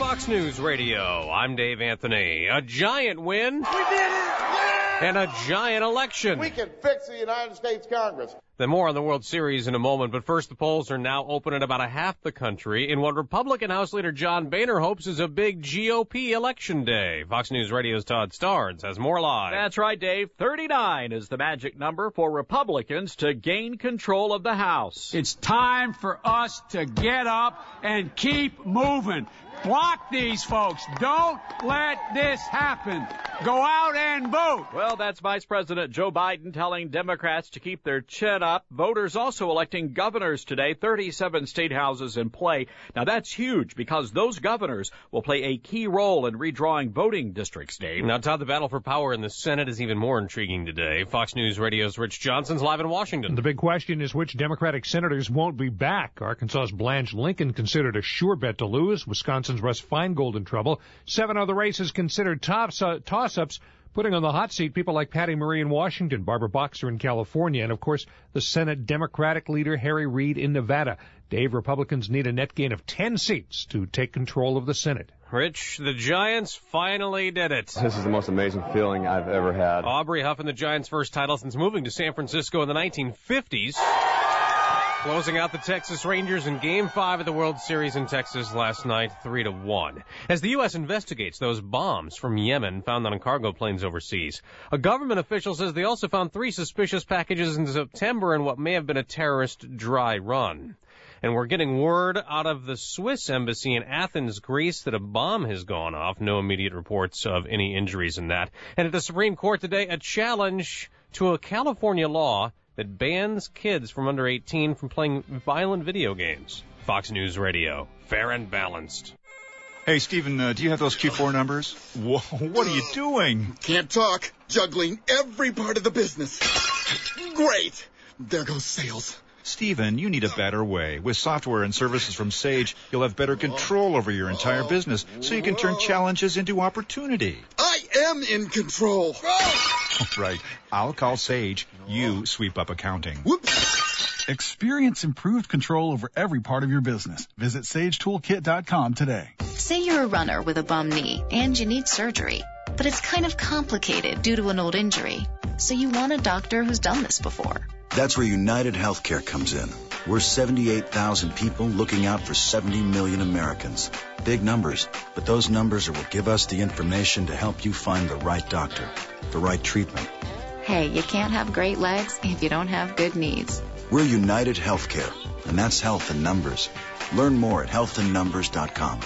Fox News Radio. I'm Dave Anthony. A giant win. We did it! Yeah! And a giant election. We can fix the United States Congress. Then more on the World Series in a moment, but first the polls are now open in about a half the country in what Republican House Leader John Boehner hopes is a big GOP election day. Fox News Radio's Todd Starnes has more live. That's right, Dave. 39 is the magic number for Republicans to gain control of the House. It's time for us to get up and keep moving. Block these folks. Don't let this happen. Go out and vote. Well, that's Vice President Joe Biden telling Democrats to keep their chin up. Voters also electing governors today, 37 state houses in play. Now, that's huge because those governors will play a key role in redrawing voting districts, Dave. Now, Todd, the battle for power in the Senate is even more intriguing today. Fox News Radio's Rich Johnson's live in Washington. The big question is which Democratic senators won't be back. Arkansas's Blanche Lincoln considered a sure bet to lose. Wisconsin's Russ Feingold in trouble. 7 other races considered toss-ups, putting on the hot seat people like Patty Murray in Washington, Barbara Boxer in California, and, of course, the Senate Democratic leader Harry Reid in Nevada. Dave, Republicans need a net gain of 10 seats to take control of the Senate. Rich, the Giants finally did it. This is the most amazing feeling I've ever had. Aubrey Huff and the Giants' first title since moving to San Francisco in the 1950s. Closing out the Texas Rangers in Game 5 of the World Series in Texas last night, 3-1. As the U.S. investigates those bombs from Yemen found on cargo planes overseas, a government official says they also found 3 suspicious packages in September in what may have been a terrorist dry run. And we're getting word out of the Swiss embassy in Athens, Greece, that a bomb has gone off. No immediate reports of any injuries in that. And at the Supreme Court today, a challenge to a California law that bans kids from under 18 from playing violent video games. Fox News Radio. Fair and balanced. Hey, Stephen, do you have those Q4 numbers? Whoa, what are you doing? Can't talk. Juggling every part of the business. Great. There goes sales. Stephen, you need a better way. With software and services from Sage, you'll have better control over your entire business, so you can turn challenges into opportunity. I am in control. Right. I'll call Sage. You sweep up accounting. Whoops. Experience improved control over every part of your business. Visit sagetoolkit.com today. Say you're a runner with a bum knee and you need surgery, but it's kind of complicated due to an old injury. So you want a doctor who's done this before. That's where United Healthcare comes in. We're 78,000 people looking out for 70 million Americans. Big numbers, but those numbers are what give us the information to help you find the right doctor, the right treatment. Hey, you can't have great legs if you don't have good knees. We're United Healthcare, and that's health in numbers. Learn more at healthinnumbers.com.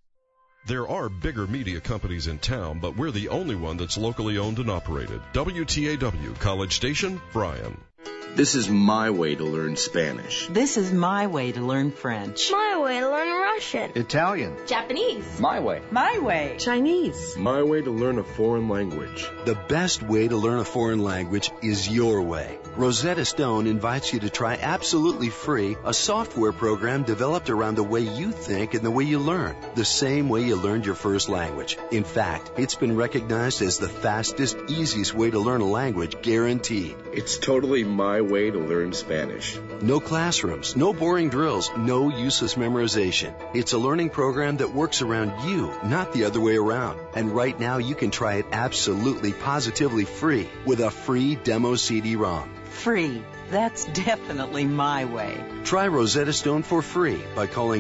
There are bigger media companies in town, but we're the only one that's locally owned and operated. WTAW, College Station, Bryan. This is my way to learn Spanish. This is my way to learn French. My way to learn Russian. Italian. Japanese. My way. My way. Chinese. My way to learn a foreign language. The best way to learn a foreign language is your way. Rosetta Stone invites you to try absolutely free a software program developed around the way you think and the way you learn, the same way you learned your first language. In fact, it's been recognized as the fastest, easiest way to learn a language, guaranteed. It's totally my way to learn Spanish. No classrooms, no boring drills, no useless memorization. It's a learning program that works around you, not the other way around. And right now you can try it absolutely, positively free with a free demo CD-ROM. Free. That's definitely my way. Try Rosetta Stone for free by calling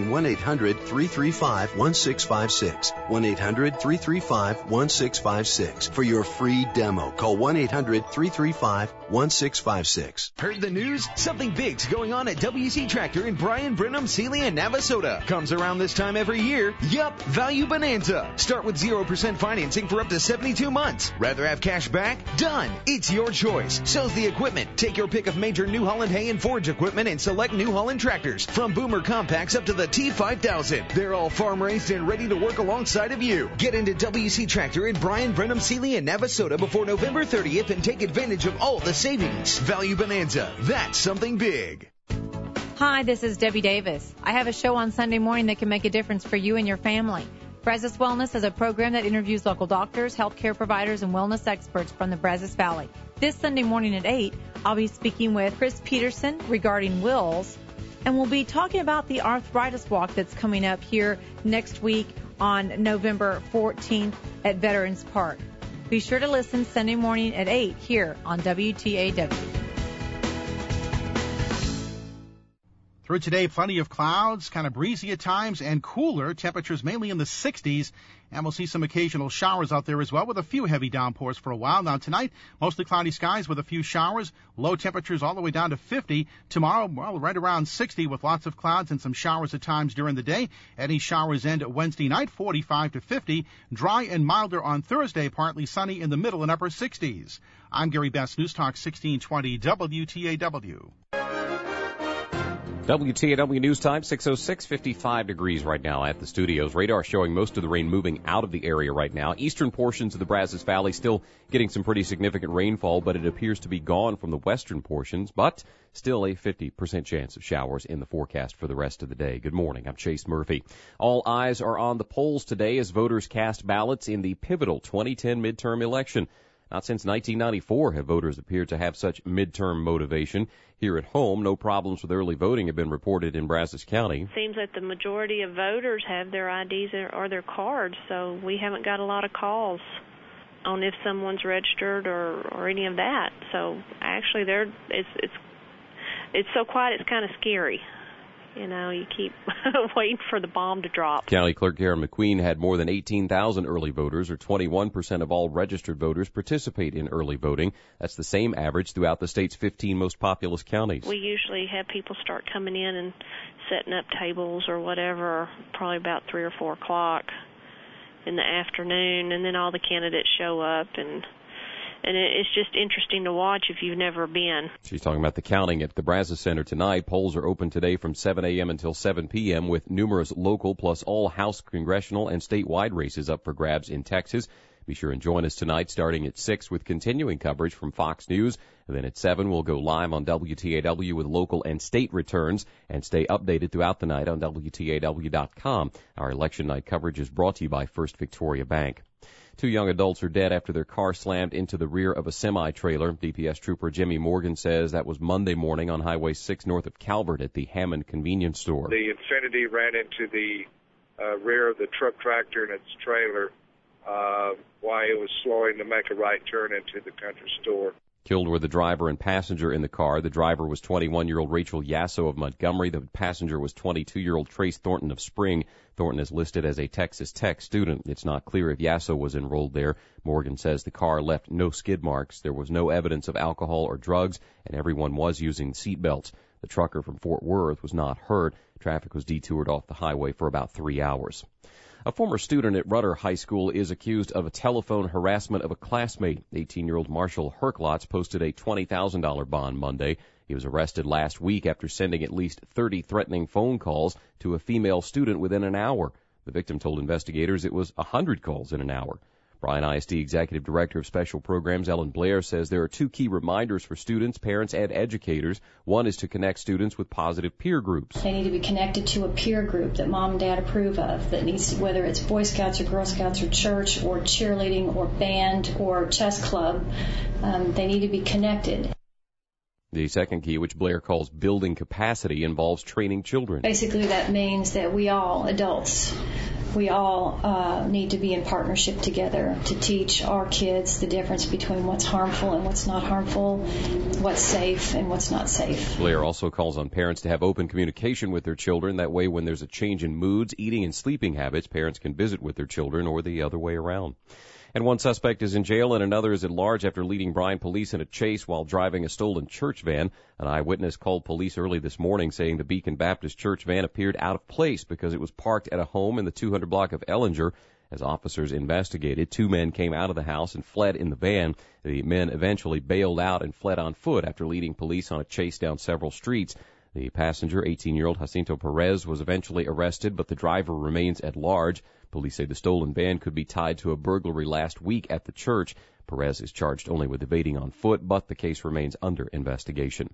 1-800-335-1656. 1-800-335-1656. For your free demo, call 1-800-335-1656. Heard the news? Something big's going on at WC Tractor in Bryan, Brenham, Sealy, and Navasota. Comes around this time every year. Yup, Value Bonanza. Start with 0% financing for up to 72 months. Rather have cash back? Done. It's your choice. So's the equipment. Take your pick of major New Holland hay and forage equipment and select New Holland tractors, from Boomer Compacts up to the T5000. They're all farm raised and ready to work alongside of you. Get into WC Tractor in Bryan, Brenham, Sealy, and Navasota before November 30th and take advantage of all the savings. Value Bonanza. That's something big. Hi, this is Debbie Davis. I have a show on Sunday morning that can make a difference for you and your family. Brazos Wellness is a program that interviews local doctors, healthcare providers, and wellness experts from the Brazos Valley. This Sunday morning at 8, I'll be speaking with Chris Peterson regarding wills, and we'll be talking about the arthritis walk that's coming up here next week on November 14th at Veterans Park. Be sure to listen Sunday morning at 8 here on WTAW. Through today, plenty of clouds, kind of breezy at times, and cooler. Temperatures mainly in the 60s. And we'll see some occasional showers out there as well, with a few heavy downpours for a while. Now tonight, mostly cloudy skies with a few showers. Low temperatures all the way down to 50. Tomorrow, well, right around 60 with lots of clouds and some showers at times during the day. Any showers end Wednesday night, 45 to 50. Dry and milder on Thursday, partly sunny in the middle and upper 60s. I'm Gary Best, News Talk 1620 WTAW. WTAW News Time, 6:06, 55 degrees right now at the studios. Radar showing most of the rain moving out of the area right now. Eastern portions of the Brazos Valley still getting some pretty significant rainfall, but it appears to be gone from the western portions, but still a 50% chance of showers in the forecast for the rest of the day. Good morning. I'm Chase Murphy. All eyes are on the polls today as voters cast ballots in the pivotal 2010 midterm election. Not since 1994 have voters appeared to have such midterm motivation. Here at home, no problems with early voting have been reported in Brazos County. Seems that the majority of voters have their IDs or their cards, so we haven't got a lot of calls on if someone's registered or any of that. So actually, it's so quiet, it's kind of scary. You know, you keep waiting for the bomb to drop. County Clerk Karen McQueen had more than 18,000 early voters, or 21% of all registered voters, participate in early voting. That's the same average throughout the state's 15 most populous counties. We usually have people start coming in and setting up tables or whatever, probably about 3 or 4 o'clock in the afternoon, and then all the candidates show up, and it's just interesting to watch if you've never been. She's talking about the counting at the Brazos Center tonight. Polls are open today from 7 a.m. until 7 p.m. with numerous local plus all House, congressional, and statewide races up for grabs in Texas. Be sure and join us tonight starting at 6 with continuing coverage from Fox News. And then at 7, we'll go live on WTAW with local and state returns and stay updated throughout the night on WTAW.com. Our election night coverage is brought to you by First Victoria Bank. 2 young adults are dead after their car slammed into the rear of a semi-trailer. DPS trooper Jimmy Morgan says that was Monday morning on Highway 6 north of Calvert at the Hammond convenience store. The Infiniti ran into the rear of the truck tractor and its trailer while it was slowing to make a right turn into the country store. Killed were the driver and passenger in the car. The driver was 21-year-old Rachel Yasso of Montgomery. The passenger was 22-year-old Trace Thornton of Spring. Thornton is listed as a Texas Tech student. It's not clear if Yasso was enrolled there. Morgan says the car left no skid marks. There was no evidence of alcohol or drugs, and everyone was using seat belts. The trucker from Fort Worth was not hurt. Traffic was detoured off the highway for about 3 hours. A former student at Rudder High School is accused of a telephone harassment of a classmate. 18-year-old Marshall Herklotz posted a $20,000 bond Monday. He was arrested last week after sending at least 30 threatening phone calls to a female student within an hour. The victim told investigators it was 100 calls in an hour. Bryan ISD Executive Director of Special Programs Ellen Blair says there are 2 key reminders for students, parents, and educators. One is to connect students with positive peer groups. They need to be connected to a peer group that mom and dad approve of, that needs to, whether it's Boy Scouts or Girl Scouts or church or cheerleading or band or chess club, they need to be connected. The second key, which Blair calls building capacity, involves training children. Basically, that means that we all, adults, we all need to be in partnership together to teach our kids the difference between what's harmful and what's not harmful, what's safe and what's not safe. Blair also calls on parents to have open communication with their children. That way, when there's a change in moods, eating, and sleeping habits, parents can visit with their children or the other way around. And one suspect is in jail and another is at large after leading Bryan police in a chase while driving a stolen church van. An eyewitness called police early this morning saying the Beacon Baptist Church van appeared out of place because it was parked at a home in the 200 block of Ellinger. As officers investigated, 2 men came out of the house and fled in the van. The men eventually bailed out and fled on foot after leading police on a chase down several streets. The passenger, 18-year-old Jacinto Perez, was eventually arrested, but the driver remains at large. Police say the stolen van could be tied to a burglary last week at the church. Perez is charged only with evading on foot, but the case remains under investigation.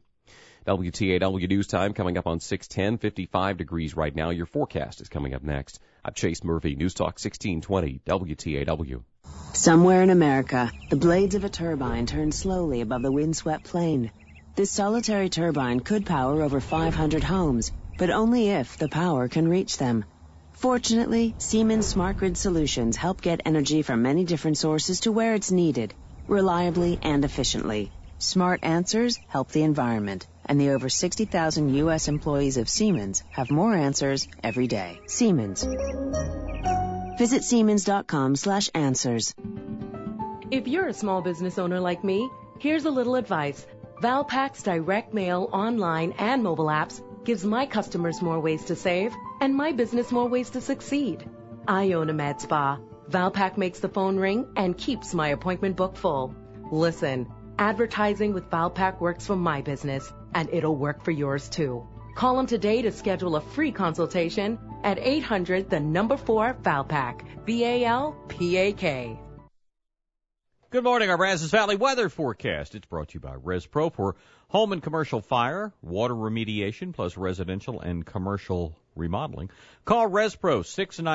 WTAW News Time coming up on 6:10, 55 degrees right now. Your forecast is coming up next. I'm Chase Murphy, News Talk 1620, WTAW. Somewhere in America, the blades of a turbine turn slowly above the windswept plain. This solitary turbine could power over 500 homes, but only if the power can reach them. Fortunately, Siemens Smart Grid Solutions help get energy from many different sources to where it's needed, reliably and efficiently. Smart answers help the environment, and the over 60,000 U.S. employees of Siemens have more answers every day. Siemens. Visit Siemens.com/answers. If you're a small business owner like me, here's a little advice. Valpak's direct mail, online, and mobile apps gives my customers more ways to save and my business more ways to succeed. I own a med spa. Valpak makes the phone ring and keeps my appointment book full. Listen, advertising with Valpak works for my business, and it'll work for yours too. Call them today to schedule a free consultation at 800-4-VALPAK. VALPAK. Good morning, our Brazos Valley weather forecast. It's brought to you by ResPro for home and commercial fire, water remediation, plus residential and commercial remodeling. Call ResPro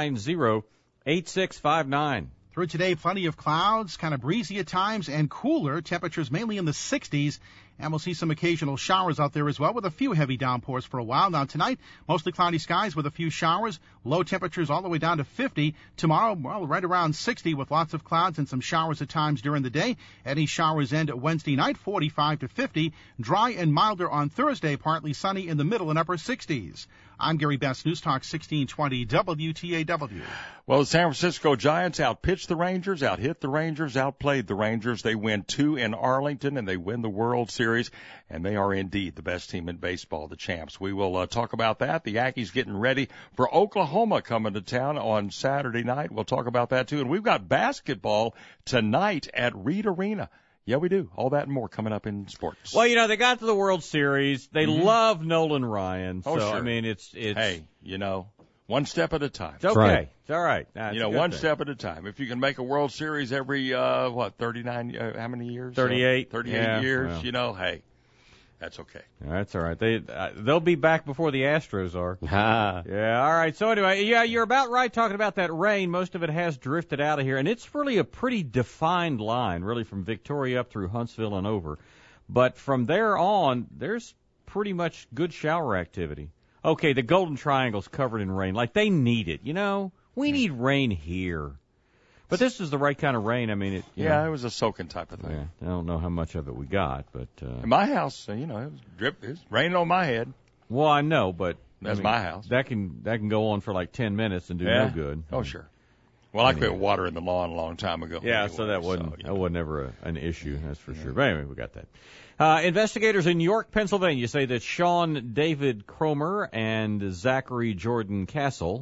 690-8659. Through today, plenty of clouds, kind of breezy at times, and cooler. Temperatures mainly in the 60s. And we'll see some occasional showers out there as well, with a few heavy downpours for a while. Now tonight, mostly cloudy skies with a few showers. Low temperatures all the way down to 50. Tomorrow, well, right around 60 with lots of clouds and some showers at times during the day. Any showers end Wednesday night, 45 to 50. Dry and milder on Thursday, partly sunny in the middle and upper 60s. I'm Gary Best, News Talk 1620 WTAW. Well, the San Francisco Giants outpitched the Rangers, outhit the Rangers, outplayed the Rangers. They win 2 in Arlington, and they win the World Series, and they are indeed the best team in baseball, the champs. We will talk about that. The Yankees getting ready for Oklahoma coming to town on Saturday night. We'll talk about that, too. And we've got basketball tonight at Reed Arena. Yeah, we do. All that and more coming up in sports. Well, you know, they got to the World Series. They love Nolan Ryan. Oh, so, sure. I mean, it's hey, you know, one step at a time. It's okay. Right. It's all right. Nah, you know, one step at a time. If you can make a World Series every, 39, how many years? 38. 38 years, well. You know, hey, that's okay. That's all right. They'll be back before the Astros are. Yeah, all right. So anyway, yeah, you're about right talking about that rain. Most of it has drifted out of here, and it's really a pretty defined line, really from Victoria up through Huntsville and over. But from there on, there's pretty much good shower activity. Okay, the Golden Triangle's covered in rain. Like, they need it, you know? We need rain here. But this is the right kind of rain. I mean, it was a soaking type of thing. Yeah, I don't know how much of it we got, but in my house, you know, it was raining on my head. Well, I know, but that's my house. That can go on for like 10 minutes and do no good. Oh, sure. Well, I quit watering the lawn a long time ago. Yeah, anyway, so that wasn't ever an issue, that's for sure. But anyway, we got that. Investigators in York, Pennsylvania say that Sean David Cromer and Zachary Jordan Castle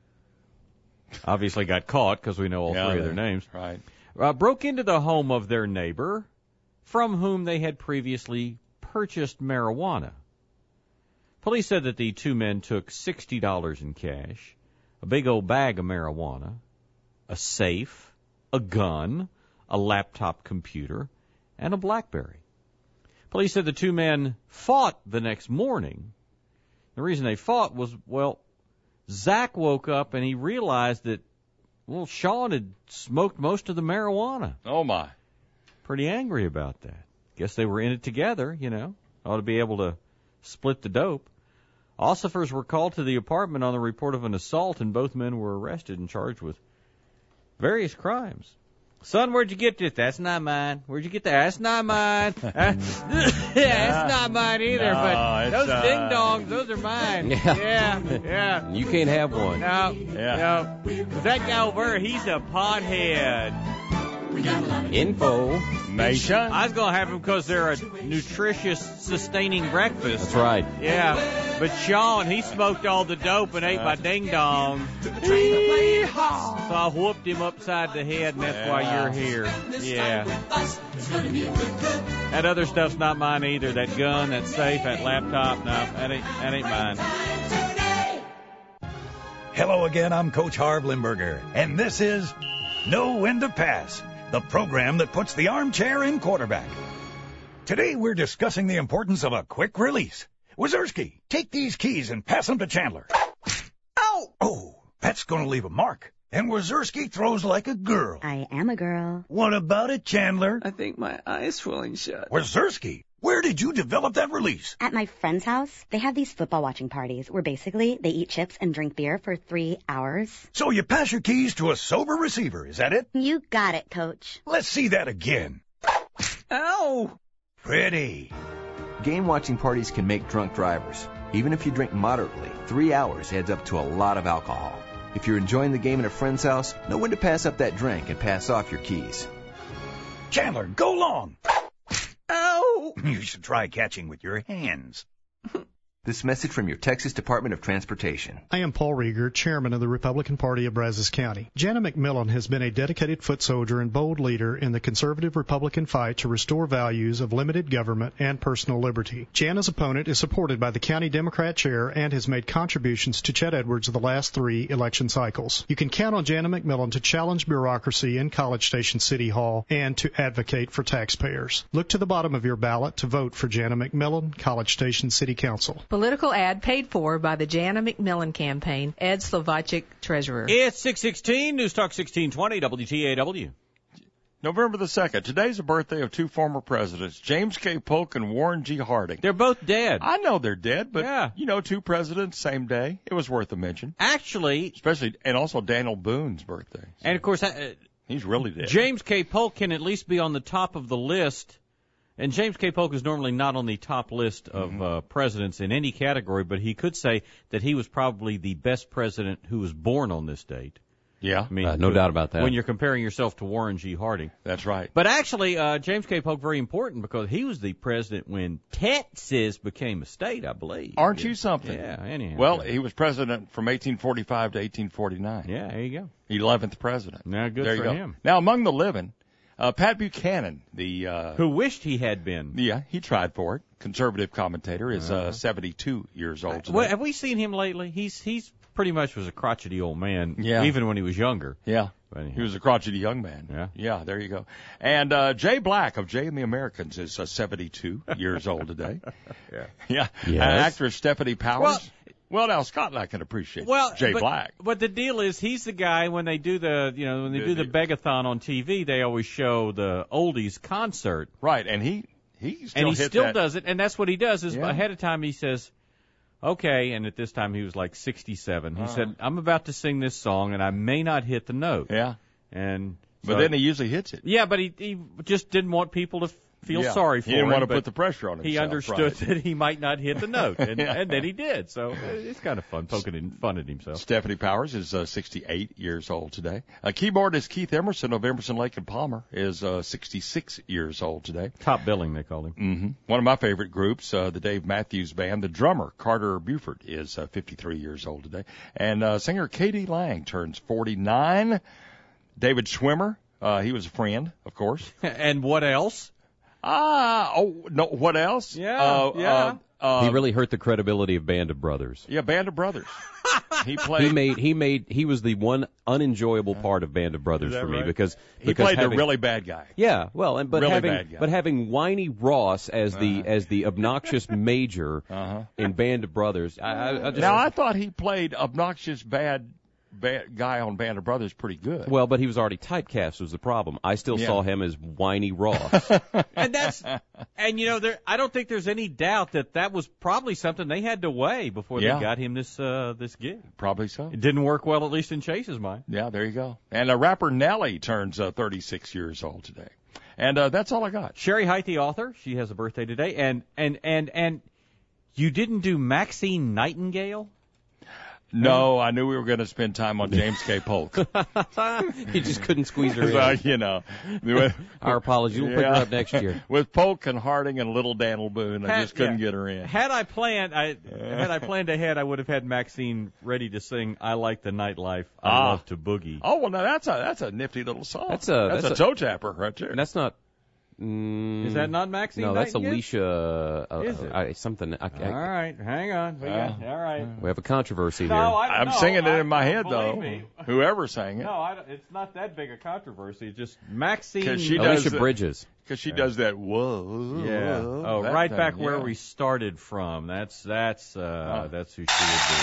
obviously got caught because we know all three of their names. Right. Broke into the home of their neighbor from whom they had previously purchased marijuana. Police said that the two men took $60 in cash, a big old bag of marijuana, a safe, a gun, a laptop computer, and a BlackBerry. Police said the two men fought the next morning. The reason they fought was, well, Zach woke up and he realized that, well, Sean had smoked most of the marijuana. Oh, my. Pretty angry about that. Guess they were in it together, you know. Ought to be able to split the dope. Officers were called to the apartment on the report of an assault, and both men were arrested and charged with various crimes. Son, where'd you get this? That's not mine. Where'd you get that? That's not mine. That's not mine either. No, but those ding-dongs, those are mine. Yeah. You can't have one. No. That guy over there, he's a pothead. Information. I was going to have them because they're a nutritious, sustaining breakfast. That's right. Yeah. But Sean, he smoked all the dope and ate my ding-dong. So I whooped him upside the head, and that's why you're here. Yeah. That other stuff's not mine either. That gun, that safe, that laptop, no, that ain't mine. Hello again, I'm Coach Harv Limburger, and this is Know When to Pass, the program that puts the armchair in quarterback. Today we're discussing the importance of a quick release. Wazurski, take these keys and pass them to Chandler. Ow! Oh, that's going to leave a mark. And Wazurski throws like a girl. I am a girl. What about it, Chandler? I think my eye's swelling shut. Wazurski, Where did you develop that release? At my friend's house, they have these football watching parties where basically they eat chips and drink beer for 3 hours. So you pass your keys to a sober receiver, is that it? You got it, Coach. Let's see that again. Ow! Pretty. Game watching parties can make drunk drivers. Even if you drink moderately, 3 hours adds up to a lot of alcohol. If you're enjoying the game at a friend's house, know when to pass up that drink and pass off your keys. Chandler, go long. Ow! You should try catching with your hands. This message from your Texas Department of Transportation. I am Paul Rieger, chairman of the Republican Party of Brazos County. Jana McMillan has been a dedicated foot soldier and bold leader in the conservative Republican fight to restore values of limited government and personal liberty. Jana's opponent is supported by the county Democrat chair and has made contributions to Chet Edwards the last 3 election cycles. You can count on Jana McMillan to challenge bureaucracy in College Station City Hall and to advocate for taxpayers. Look to the bottom of your ballot to vote for Jana McMillan, College Station City Council. Political ad paid for by the Jana McMillan campaign. Ed Slovacek, treasurer. It's 6:16, News Talk 1620, WTAW. November the 2nd. Today's the birthday of 2 former presidents, James K. Polk and Warren G. Harding. They're both dead. I know they're dead, but, yeah. 2 presidents, same day. It was worth a mention. Actually. Especially, and also Daniel Boone's birthday. So. And, of course, he's really dead. James K. Polk can at least be on the top of the list. And James K. Polk is normally not on the top list of presidents in any category, but he could say that he was probably the best president who was born on this date. Yeah, I mean, no doubt about that. When you're comparing yourself to Warren G. Harding. That's right. But actually, James K. Polk, very important because he was the president when Texas became a state, I believe. Aren't you something? Yeah, anyhow. Well, he was president from 1845 to 1849. Yeah, there you go. 11th president. Now, good there for you go. him. Now, among the living, Pat Buchanan, who wished he had been. Yeah, he tried for it. Conservative commentator is 72 years old today. Well, have we seen him lately? He's pretty much was a crotchety old man, even when he was younger. Yeah, he was a crotchety young man. Yeah, there you go. And Jay Black of Jay and the Americans is 72 years old today. Yeah. Yes. Actress Stephanie Powers. Well, now Scott and I can appreciate Jay Black. But the deal is, he's the guy when they do the the Begathon on TV, they always show the oldies concert. Right, and he still does it, and that's what he does. Is ahead of time he says, "Okay," and at this time he was like 67. He said, "I'm about to sing this song, and I may not hit the note." Yeah, but then he usually hits it. Yeah, but he just didn't want people to feel sorry for him. He didn't want to put the pressure on himself. He understood that he might not hit the note, and then he did. So it's kind of fun, poking fun at himself. Stephanie Powers is 68 years old today. Keyboardist Keith Emerson of Emerson, Lake and Palmer is 66 years old today. Top billing, they call him. Mm-hmm. One of my favorite groups, the Dave Matthews Band, the drummer Carter Buford is 53 years old today. And singer Katie Lang turns 49. David Schwimmer, he was a friend, of course. And what else? What else? He really hurt the credibility of Band of Brothers. Yeah, Band of Brothers. He played. He was the one unenjoyable part of Band of Brothers for me because he played a really bad guy. Yeah, well, but really having Whiny Ross as the obnoxious major in Band of Brothers. I thought he played obnoxious bad guy on Band of Brothers pretty good. Well, but he was already typecast was the problem. I still saw him as Whiny Ross. And I don't think there's any doubt that was probably something they had to weigh before they got him this gig. Probably so. It didn't work well, at least in Chase's mind. Yeah, there you go. And rapper Nelly turns 36 years old today. And that's all I got. Sherry Height, the author, she has a birthday today. And you didn't do Maxine Nightingale? No, I knew we were going to spend time on James K. Polk. You just couldn't squeeze her in. Our apologies. We'll pick her up next year. With Polk and Harding and little Daniel Boone, I just couldn't get her in. Had I planned ahead, I would have had Maxine ready to sing "I Like the Nightlife, I Love to Boogie." Oh well, now that's a nifty little song. That's a toe tapper right there. That's not. Is that not Maxine? No, that's Nightingale? Alicia. Is it? Something. All right, hang on. All right. We have a controversy here. I'm singing it in my head though. Whoever sang it. No, it's not that big a controversy. It's just Maxine. Alicia Bridges. Because she does that. Whoa. Yeah. Oh, right thing, back where we started from. That's who she would be.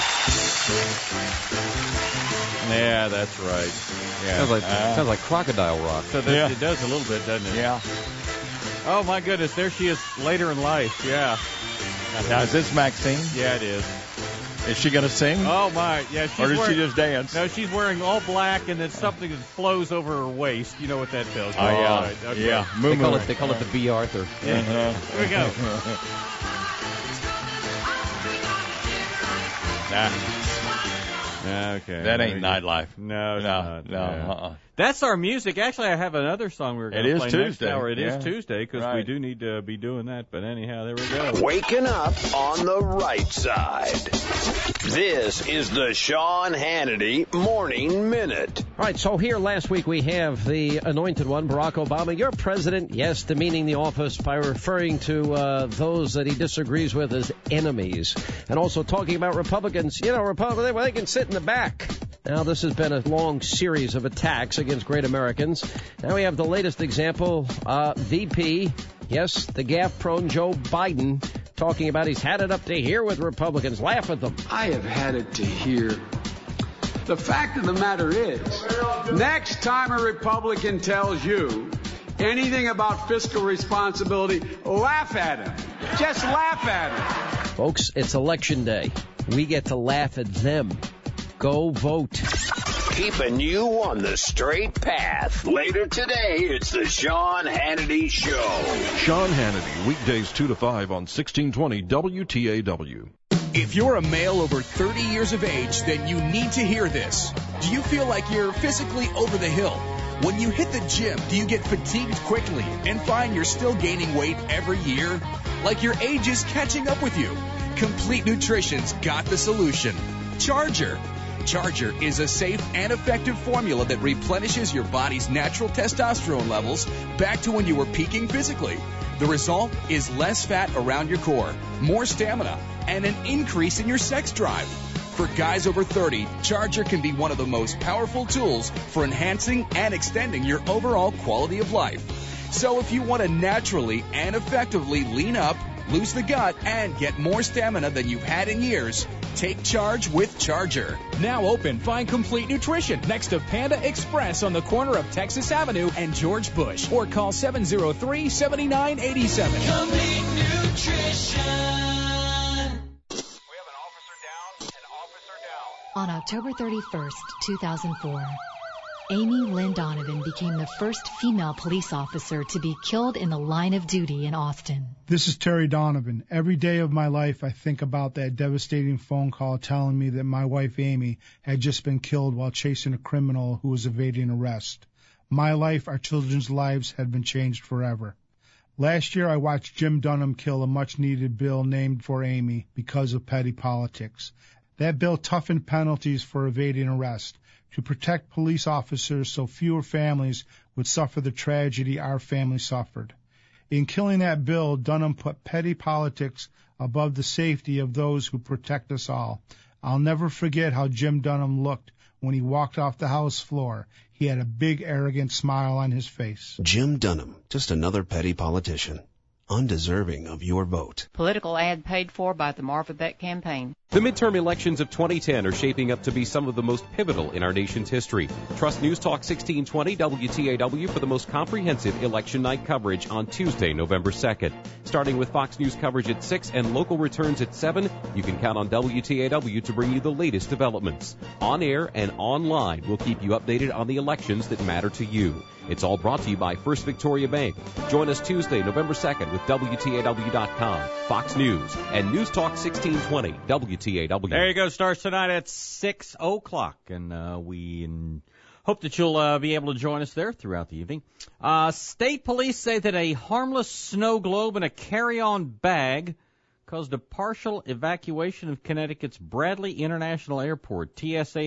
Yeah, that's right. Yeah. Sounds like Crocodile Rock. So it does a little bit, doesn't it? Yeah. Oh, my goodness. There she is later in life. Yeah. Now, is this Maxine? Yeah, it is. Is she going to sing? Oh, my. Yeah, she's or did she just dance? No, she's wearing all black and then something that flows over her waist. You know what that feels like. Oh, yeah. Right, okay. Yeah. They call it the B. Arthur. Yeah. Here we go. Okay. That ain't nightlife. No, it's not. No. Yeah. That's our music. Actually, I have another song we're going to play next hour. It is Tuesday because we do need to be doing that. But anyhow, there we go. Waking up on the right side. This is the Sean Hannity Morning Minute. All right, so here last week we have the anointed one, Barack Obama, your president, yes, demeaning the office by referring to those that he disagrees with as enemies. And also talking about Republicans. You know, Republicans, well, they can sit in the back. Now, this has been a long series of attacks against great Americans. Now we have the latest example, VP, yes, the gaffe-prone Joe Biden, talking about he's had it up to here with Republicans. Laugh at them. I have had it to here. The fact of the matter is, next time a Republican tells you anything about fiscal responsibility, laugh at him. Just laugh at him. Folks, it's Election Day. We get to laugh at them. Go vote. Keeping you on the straight path. Later today, it's the Sean Hannity Show. Sean Hannity, weekdays 2 to 5 on 1620 WTAW. If you're a male over 30 years of age, then you need to hear this. Do you feel like you're physically over the hill? When you hit the gym, do you get fatigued quickly and find you're still gaining weight every year? Like your age is catching up with you? Complete Nutrition's got the solution. Charger. Charger is a safe and effective formula that replenishes your body's natural testosterone levels back to when you were peaking physically. The result is less fat around your core, more stamina, and an increase in your sex drive. For guys over 30, Charger can be one of the most powerful tools for enhancing and extending your overall quality of life. So if you want to naturally and effectively lean up, lose the gut, and get more stamina than you've had in years, take charge with Charger. Now open, find Complete Nutrition next to Panda Express on the corner of Texas Avenue and George Bush. Or call 703-7987. Complete Nutrition. On October 31st, 2004, Amy Lynn Donovan became the first female police officer to be killed in the line of duty in Austin. This is Terry Donovan. Every day of my life, I think about that devastating phone call telling me that my wife Amy had just been killed while chasing a criminal who was evading arrest. My life, our children's lives, had been changed forever. Last year, I watched Jim Dunham kill a much-needed bill named for Amy because of petty politics. That bill toughened penalties for evading arrest to protect police officers so fewer families would suffer the tragedy our family suffered. In killing that bill, Dunham put petty politics above the safety of those who protect us all. I'll never forget how Jim Dunham looked when he walked off the House floor. He had a big, arrogant smile on his face. Jim Dunham, just another petty politician, undeserving of your vote. Political ad paid for by the Marva Beck campaign. The midterm elections of 2010 are shaping up to be some of the most pivotal in our nation's history. Trust News Talk 1620 WTAW for the most comprehensive election night coverage on Tuesday, November 2nd. Starting with Fox News coverage at 6 and local returns at 7, you can count on WTAW to bring you the latest developments. On air and online, we'll keep you updated on the elections that matter to you. It's all brought to you by First Victoria Bank. Join us Tuesday, November 2nd with WTAW.com, Fox News, and News Talk 1620 WTAW. There you go. Starts tonight at 6 o'clock, and we hope that you'll be able to join us there throughout the evening. State police say that a harmless snow globe in a carry-on bag caused a partial evacuation of Connecticut's Bradley International Airport.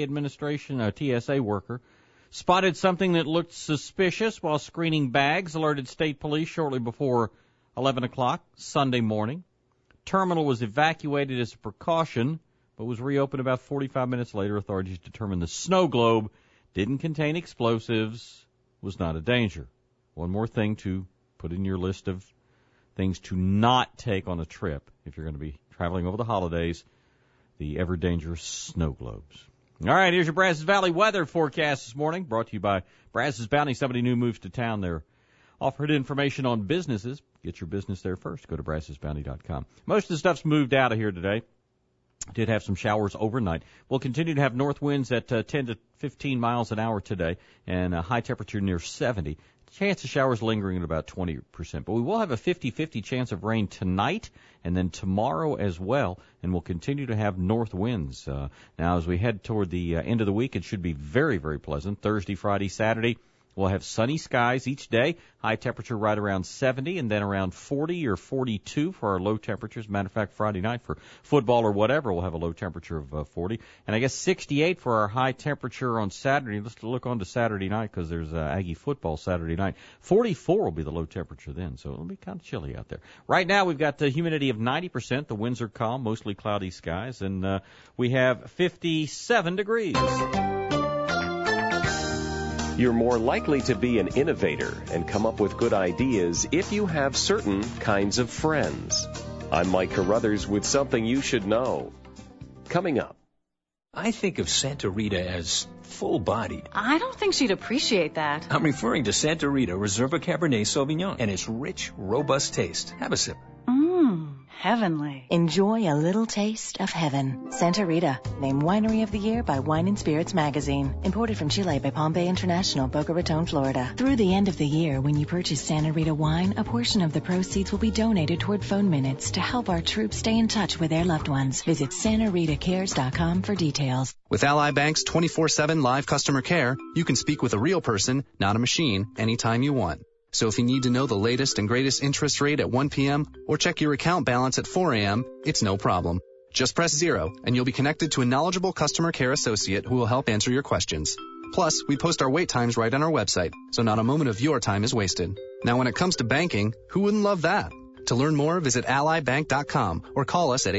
TSA worker spotted something that looked suspicious while screening bags, alerted state police shortly before 11 o'clock Sunday morning. Terminal was evacuated as a precaution, but was reopened about 45 minutes later. Authorities determined the snow globe didn't contain explosives, was not a danger. One more thing to put in your list of things to not take on a trip if you're going to be traveling over the holidays, the ever-dangerous snow globes. All right, here's your Brazos Valley weather forecast this morning, brought to you by Brazos Bounty. Somebody new moves to town there offered information on businesses. Get your business there first. Go to BrazosBounty.com. Most of the stuff's moved out of here today. Did have some showers overnight. We'll continue to have north winds at 10 to 15 miles an hour today, and a high temperature near 70. Chance of showers lingering at about 20%. But we will have a 50-50 chance of rain tonight and then tomorrow as well, and we'll continue to have north winds. Now, as we head toward the end of the week, it should be very, very pleasant. Thursday, Friday, Saturday, we'll have sunny skies each day, high temperature right around 70, and then around 40 or 42 for our low temperatures. Matter of fact, Friday night for football or whatever, we'll have a low temperature of 40. And I guess 68 for our high temperature on Saturday. Let's look on to Saturday night because there's Aggie football Saturday night. 44 will be the low temperature then, so it'll be kind of chilly out there. Right now, we've got the humidity of 90%. The winds are calm, mostly cloudy skies, and we have 57 degrees. You're more likely to be an innovator and come up with good ideas if you have certain kinds of friends. I'm Mike Carruthers with something you should know. Coming up. I think of Santa Rita as full-bodied. I don't think she'd appreciate that. I'm referring to Santa Rita Reserva Cabernet Sauvignon and its rich, robust taste. Have a sip. Heavenly. Enjoy a little taste of heaven. Santa Rita, named Winery of the Year by Wine and Spirits Magazine. Imported from Chile by Palm Bay International, Boca Raton, Florida. Through the end of the year, when you purchase Santa Rita wine, a portion of the proceeds will be donated toward phone minutes to help our troops stay in touch with their loved ones. Visit SantaRitaCares.com for details. With Ally Bank's 24/7 live customer care, you can speak with a real person, not a machine, anytime you want. So if you need to know the latest and greatest interest rate at 1 p.m. or check your account balance at 4 a.m., it's no problem. Just press 0 and you'll be connected to a knowledgeable customer care associate who will help answer your questions. Plus, we post our wait times right on our website, so not a moment of your time is wasted. Now, when it comes to banking, who wouldn't love that? To learn more, visit allybank.com or call us at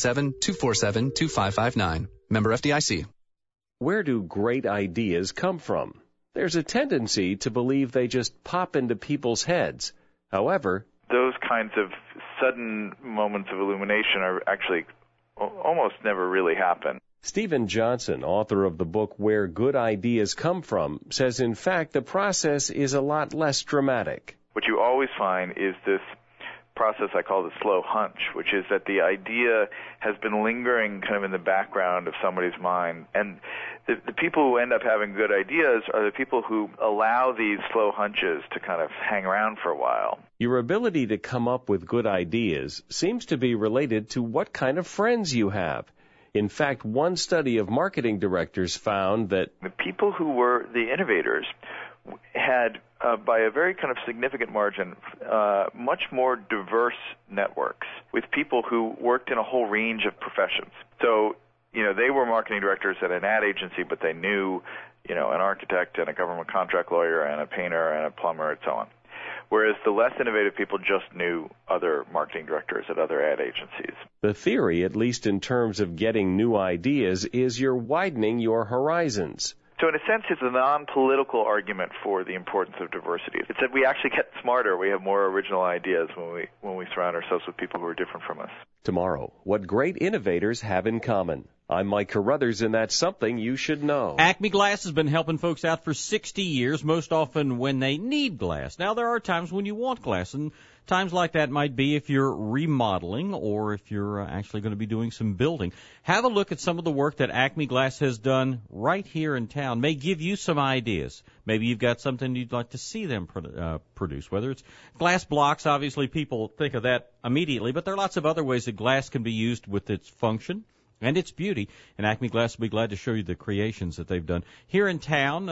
877-247-2559. Member FDIC. Where do great ideas come from? There's a tendency to believe they just pop into people's heads. However, those kinds of sudden moments of illumination are actually almost never really happen. Stephen Johnson, author of the book Where Good Ideas Come From, says in fact the process is a lot less dramatic. What you always find is this process I call the slow hunch, which is that the idea has been lingering kind of in the background of somebody's mind. And the people who end up having good ideas are the people who allow these slow hunches to kind of hang around for a while. Your ability to come up with good ideas seems to be related to what kind of friends you have. In fact, one study of marketing directors found that the people who were the innovators had, by a very kind of significant margin, much more diverse networks with people who worked in a whole range of professions. So, they were marketing directors at an ad agency, but they knew, an architect and a government contract lawyer and a painter and a plumber and so on. Whereas the less innovative people just knew other marketing directors at other ad agencies. The theory, at least in terms of getting new ideas, is you're widening your horizons. So in a sense, it's a non-political argument for the importance of diversity. It's that we actually get smarter. We have more original ideas when we surround ourselves with people who are different from us. Tomorrow, what great innovators have in common. I'm Mike Carruthers, and that's something you should know. Acme Glass has been helping folks out for 60 years, most often when they need glass. Now, there are times when you want glass, and times like that might be if you're remodeling or if you're actually going to be doing some building. Have a look at some of the work that Acme Glass has done right here in town. May give you some ideas. Maybe you've got something you'd like to see them produce, whether it's glass blocks. Obviously, people think of that immediately, but there are lots of other ways that glass can be used with its function and its beauty, and Acme Glass will be glad to show you the creations that they've done here in town,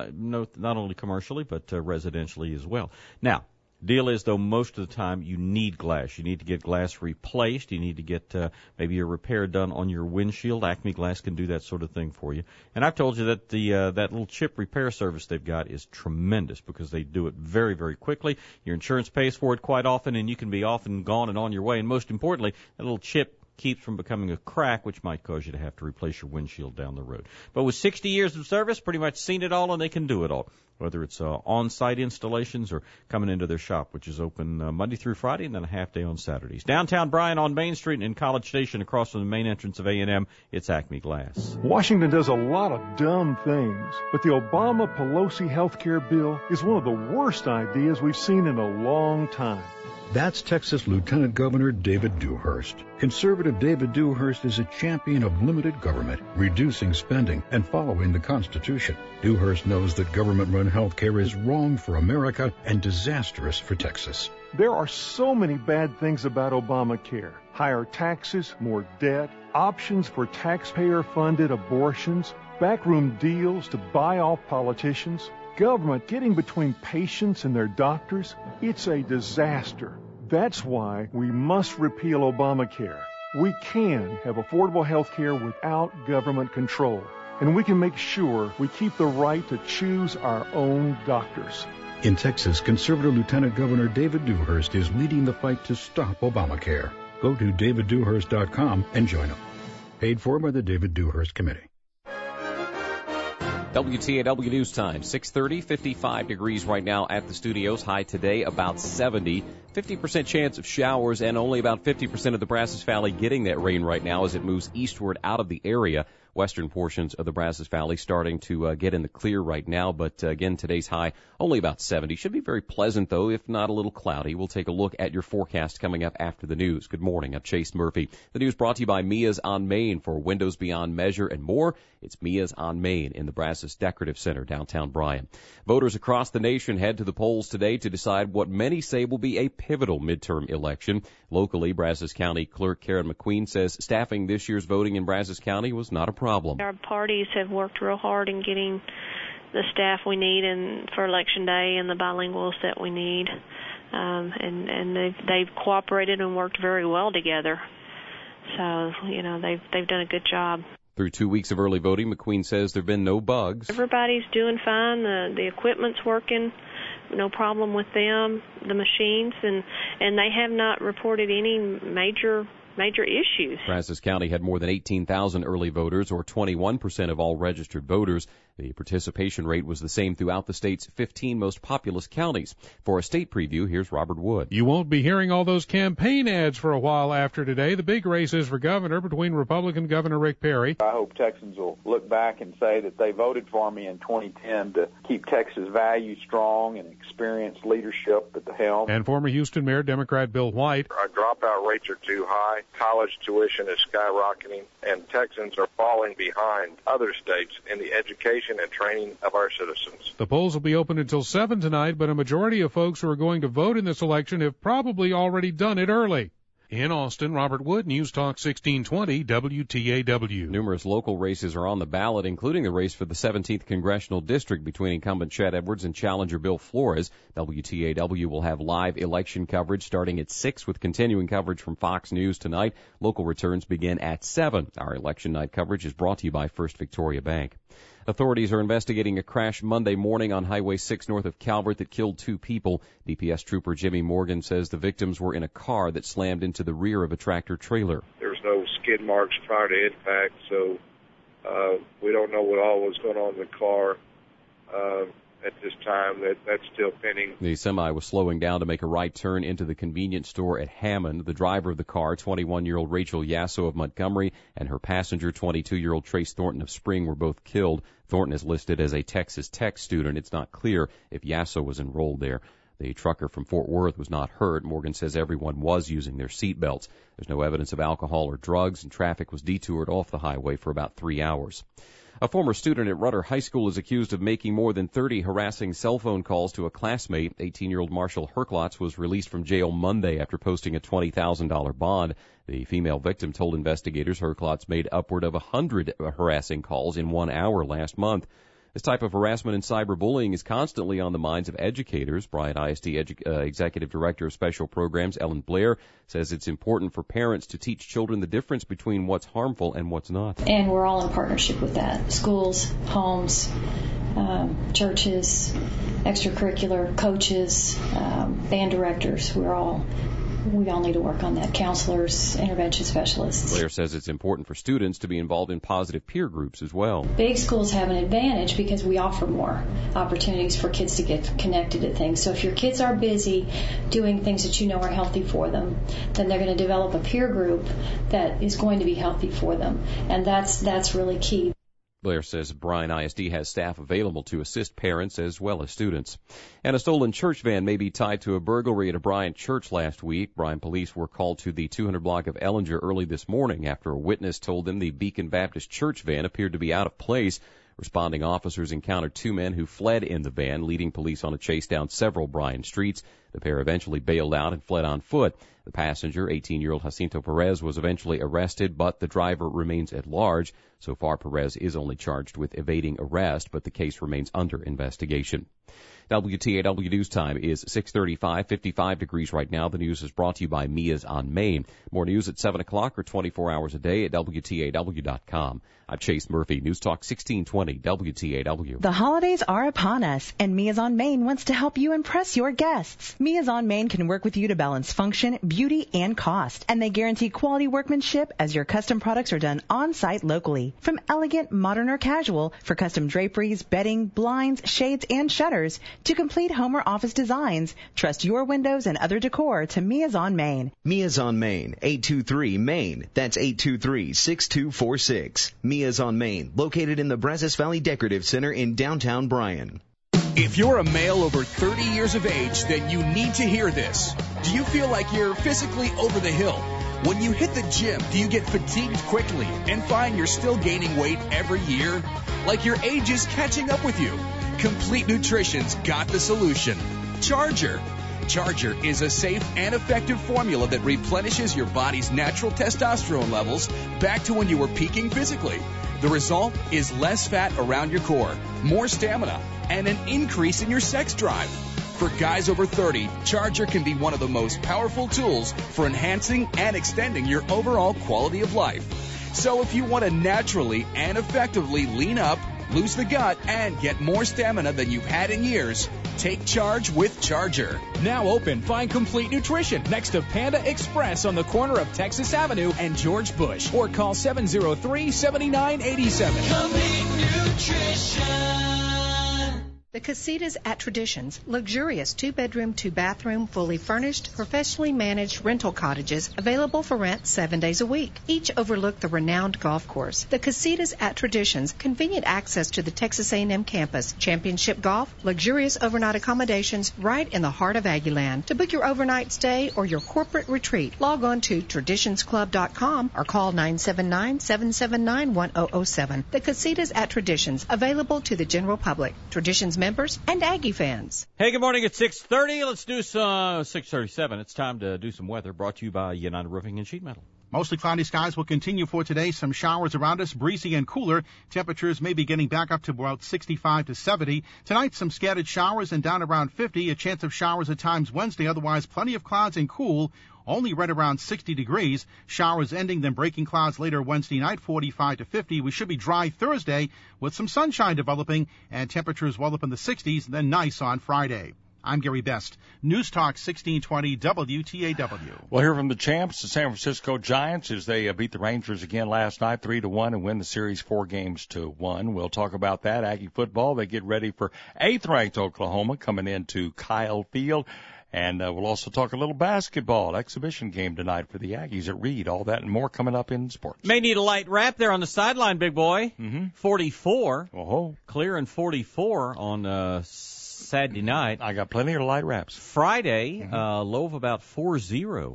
not only commercially, but residentially as well. Now, deal is, though, most of the time you need glass. You need to get glass replaced. You need to get maybe a repair done on your windshield. Acme Glass can do that sort of thing for you. And I've told you that that little chip repair service they've got is tremendous because they do it very, very quickly. Your insurance pays for it quite often, and you can be off and gone and on your way. And most importantly, that little chip keeps from becoming a crack, which might cause you to have to replace your windshield down the road. But with 60 years of service, pretty much seen it all, and they can do it all, whether it's on-site installations or coming into their shop, which is open Monday through Friday and then a half day on Saturdays. Downtown Bryan on Main Street and in College Station across from the main entrance of A&M, it's Acme Glass. Washington does a lot of dumb things, but the Obama-Pelosi health care bill is one of the worst ideas we've seen in a long time. That's Texas Lieutenant Governor David Dewhurst. Conservative David Dewhurst is a champion of limited government, reducing spending, and following the Constitution. Dewhurst knows that government-run health care is wrong for America and disastrous for Texas. There are so many bad things about Obamacare. Higher taxes, more debt, options for taxpayer-funded abortions, backroom deals to buy off politicians, government getting between patients and their doctors. It's a disaster. That's why we must repeal Obamacare. We can have affordable health care without government control, and we can make sure we keep the right to choose our own doctors. In Texas, conservative Lieutenant Governor David Dewhurst is leading the fight to stop Obamacare. Go to daviddewhurst.com and join him. Paid for by the David Dewhurst Committee. WTAW News Time, 6:30, 55 degrees right now at the studios. High today about 70. 50% chance of showers and only about 50% of the Brazos Valley getting that rain right now as it moves eastward out of the area. Western portions of the Brazos Valley starting to get in the clear right now, but again, today's high only about 70. Should be very pleasant, though, if not a little cloudy. We'll take a look at your forecast coming up after the news. Good morning. I'm Chase Murphy. The news brought to you by Mia's on Main. For windows beyond measure and more, it's Mia's on Main in the Brazos Decorative Center, downtown Bryan. Voters across the nation head to the polls today to decide what many say will be a pivotal midterm election. Locally, Brazos County Clerk Karen McQueen says staffing this year's voting in Brazos County was not a problem. Our parties have worked real hard in getting the staff we need for Election Day and the bilinguals that we need, and they've cooperated and worked very well together. So, they've done a good job. Through 2 weeks of early voting, McQueen says there have been no bugs. Everybody's doing fine. The equipment's working. No problem with them, the machines, and they have not reported any major issues. Brazos County had more than 18,000 early voters, or 21% of all registered voters. The participation rate was the same throughout the state's 15 most populous counties. For a state preview, here's Robert Wood. You won't be hearing all those campaign ads for a while after today. The big race is for governor between Republican Governor Rick Perry. I hope Texans will look back and say that they voted for me in 2010 to keep Texas values strong and experience leadership at the helm. And former Houston Mayor Democrat Bill White. Our dropout rates are too high, college tuition is skyrocketing, and Texans are falling behind other states in the education and training of our citizens. The polls will be open until 7 tonight, but a majority of folks who are going to vote in this election have probably already done it early. In Austin, Robert Wood, News Talk 1620, WTAW. Numerous local races are on the ballot, including the race for the 17th Congressional District between incumbent Chet Edwards and challenger Bill Flores. WTAW will have live election coverage starting at 6 with continuing coverage from Fox News tonight. Local returns begin at 7. Our election night coverage is brought to you by First Victoria Bank. Authorities are investigating a crash Monday morning on Highway 6 north of Calvert that killed 2 people. DPS trooper Jimmy Morgan says the victims were in a car that slammed into the rear of a tractor trailer. There was no skid marks prior to impact, so we don't know what all was going on in the car at this time. That's still pending. The semi was slowing down to make a right turn into the convenience store at Hammond. The driver of the car, 21-year-old Rachel Yasso of Montgomery, and her passenger, 22-year-old Trace Thornton of Spring, were both killed. Thornton is listed as a Texas Tech student. It's not clear if Yasso was enrolled there. The trucker from Fort Worth was not hurt. Morgan says everyone was using their seat belts. There's no evidence of alcohol or drugs, and traffic was detoured off the highway for about 3 hours. A former student at Rudder High School is accused of making more than 30 harassing cell phone calls to a classmate. 18-year-old Marshall Herklotz was released from jail Monday after posting a $20,000 bond. The female victim told investigators Herklotz made upward of 100 harassing calls in 1 hour last month. This type of harassment and cyberbullying is constantly on the minds of educators. Bryant ISD Executive Director of Special Programs Ellen Blair says it's important for parents to teach children the difference between what's harmful and what's not. And we're all in partnership with that. Schools, homes, churches, extracurricular, coaches, band directors. We're all We all need to work on that. Counselors, intervention specialists. Blair says it's important for students to be involved in positive peer groups as well. Big schools have an advantage because we offer more opportunities for kids to get connected to things. So if your kids are busy doing things that you know are healthy for them, then they're going to develop a peer group that is going to be healthy for them. And that's really key. Blair says Bryan ISD has staff available to assist parents as well as students. And a stolen church van may be tied to a burglary at a Bryan church last week. Bryan police were called to the 200 block of Ellinger early this morning after a witness told them the Beacon Baptist church van appeared to be out of place. Responding officers encountered two men who fled in the van, leading police on a chase down several Bryan streets. The pair eventually bailed out and fled on foot. The passenger, 18-year-old Jacinto Perez, was eventually arrested, but the driver remains at large. So far, Perez is only charged with evading arrest, but the case remains under investigation. WTAW News Time is 6:35, 55 degrees right now. The news is brought to you by Mia's on Main. More news at 7 o'clock or 24 hours a day at WTAW.com. I'm Chase Murphy, News Talk 1620, WTAW. The holidays are upon us, and Mia's on Main wants to help you impress your guests. Mia's on Main can work with you to balance function, beauty, and cost, and they guarantee quality workmanship as your custom products are done on-site locally. From elegant, modern, or casual, for custom draperies, bedding, blinds, shades, and shutters, to complete home or office designs, trust your windows and other decor to Mia's on Main. Mia's on Main, 823-MAIN. That's 823-6246. Mia's on Main, located in the Brazos Valley Decorative Center in downtown Bryan. If you're a male over 30 years of age, then you need to hear this. Do you feel like you're physically over the hill? When you hit the gym, do you get fatigued quickly and find you're still gaining weight every year? Like your age is catching up with you? Complete Nutrition's got the solution. Charger. Charger is a safe and effective formula that replenishes your body's natural testosterone levels back to when you were peaking physically. The result is less fat around your core, more stamina, and an increase in your sex drive. For guys over 30, Charger can be one of the most powerful tools for enhancing and extending your overall quality of life. So if you want to naturally and effectively lean up, lose the gut, and get more stamina than you've had in years, take charge with Charger. Now open, find Complete Nutrition next to Panda Express on the corner of Texas Avenue and George Bush. Or call 703-7987. Complete Nutrition. The Casitas at Traditions, luxurious 2-bedroom, 2-bathroom, fully furnished, professionally managed rental cottages available for rent 7 days a week. Each overlook the renowned golf course. The Casitas at Traditions, convenient access to the Texas A&M campus, championship golf, luxurious overnight accommodations right in the heart of Aggieland. To book your overnight stay or your corporate retreat, log on to traditionsclub.com or call 979-779-1007. The Casitas at Traditions, available to the general public. Traditions members and Aggie fans. Hey, good morning. It's 6:30. Let's do some 6:37. It's time to do some weather. Brought to you by United Roofing and Sheet Metal. Mostly cloudy skies will continue for today. Some showers around us, breezy and cooler. Temperatures may be getting back up to about 65 to 70. Tonight, some scattered showers and down around 50. A chance of showers at times Wednesday. Otherwise, plenty of clouds and cool. Only right around 60 degrees. Showers ending, then breaking clouds later Wednesday night, 45 to 50. We should be dry Thursday with some sunshine developing and temperatures well up in the 60s, then nice on Friday. I'm Gary Best. News Talk 1620 WTAW. We'll hear from the champs, the San Francisco Giants, as they beat the Rangers again last night 3-1 and win the series 4-1. We'll talk about that. Aggie football, they get ready for 8th-ranked Oklahoma coming into Kyle Field. And we'll also talk a little basketball, exhibition game tonight for the Aggies at Reed. All that and more coming up in sports. May need a light wrap there on the sideline, big boy. 44. Oh, clear and 44 on Saturday night. I got plenty of light wraps. Friday, low of about 4-0.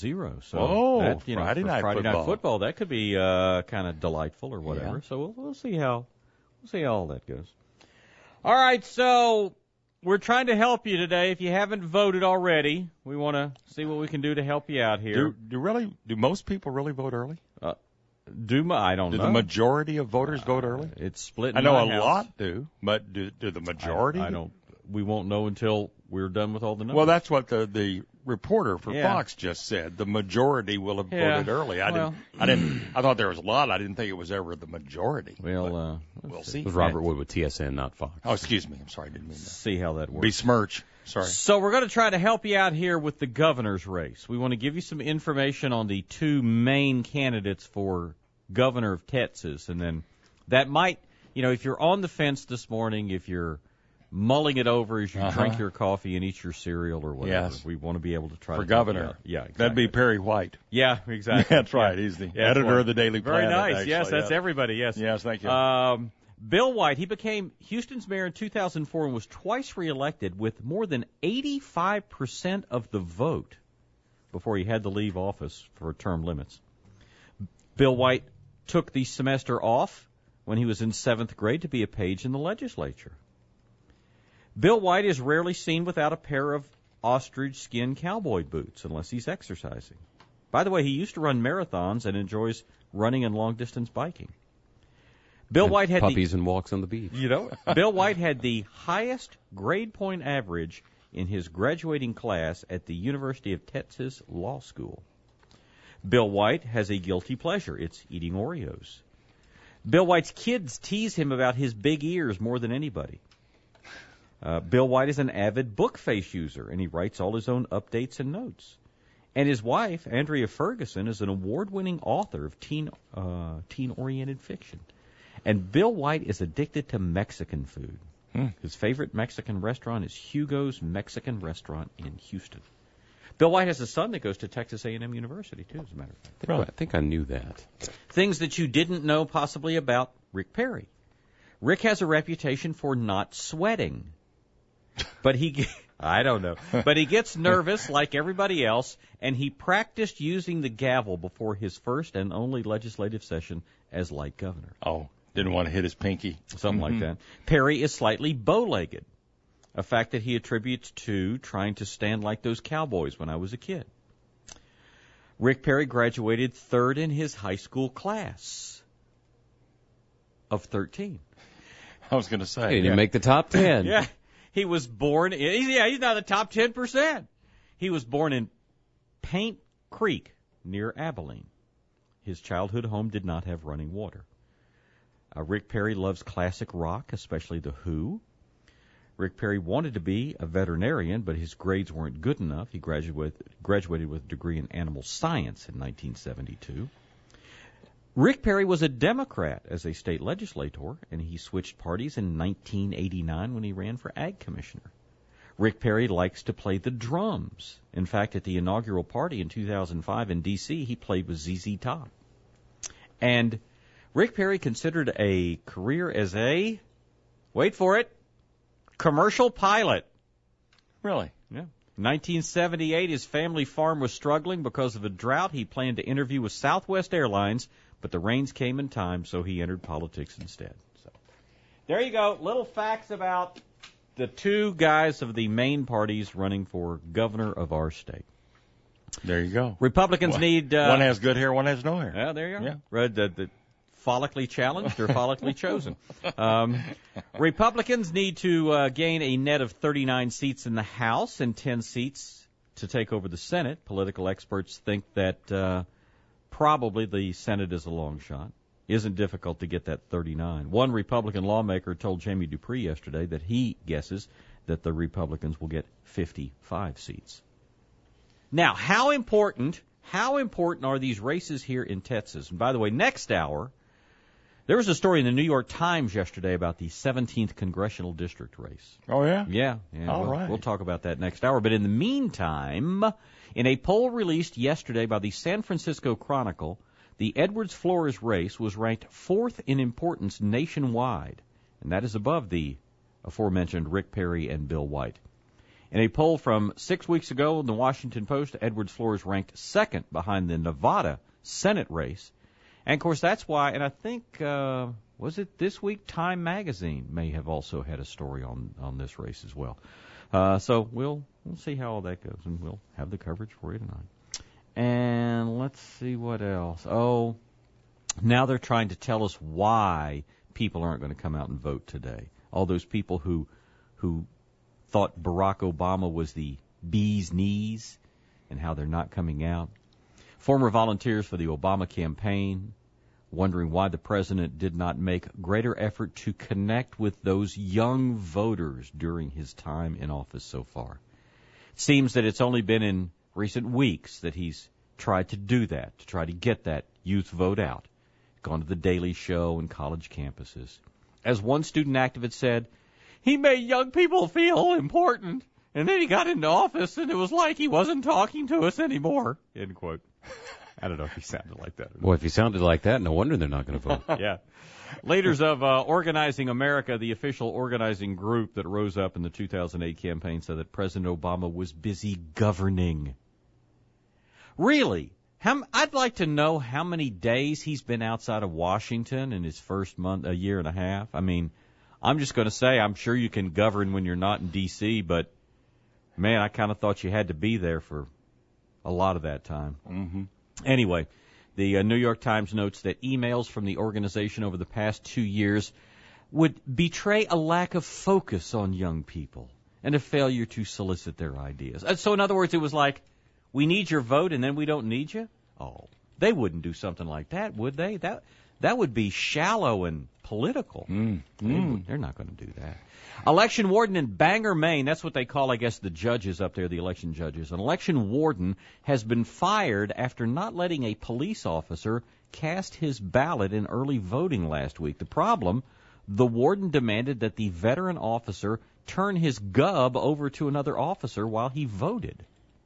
So Friday night football, that could be kind of delightful or whatever. Yeah. So we'll see how all that goes. All right, so we're trying to help you today. If you haven't voted already, we want to see what we can do to help you out here. Do most people really vote early? I don't know. Do the majority of voters vote early? It's split. I know a lot do, but do the majority? I don't. We won't know until we're done with all the numbers. Well, that's what the reporter for Fox just said the majority will have voted early. I thought there was a lot. I didn't think it was ever the majority. Well, we'll see. It was Robert Wood with TSN, not Fox. Oh, excuse me. I'm sorry. I didn't mean that. See how that works. Besmirch. Sorry. So we're going to try to help you out here with the governor's race. We want to give you some information on the two main candidates for governor of Texas, and then that might, if you're on the fence this morning, if you're mulling it over as you drink your coffee and eat your cereal or whatever, we want to be able to try for to governor. Yeah, exactly. That'd be Perry White. Yeah, exactly. That's right. He's the editor of the Daily Planet. Very nice. Actually. Yes, that's everybody. Yes. Yes, thank you. Bill White, he became Houston's mayor in 2004 and was twice reelected with more than 85% of the vote before he had to leave office for term limits. Bill White took the semester off when he was in 7th grade to be a page in the legislature. Bill White is rarely seen without a pair of ostrich skin cowboy boots unless he's exercising. By the way, he used to run marathons and enjoys running and long-distance biking. Bill White had puppies and walks on the beach. Bill White had the highest grade point average in his graduating class at the University of Texas Law School. Bill White has a guilty pleasure. It's eating Oreos. Bill White's kids tease him about his big ears more than anybody. Bill White is an avid Bookface user, and he writes all his own updates and notes. And his wife, Andrea Ferguson, is an award-winning author of teen-oriented fiction. And Bill White is addicted to Mexican food. His favorite Mexican restaurant is Hugo's Mexican Restaurant in Houston. Bill White has a son that goes to Texas A&M University, too, as a matter of fact. I think I knew that. Things that you didn't know possibly about Rick Perry. Rick has a reputation for not sweating. But I don't know. But he gets nervous like everybody else, and he practiced using the gavel before his first and only legislative session as light governor. Oh, didn't want to hit his pinky. Something like that. Perry is slightly bow-legged, a fact that he attributes to trying to stand like those cowboys when I was a kid. Rick Perry graduated third in his high school class of 13. I was going to say. He didn't make the top 10. Yeah. He was born, he's not the top 10%. He was born in Paint Creek near Abilene. His childhood home did not have running water. Rick Perry loves classic rock, especially The Who. Rick Perry wanted to be a veterinarian, but his grades weren't good enough. He graduated with a degree in animal science in 1972. Rick Perry was a Democrat as a state legislator, and he switched parties in 1989 when he ran for Ag Commissioner. Rick Perry likes to play the drums. In fact, at the inaugural party in 2005 in D.C., he played with ZZ Top. And Rick Perry considered a career as a, wait for it, commercial pilot. Really? Yeah. In 1978, his family farm was struggling because of a drought. He planned to interview with Southwest Airlines, but the rains came in time, so he entered politics instead. So, there you go. Little facts about the two guys of the main parties running for governor of our state. There you go. Republicans need... one has good hair, one has no hair. Yeah, there you go. Yeah. The follically challenged or follically chosen. Republicans need to gain a net of 39 seats in the House and 10 seats to take over the Senate. Political experts think that probably the Senate is a long shot. Isn't difficult to get that 39. One Republican lawmaker told Jamie Dupree yesterday that he guesses that the Republicans will get 55 seats. Now, how important are these races here in Texas? And by the way, next hour, there was a story in the New York Times yesterday about the 17th Congressional District race. Oh, yeah? Yeah. All right. We'll talk about that next hour. But in the meantime, in a poll released yesterday by the San Francisco Chronicle, the Edwards-Flores race was ranked 4th in importance nationwide, and that is above the aforementioned Rick Perry and Bill White. In a poll from 6 weeks ago in the Washington Post, Edwards-Flores ranked 2nd behind the Nevada Senate race. And, of course, that's why, and I think, was it this week, Time Magazine may have also had a story on this race as well. So we'll see how all that goes, and we'll have the coverage for you tonight. And let's see what else. Oh, now they're trying to tell us why people aren't going to come out and vote today. All those people who thought Barack Obama was the bee's knees and how they're not coming out. Former volunteers for the Obama campaign wondering why the president did not make greater effort to connect with those young voters during his time in office so far. It seems that it's only been in recent weeks that he's tried to do that, to try to get that youth vote out, gone to the Daily Show and college campuses. As one student activist said, he made young people feel important, and then he got into office, and it was like he wasn't talking to us anymore, end quote. I don't know if he sounded like that. Boy, if he sounded like that, no wonder they're not going to vote. Yeah. Leaders of Organizing America, the official organizing group that rose up in the 2008 campaign, said that President Obama was busy governing. Really? I'd like to know how many days he's been outside of Washington in his first month, a year and a half. I mean, I'm just going to say I'm sure you can govern when you're not in D.C., but, man, I kind of thought you had to be there for a lot of that time. Mm-hmm. Anyway, the New York Times notes that emails from the organization over the past 2 years would betray a lack of focus on young people and a failure to solicit their ideas. So in other words, it was like, we need your vote and then we don't need you? Oh, they wouldn't do something like that, would they? That would be shallow and political. They're not going to do that. Election warden in Bangor, Maine, that's what they call, I guess, the judges up there, the election judges. An election warden has been fired after not letting a police officer cast his ballot in early voting last week. The problem, the warden demanded that the veteran officer turn his gub over to another officer while he voted.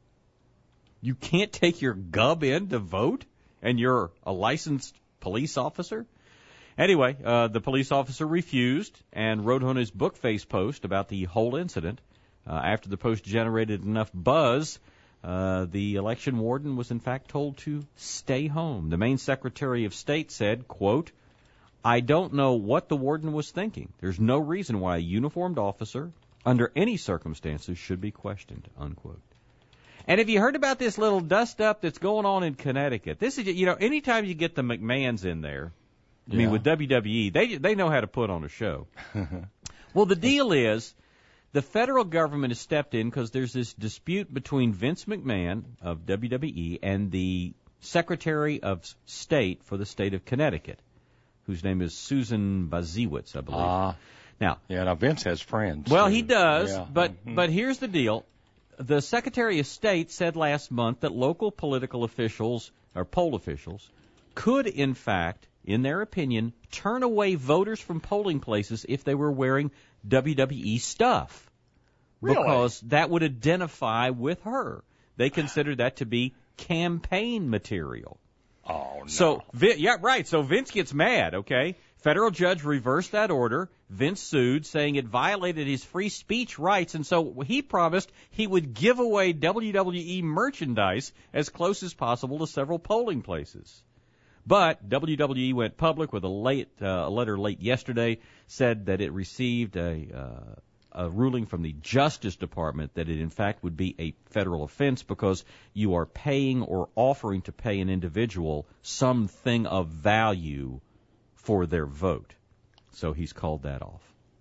You can't take your gub in to vote, and you're a licensed police officer? Anyway, the police officer refused and wrote on his Bookface post about the whole incident. After the post generated enough buzz, the election warden was in fact told to stay home. The Maine Secretary of State said, quote, I don't know what the warden was thinking. There's no reason why a uniformed officer, under any circumstances, should be questioned, unquote. And have you heard about this little dust-up that's going on in Connecticut? This is, anytime you get the McMahons in there, I mean, with WWE, they know how to put on a show. Well, the deal is the federal government has stepped in because there's this dispute between Vince McMahon of WWE and the Secretary of State for the state of Connecticut, whose name is Susan Baziewicz, I believe. Now Vince has friends. Well, he does, but here's the deal. The Secretary of State said last month that local political officials, or poll officials, could, in fact, in their opinion, turn away voters from polling places if they were wearing WWE stuff. Really? Because that would identify with her. They consider that to be campaign material. Oh, no. So, So Vince gets mad, okay? Federal judge reversed that order. Vince sued, saying it violated his free speech rights, and so he promised he would give away WWE merchandise as close as possible to several polling places. But WWE went public with a letter late yesterday, said that it received a ruling from the Justice Department that it in fact would be a federal offense because you are paying or offering to pay an individual something of value for their vote. So he's called that off.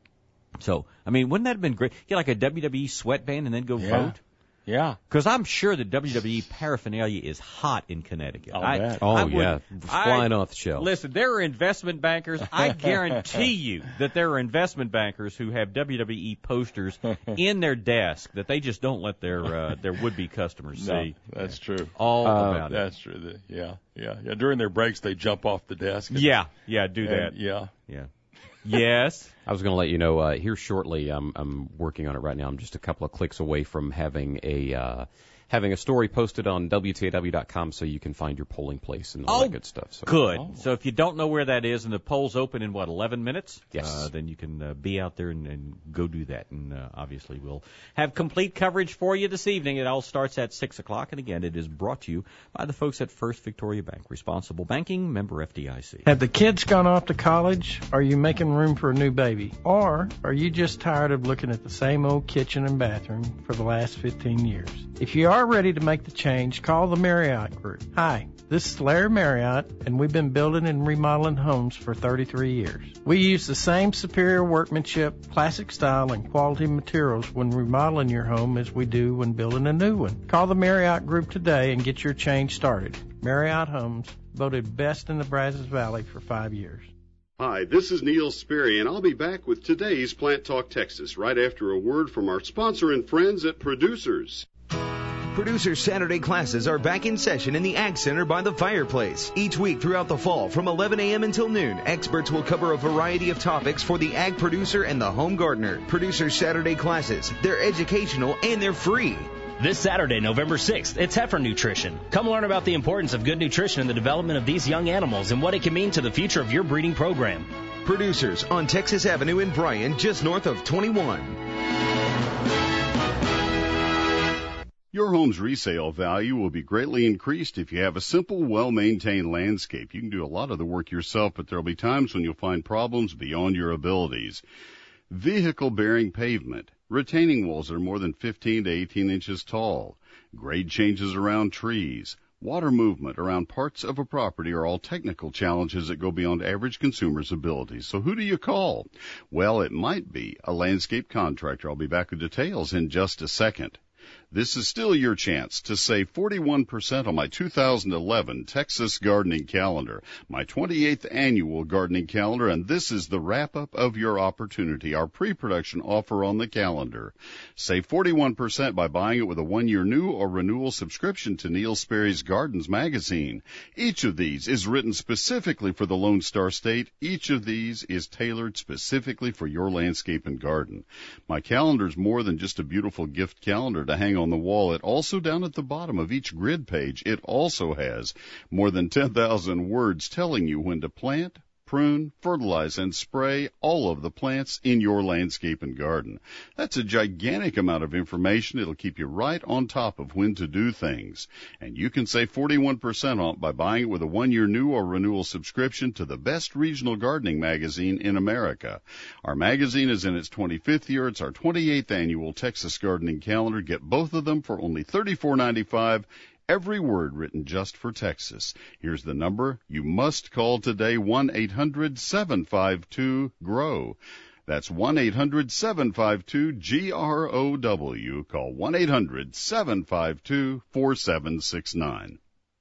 So, I mean, wouldn't that have been great? Get like a WWE sweatband and then go vote? Yeah. Because I'm sure that WWE paraphernalia is hot in Connecticut. Flying off the shelf. Listen, there are investment bankers. I guarantee you that there are investment bankers who have WWE posters in their desk that they just don't let their would-be customers see. That's true. All about it. That's true. Yeah. During their breaks, they jump off the desk. Do that. Yeah. Yes. I was going to let you know here shortly. I'm working on it right now. I'm just a couple of clicks away from having a story posted on WTAW.com so you can find your polling place and all that good stuff. So, good. So if you don't know where that is and the polls open in, 11 minutes? Yes. Then you can be out there and go do that. And obviously we'll have complete coverage for you this evening. It all starts at 6 o'clock. And again, it is brought to you by the folks at First Victoria Bank. Responsible banking, member FDIC. Have the kids gone off to college? Are you making room for a new baby? baby? Or are you just tired of looking at the same old kitchen and bathroom for the last 15 years? If you are ready to make the change, call the Marriott Group. Hi, this is Larry Marriott, and we've been building and remodeling homes for 33 years. We use the same superior workmanship, classic style, and quality materials when remodeling your home as we do when building a new one. Call the Marriott Group today and get your change started. Marriott Homes, voted best in the Brazos Valley for 5 years. Hi, this is Neil Sperry, and I'll be back with today's Plant Talk Texas right after a word from our sponsor and friends at Producers. Producers Saturday classes are back in session in the Ag Center by the fireplace. Each week throughout the fall from 11 a.m. until noon, experts will cover a variety of topics for the ag producer and the home gardener. Producers Saturday classes, they're educational and they're free. This Saturday, November 6th, it's Heifer Nutrition. Come learn about the importance of good nutrition in the development of these young animals and what it can mean to the future of your breeding program. Producers on Texas Avenue in Bryan, just north of 21. Your home's resale value will be greatly increased if you have a simple, well-maintained landscape. You can do a lot of the work yourself, but there will be times when you'll find problems beyond your abilities. Vehicle-bearing pavement, retaining walls that are more than 15 to 18 inches tall, grade changes around trees, water movement around parts of a property are all technical challenges that go beyond average consumers' abilities. So who do you call? Well, it might be a landscape contractor. I'll be back with details in just a second. This is still your chance to save 41% on my 2011 Texas Gardening Calendar, my 28th annual gardening calendar, and this is the wrap-up of your opportunity, our pre-production offer on the calendar. Save 41% by buying it with a 1-year new or renewal subscription to Neil Sperry's Gardens magazine. Each of these is written specifically for the Lone Star State. Each of these is tailored specifically for your landscape and garden. My calendar is more than just a beautiful gift calendar to hang on the wall. It also, down at the bottom of each grid page, it also has more than 10,000 words telling you when to plant, prune, fertilize, and spray all of the plants in your landscape and garden. That's a gigantic amount of information. It'll keep you right on top of when to do things. And you can save 41% off by buying it with a 1-year new or renewal subscription to the best regional gardening magazine in America. Our magazine is in its 25th year. It's our 28th annual Texas Gardening Calendar. Get both of them for only $34.95. Every word written just for Texas. Here's the number you must call today, 1-800-752-GROW. That's 1-800-752-GROW. Call 1-800-752-4769.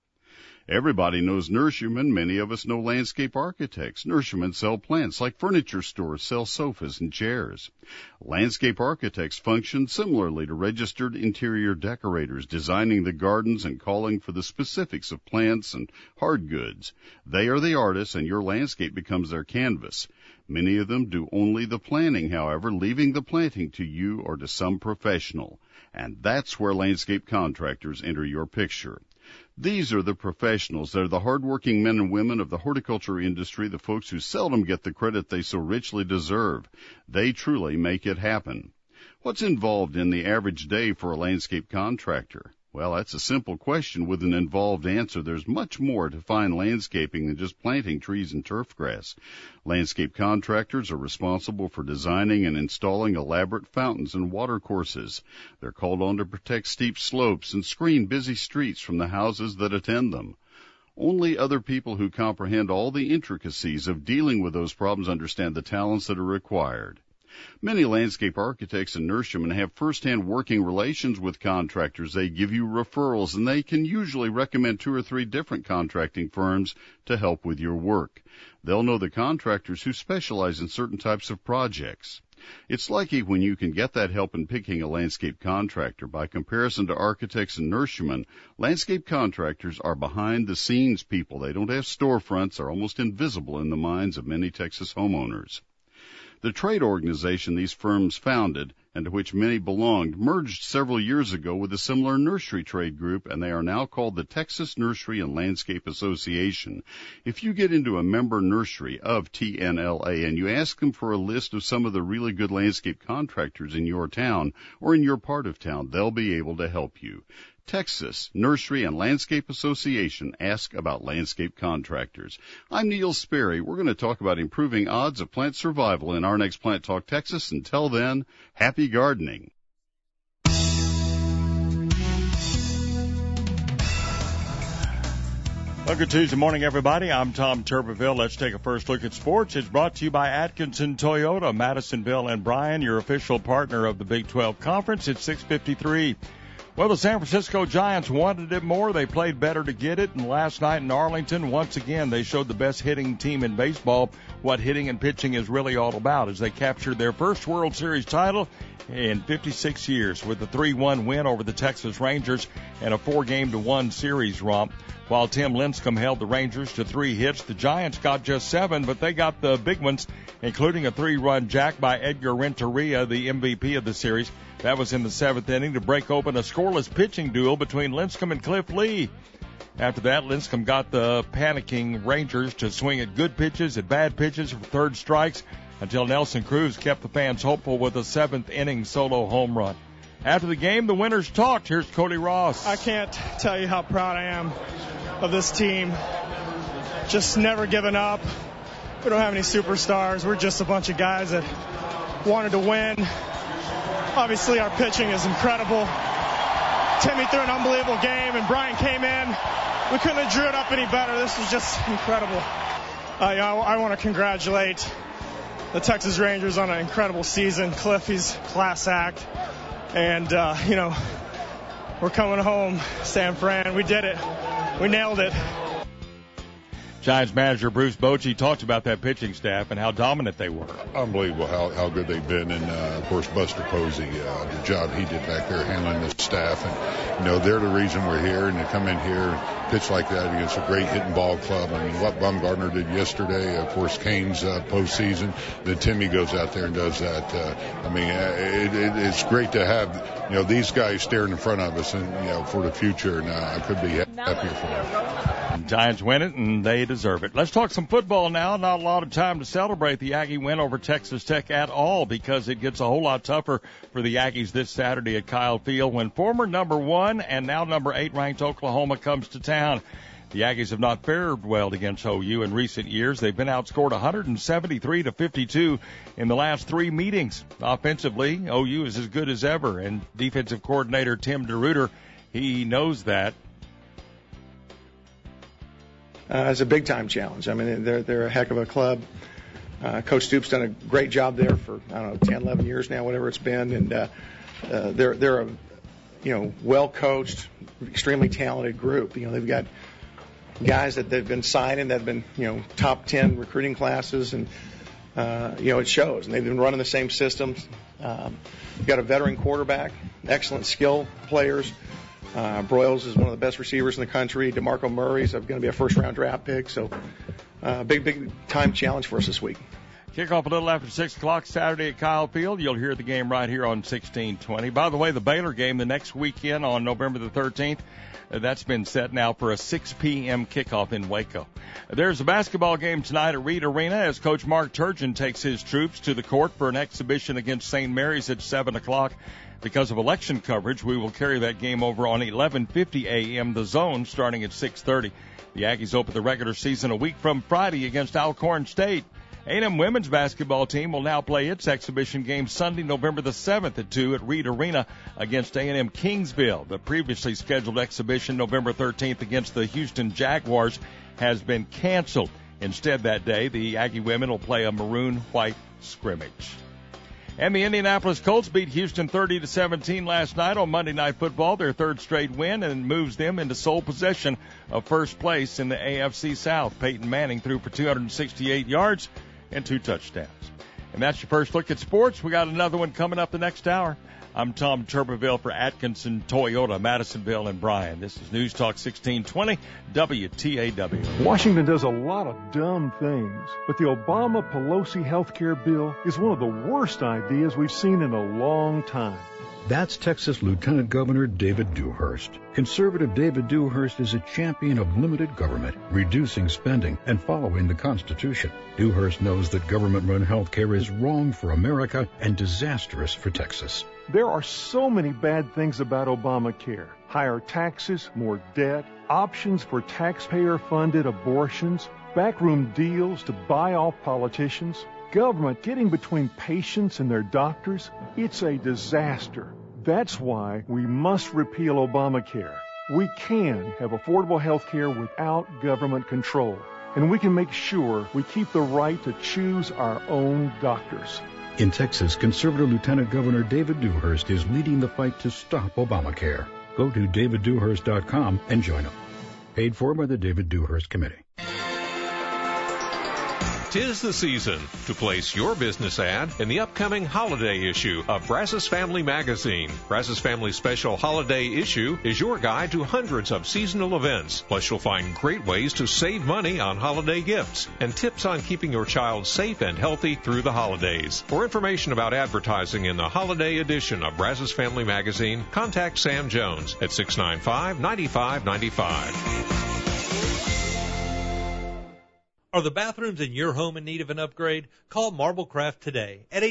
Everybody knows Nurseryman. Many of us know landscape architects. Nurserymen sell plants like furniture stores sell sofas and chairs. Landscape architects function similarly to registered interior decorators, designing the gardens and calling for the specifics of plants and hard goods. They are the artists, and your landscape becomes their canvas. Many of them do only the planning, however, leaving the planting to you or to some professional. And that's where landscape contractors enter your picture. These are the professionals. They're the hardworking men and women of the horticulture industry, the folks who seldom get the credit they so richly deserve. They truly make it happen. What's involved in the average day for a landscape contractor? Well, that's a simple question with an involved answer. There's much more to fine landscaping than just planting trees and turf grass. Landscape contractors are responsible for designing and installing elaborate fountains and water courses. They're called on to protect steep slopes and screen busy streets from the houses that attend them. Only other people who comprehend all the intricacies of dealing with those problems understand the talents that are required. Many landscape architects and nurserymen have first-hand working relations with contractors. They give you referrals, and they can usually recommend 2 or 3 different contracting firms to help with your work. They'll know the contractors who specialize in certain types of projects. It's lucky when you can get that help in picking a landscape contractor. By comparison to architects and nurserymen, landscape contractors are behind-the-scenes people. They don't have storefronts, are almost invisible in the minds of many Texas homeowners. The trade organization these firms founded, and to which many belonged, merged several years ago with a similar nursery trade group, and they are now called the Texas Nursery and Landscape Association. If you get into a member nursery of TNLA and you ask them for a list of some of the really good landscape contractors in your town or in your part of town, they'll be able to help you. Texas Nursery and Landscape Association Ask About Landscape Contractors. I'm Neil Sperry. We're going to talk about improving odds of plant survival in our next Plant Talk Texas. Until then, happy gardening. Well, good Tuesday morning, everybody. I'm Tom Turbeville. Let's take a first look at sports. It's brought to you by Atkinson Toyota, Madisonville and Bryan, your official partner of the Big 12 Conference. It's 6:53. Well, the San Francisco Giants wanted it more. They played better to get it. And last night in Arlington, once again, they showed the best hitting team in baseball what hitting and pitching is really all about as they captured their first World Series title in 56 years with a 3-1 win over the Texas Rangers and a 4-1 series romp. While Tim Lincecum held the Rangers to 3 hits, the Giants got just 7, but they got the big ones, including a 3-run jack by Edgar Renteria, the MVP of the series. That was in the 7th inning to break open a scoreless pitching duel between Lincecum and Cliff Lee. After that, Lincecum got the panicking Rangers to swing at good pitches, at bad pitches for third strikes, until Nelson Cruz kept the fans hopeful with a 7th inning solo home run. After the game, the winners talked. Here's Cody Ross. I can't tell you how proud I am of this team. Just never giving up. We don't have any superstars. We're just a bunch of guys that wanted to win. Obviously, our pitching is incredible. Timmy threw an unbelievable game, and Brian came in. We couldn't have drew it up any better. This was just incredible. I want to congratulate the Texas Rangers on an incredible season. Cliff, he's class act. And, we're coming home, San Fran. We did it. We nailed it. Giants manager Bruce Bochy talked about that pitching staff and how dominant they were. Unbelievable how good they've been. And, of course, Buster Posey, the job he did back there handling the staff. And, they're the reason we're here. And to come in here and pitch like that against a great hitting ball club. I mean, what Bumgarner did yesterday, of course, Kane's postseason. Then Timmy goes out there and does that. It's great to have, these guys staring in front of us and, for the future. And I could be happier for them. Giants win it, and they deserve it. Let's talk some football now. Not a lot of time to celebrate the Aggie win over Texas Tech at all because it gets a whole lot tougher for the Aggies this Saturday at Kyle Field when former number 1 and now number 8 ranked Oklahoma comes to town. The Aggies have not fared well against OU in recent years. They've been outscored 173-52 in the last 3 meetings. Offensively, OU is as good as ever, and defensive coordinator Tim DeRuyter, he knows that. It's a big-time challenge. I mean, they're a heck of a club. Coach Stoops done a great job there for, 10, 11 years now, whatever it's been. And they're a, well-coached, extremely talented group. They've got guys that they've been signing that have been, top 10 recruiting classes. And, it shows. And they've been running the same systems. You've got a veteran quarterback, excellent skill players. Broyles is one of the best receivers in the country. DeMarco Murray's going to be a first-round draft pick. So, big time challenge for us this week. Kickoff a little after 6 o'clock Saturday at Kyle Field. You'll hear the game right here on 1620. By the way, the Baylor game the next weekend on November the 13th, that's been set now for a 6 p.m. kickoff in Waco. There's a basketball game tonight at Reed Arena as Coach Mark Turgeon takes his troops to the court for an exhibition against St. Mary's at 7 o'clock. Because of election coverage, we will carry that game over on 11:50 a.m. The Zone starting at 6:30. The Aggies open the regular season a week from Friday against Alcorn State. A&M women's basketball team will now play its exhibition game Sunday, November the 7th at 2 at Reed Arena against A&M Kingsville. The previously scheduled exhibition November 13th against the Houston Jaguars has been canceled. Instead that day, the Aggie women will play a maroon-white scrimmage. And the Indianapolis Colts beat Houston 30-17 last night on Monday Night Football, their third straight win, and moves them into sole possession of first place in the AFC South. Peyton Manning threw for 268 yards and 2 touchdowns. And that's your first look at sports. We got another one coming up the next hour. I'm Tom Turbeville for Atkinson Toyota, Madisonville and Bryan. This is News Talk 1620 WTAW. Washington does a lot of dumb things, but the Obama-Pelosi health care bill is one of the worst ideas we've seen in a long time. That's Texas Lieutenant Governor David Dewhurst. Conservative David Dewhurst is a champion of limited government, reducing spending, and following the Constitution. Dewhurst knows that government-run health care is wrong for America and disastrous for Texas. There are so many bad things about Obamacare. higher taxes, more debt, options for taxpayer-funded abortions, backroom deals to buy off politicians, government getting between patients and their doctors. It's a disaster. That's why we must repeal Obamacare. We can have affordable health care without government control. And we can make sure we keep the right to choose our own doctors. In Texas, conservative Lieutenant Governor David Dewhurst is leading the fight to stop Obamacare. Go to daviddewhurst.com and join him. Paid for by the David Dewhurst Committee. 'Tis the season to place your business ad in the upcoming holiday issue of Brazos Family Magazine. Brazos Family's special holiday issue is your guide to hundreds of seasonal events. Plus, you'll find great ways to save money on holiday gifts and tips on keeping your child safe and healthy through the holidays. For information about advertising in the holiday edition of Brazos Family Magazine, contact Sam Jones at 695-9595. Are the bathrooms in your home in need of an upgrade? Call Marblecraft today at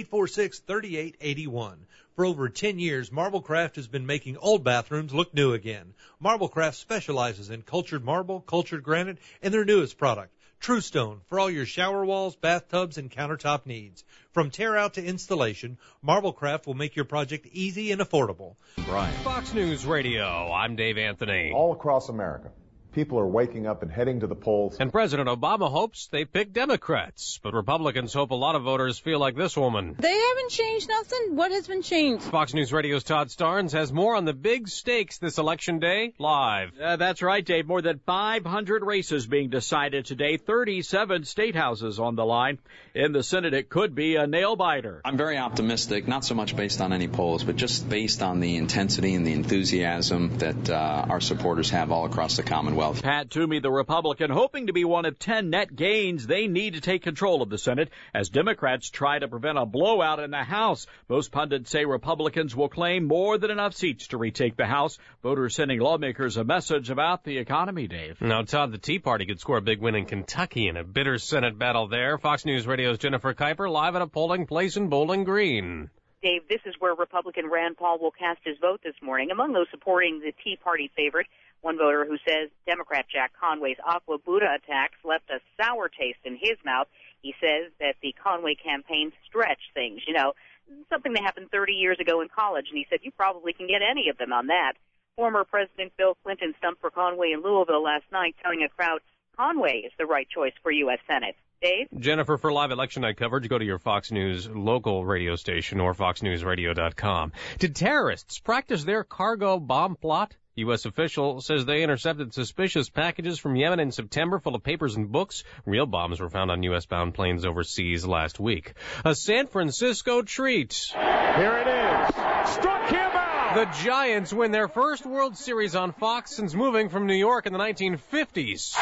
846-3881. For over 10 years, Marblecraft has been making old bathrooms look new again. Marblecraft specializes in cultured marble, cultured granite, and their newest product, True Stone, for all your shower walls, bathtubs, and countertop needs. From tear out to installation, Marblecraft will make your project easy and affordable. Brian. Fox News Radio, I'm Dave Anthony. All across America, people are waking up and heading to the polls. And President Obama hopes they pick Democrats. But Republicans hope a lot of voters feel like this woman. They haven't changed nothing. What has been changed? Fox News Radio's Todd Starnes has more on the big stakes this election day, live. That's right, Dave. More than 500 races being decided today. 37 state houses on the line. In the Senate, it could be a nail-biter. I'm very optimistic, not so much based on any polls, but just based on the intensity and the enthusiasm that our supporters have all across the Commonwealth. Pat Toomey, the Republican, hoping to be one of 10 net gains. They need to take control of the Senate as Democrats try to prevent a blowout in the House. Most pundits say Republicans will claim more than enough seats to retake the House. Voters sending lawmakers a message about the economy, Dave. Now, Todd, the Tea Party could score a big win in Kentucky in a bitter Senate battle there. Fox News Radio's Jennifer Kuiper live at a polling place in Bowling Green. Dave, this is where Republican Rand Paul will cast his vote this morning. Among those supporting the Tea Party favorite, one voter who says Democrat Jack Conway's Aqua Buddha attacks left a sour taste in his mouth. He says that the Conway campaign stretched things, something that happened 30 years ago in college, and he said you probably can get any of them on that. Former President Bill Clinton stumped for Conway in Louisville last night, telling a crowd Conway is the right choice for U.S. Senate. Dave? Jennifer, for live election night coverage, go to your Fox News local radio station or foxnewsradio.com. Did terrorists practice their cargo bomb plot? U.S. official says they intercepted suspicious packages from Yemen in September full of papers and books. Real bombs were found on U.S.-bound planes overseas last week. A San Francisco treat. Here it is. Struck him out. The Giants win their first World Series on Fox since moving from New York in the 1950s.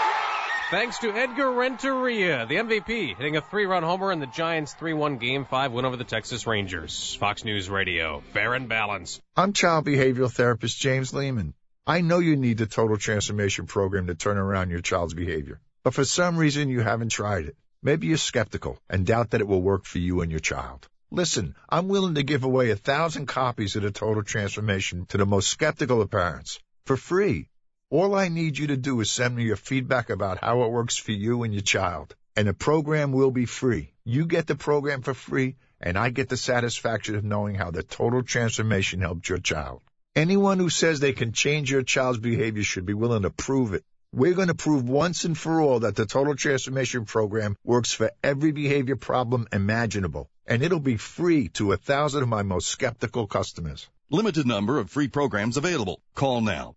Thanks to Edgar Renteria, the MVP, hitting a 3-run homer in the Giants' 3-1 Game 5 win over the Texas Rangers. Fox News Radio, fair and balanced. I'm child behavioral therapist James Lehman. I know you need the Total Transformation Program to turn around your child's behavior, but for some reason you haven't tried it. Maybe you're skeptical and doubt that it will work for you and your child. Listen, I'm willing to give away 1,000 copies of the Total Transformation to the most skeptical of parents for free. All I need you to do is send me your feedback about how it works for you and your child, and the program will be free. You get the program for free, and I get the satisfaction of knowing how the Total Transformation helped your child. Anyone who says they can change your child's behavior should be willing to prove it. We're going to prove once and for all that the Total Transformation Program works for every behavior problem imaginable, and it'll be free to 1,000 of my most skeptical customers. Limited number of free programs available. Call now.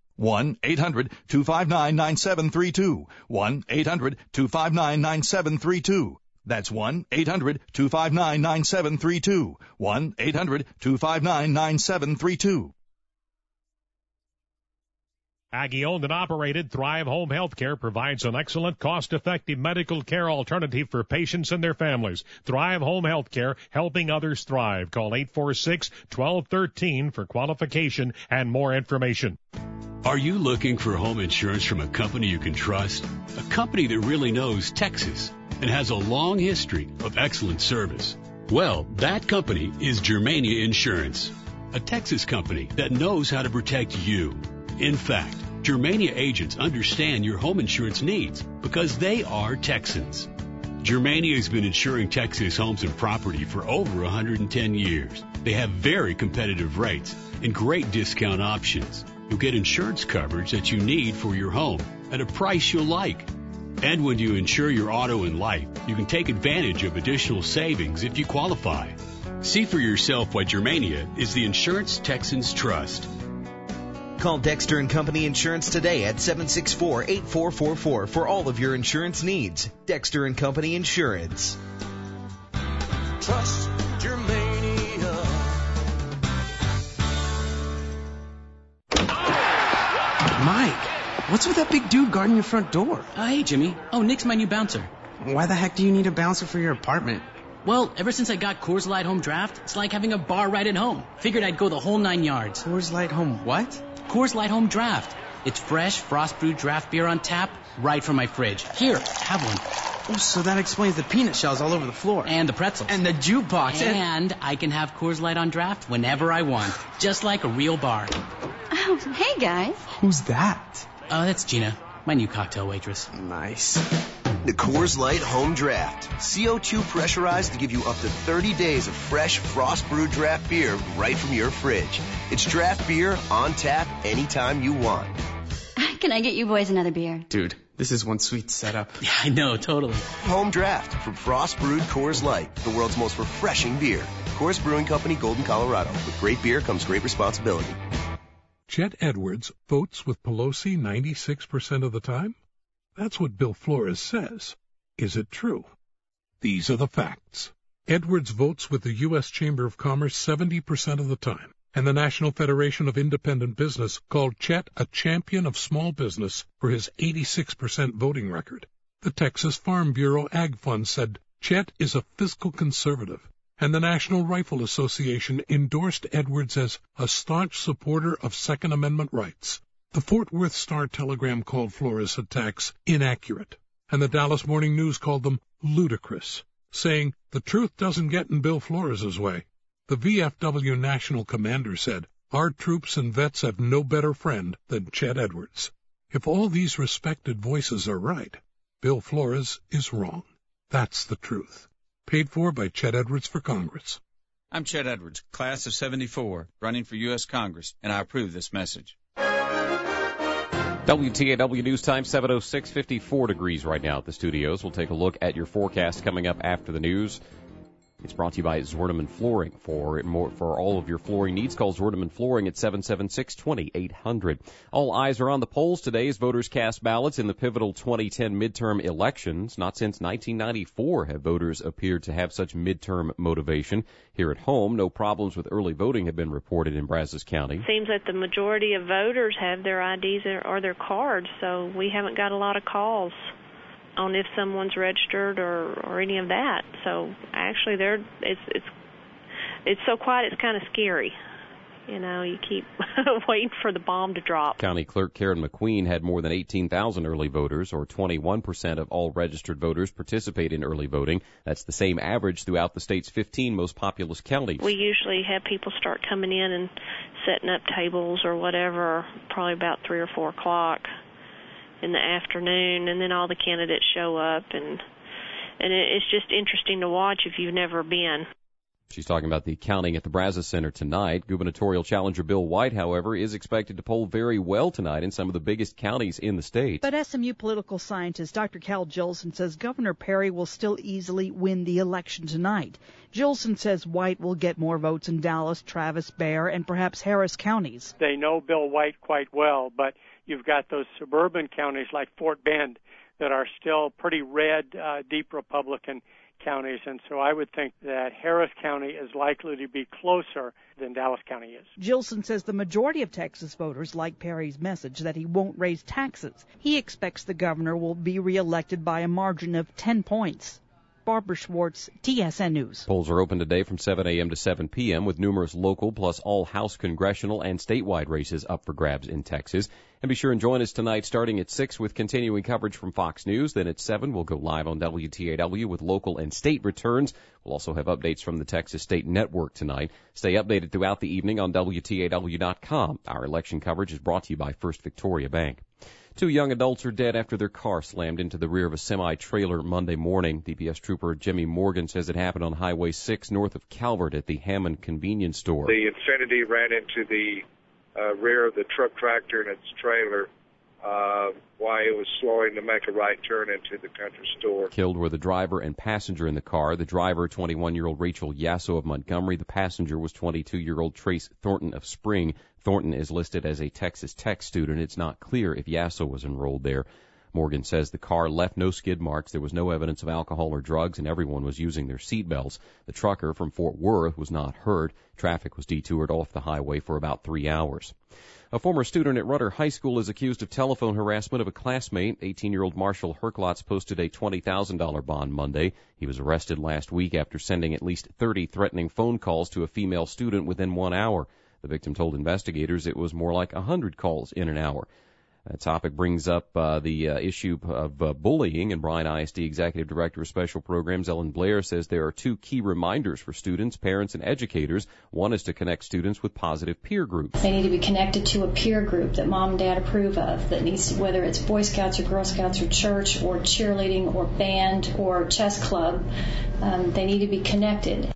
1-800-259-9732. 1-800-259-9732. That's 1-800-259-9732. 1-800-259-9732. Aggie-owned and operated, Thrive Home Healthcare provides an excellent, cost-effective medical care alternative for patients and their families. Thrive Home Healthcare, helping others thrive. Call 846-1213 for qualification and more information. Are you looking for home insurance from a company you can trust? A company that really knows Texas and has a long history of excellent service? Well, that company is Germania Insurance, a Texas company that knows how to protect you. In fact, Germania agents understand your home insurance needs because they are Texans. Germania has been insuring Texas homes and property for over 110 years. They have very competitive rates and great discount options. You'll get insurance coverage that you need for your home at a price you'll like. And when you insure your auto and life, you can take advantage of additional savings if you qualify. See for yourself why Germania is the insurance Texans trust. Call Dexter & Company Insurance today at 764-8444 for all of your insurance needs. Dexter & Company Insurance. Trust Germania. Mike, what's with that big dude guarding your front door? Hey, Jimmy. Oh, Nick's my new bouncer. Why the heck do you need a bouncer for your apartment? Well, ever since I got Coors Light Home Draft, it's like having a bar right at home. Figured I'd go the whole 9 yards. Coors Light Home what? Coors Light Home Draft. It's fresh, frost-brewed draft beer on tap, right from my fridge. Here, have one. Oh, so that explains the peanut shells all over the floor. And the pretzels. And the jukebox. And I can have Coors Light on draft whenever I want. Just like a real bar. Oh, hey, guys. Who's that? That's Gina, my new cocktail waitress. Nice. The Coors Light Home Draft. CO2 pressurized to give you up to 30 days of fresh, frost-brewed draft beer right from your fridge. It's draft beer on tap anytime you want. Can I get you boys another beer? Dude, this is one sweet setup. Yeah, I know, totally. Home Draft from frost-brewed Coors Light, the world's most refreshing beer. Coors Brewing Company, Golden, Colorado. With great beer comes great responsibility. Chet Edwards votes with Pelosi 96% of the time? That's what Bill Flores says. Is it true? These are the facts. Edwards votes with the U.S. Chamber of Commerce 70% of the time, and the National Federation of Independent Business called Chet a champion of small business for his 86% voting record. The Texas Farm Bureau Ag Fund said Chet is a fiscal conservative, and the National Rifle Association endorsed Edwards as a staunch supporter of Second Amendment rights. The Fort Worth Star-Telegram called Flores' attacks inaccurate, and the Dallas Morning News called them ludicrous, saying the truth doesn't get in Bill Flores' way. The VFW National Commander said, "Our troops and vets have no better friend than Chet Edwards." If all these respected voices are right, Bill Flores is wrong. That's the truth. Paid for by Chet Edwards for Congress. I'm Chet Edwards, class of 74, running for U.S. Congress, and I approve this message. WTAW News Time, 7:06, 54 degrees right now at the studios. We'll take a look at your forecast coming up after the news. It's brought to you by Zordeman Flooring. For all of your flooring needs, call Zordeman Flooring at 776-2800. All eyes are on the polls today as voters cast ballots in the pivotal 2010 midterm elections. Not since 1994 have voters appeared to have such midterm motivation. Here at home, no problems with early voting have been reported in Brazos County. Seems that the majority of voters have their IDs or their cards, so we haven't got a lot of calls on if someone's registered or any of that. So actually, it's so quiet. It's kind of scary. You know, you keep waiting for the bomb to drop. County Clerk Karen McQueen had more than 18,000 early voters, or 21% of all registered voters participate in early voting. That's the same average throughout the state's 15 most populous counties. We usually have people start coming in and setting up tables or whatever, probably about 3 or 4 o'clock in the afternoon, and then all the candidates show up, and it's just interesting to watch if you've never been. She's talking about the counting at the Brazos Center tonight. Gubernatorial challenger Bill White, however, is expected to poll very well tonight in some of the biggest counties in the state. But SMU political scientist Dr. Cal Jolson says Governor Perry will still easily win the election tonight. Jolson says White will get more votes in Dallas, Travis, Bexar, and perhaps Harris counties. They know Bill White quite well, but you've got those suburban counties like Fort Bend that are still pretty red, deep Republican counties, and so I would think that Harris County is likely to be closer than Dallas County is. Jolson says the majority of Texas voters like Perry's message that he won't raise taxes. He expects the governor will be reelected by a margin of 10 points. Barbara Schwartz, TSN News. Polls are open today from 7 a.m. to 7 p.m. with numerous local plus all House congressional and statewide races up for grabs in Texas. And be sure and join us tonight starting at 6 with continuing coverage from Fox News. Then at 7, we'll go live on WTAW with local and state returns. We'll also have updates from the Texas State Network tonight. Stay updated throughout the evening on WTAW.com. Our election coverage is brought to you by First Victoria Bank. 2 young adults are dead after their car slammed into the rear of a semi-trailer Monday morning. DPS trooper Jimmy Morgan says it happened on Highway 6 north of Calvert at the Hammond convenience store. The Infiniti ran into the rear of the truck tractor and its trailer while it was slowing to make a right turn into the country store. Killed were the driver and passenger in the car. The driver, 21-year-old Rachel Yasso of Montgomery. The passenger was 22-year-old Trace Thornton of Spring. Thornton is listed as a Texas Tech student. It's not clear if Yasso was enrolled there. Morgan says the car left no skid marks. There was no evidence of alcohol or drugs, and everyone was using their seatbelts. The trucker from Fort Worth was not hurt. Traffic was detoured off the highway for about 3 hours. A former student at Rudder High School is accused of telephone harassment of a classmate. 18-year-old Marshall Herklotz posted a $20,000 bond Monday. He was arrested last week after sending at least 30 threatening phone calls to a female student within 1 hour. The victim told investigators it was more like 100 calls in an hour. That topic brings up the issue of bullying, and Bryan ISD Executive Director of Special Programs Ellen Blair says there are 2 key reminders for students, parents, and educators. One is to connect students with positive peer groups. They need to be connected to a peer group that mom and dad approve of, that needs to, whether it's Boy Scouts or Girl Scouts or church or cheerleading or band or chess club, they need to be connected.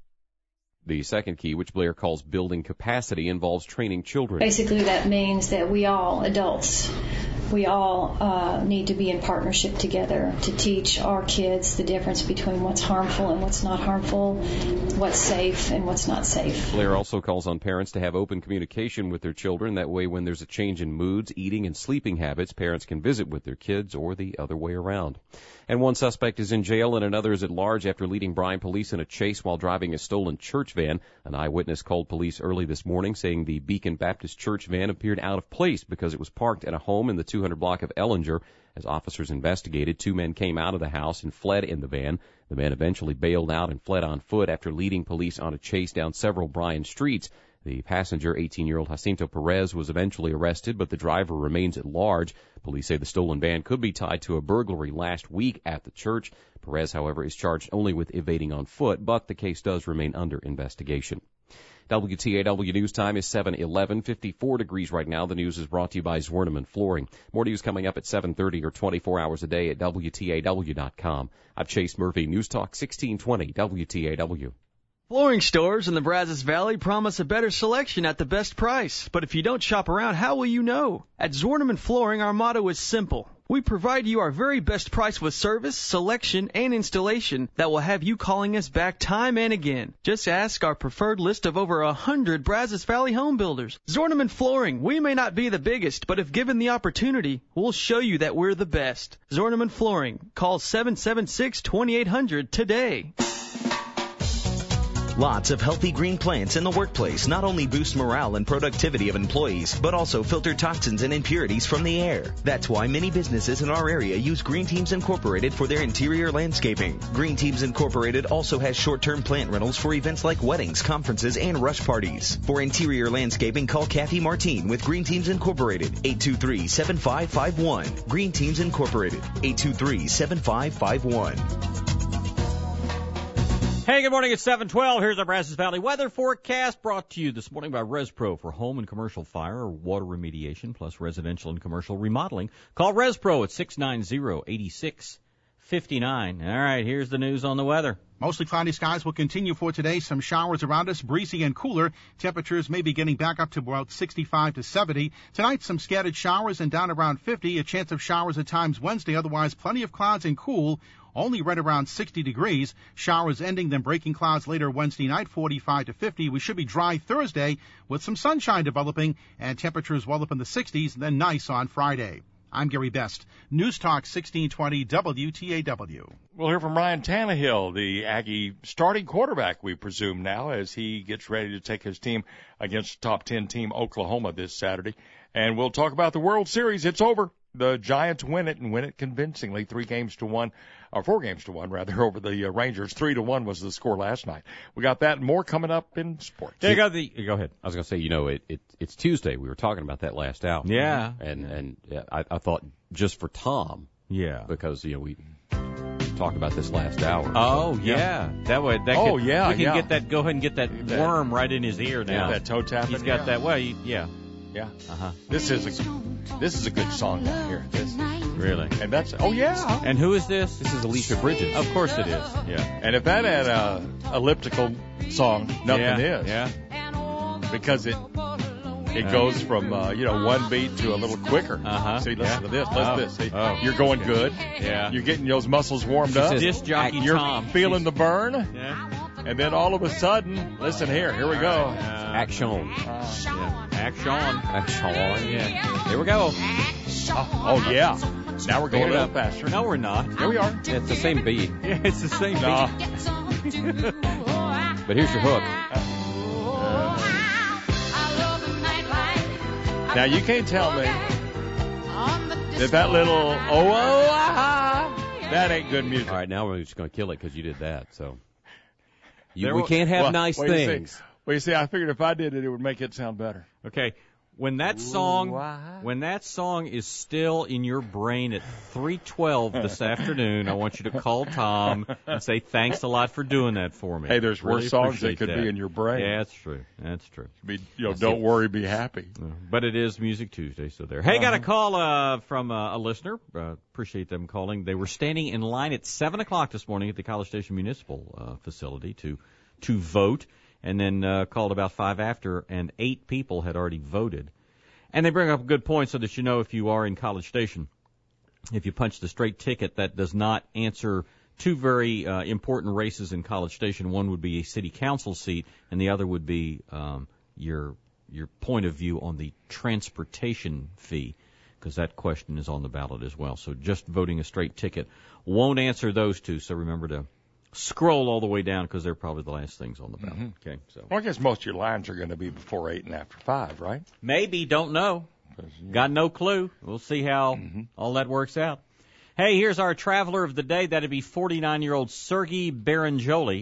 The second key, which Blair calls building capacity, involves training children. Basically, that means that we all, adults, we all need to be in partnership together to teach our kids the difference between what's harmful and what's not harmful, what's safe and what's not safe. Blair also calls on parents to have open communication with their children. That way, when there's a change in moods, eating, and sleeping habits, parents can visit with their kids or the other way around. And one suspect is in jail and another is at large after leading Bryan police in a chase while driving a stolen church van. An eyewitness called police early this morning saying the Beacon Baptist Church van appeared out of place because it was parked at a home in the 200 block of Ellinger. As officers investigated, 2 men came out of the house and fled in the van. The men eventually bailed out and fled on foot after leading police on a chase down several Bryan streets. The passenger, 18-year-old Jacinto Perez, was eventually arrested, but the driver remains at large. Police say the stolen van could be tied to a burglary last week at the church. Perez, however, is charged only with evading on foot, but the case does remain under investigation. WTAW News Time is 7:11, 54 degrees right now. The news is brought to you by Zwerneman Flooring. More news coming up at 7:30 or 24 hours a day at WTAW.com. I'm Chase Murphy, News Talk 1620 WTAW. Flooring stores in the Brazos Valley promise a better selection at the best price. But if you don't shop around, how will you know? At Zwerneman Flooring, our motto is simple. We provide you our very best price with service, selection, and installation that will have you calling us back time and again. Just ask our preferred list of over 100 Brazos Valley home builders. Zwerneman Flooring, we may not be the biggest, but if given the opportunity, we'll show you that we're the best. Zwerneman Flooring. Call 776-2800 today. Lots of healthy green plants in the workplace not only boost morale and productivity of employees, but also filter toxins and impurities from the air. That's why many businesses in our area use Green Teams Incorporated for their interior landscaping. Green Teams Incorporated also has short-term plant rentals for events like weddings, conferences, and rush parties. For interior landscaping, call Kathy Martine with Green Teams Incorporated, 823-7551. Green Teams Incorporated, 823-7551. Hey, good morning. It's 7:12. Here's our Brazos Valley weather forecast brought to you this morning by ResPro for home and commercial fire or water remediation plus residential and commercial remodeling. Call ResPro at 690-8659. All right, here's the news on the weather. Mostly cloudy skies will continue for today. Some showers around us, breezy and cooler. Temperatures may be getting back up to about 65 to 70. Tonight, some scattered showers and down around 50. A chance of showers at times Wednesday. Otherwise, plenty of clouds and cool. Only right around 60 degrees. Showers ending, then breaking clouds later Wednesday night, 45 to 50. We should be dry Thursday with some sunshine developing and temperatures well up in the 60s, then nice on Friday. I'm Gary Best. News Talk 1620 WTAW. We'll hear from Ryan Tannehill, the Aggie starting quarterback, we presume now, as he gets ready to take his team against top 10 team Oklahoma this Saturday. And we'll talk about the World Series. It's over. the Giants win it and win it convincingly, 4 games to 1 rather, over the Rangers. 3-1 was the score last night. We got that and more coming up in sports. Go ahead. I was going to say, it's Tuesday. We were talking about that last hour. Yeah. And I thought just for Tom. Yeah. Because, we talked about this last hour. Oh, yeah. That way, we can get that, go ahead and get that worm right in his ear now. Yeah, that toe tapping. He's got that way, Yeah. Uh-huh. This is a good song right here. Really? And that's, And who is this? This is Alicia Bridges. Of course it is. Yeah. And if that had a elliptical song, nothing is. Yeah. Because it goes from, one beat to a little quicker. Uh-huh. See, listen to this. See, you're going good. Yeah. You're getting those muscles warmed up. Disc jockey You're Tom. feeling the burn. Yeah. And then all of a sudden, listen here we go. Action. Action. Yeah. Here we go. Oh, yeah. Now we're going a little faster. No, we're not. Here we are. It's the same beat. Yeah, it's the same beat. But here's your hook. Now, you can't tell me that little, that ain't good music. All right, now we're just going to kill it because you did that. So we can't have nice things. Well, you see, I figured if I did it, it would make it sound better. Okay. When that song is still in your brain at 3:12 this afternoon, I want you to call Tom and say thanks a lot for doing that for me. Hey, there's worse songs that could be in your brain. Yeah, that's true. Don't worry, be happy. But it is Music Tuesday, so there. Hey, got a call from a listener. Appreciate them calling. They were standing in line at 7 o'clock this morning at the College Station Municipal facility to vote. And then called about 5 after, and 8 people had already voted. And they bring up a good point so that you know if you are in College Station, if you punch the straight ticket, that does not answer 2 very important races in College Station. One would be a city council seat, and the other would be your point of view on the transportation fee, because that question is on the ballot as well. So just voting a straight ticket won't answer those 2, so remember to scroll all the way down because they're probably the last things on the ballot. Mm-hmm. Okay, so I guess most of your lines are going to be before 8 and after 5, right? Maybe, don't know. Got no clue. We'll see how all that works out. Hey, here's our traveler of the day. That'd be 49-year-old Sergei Baranjoli.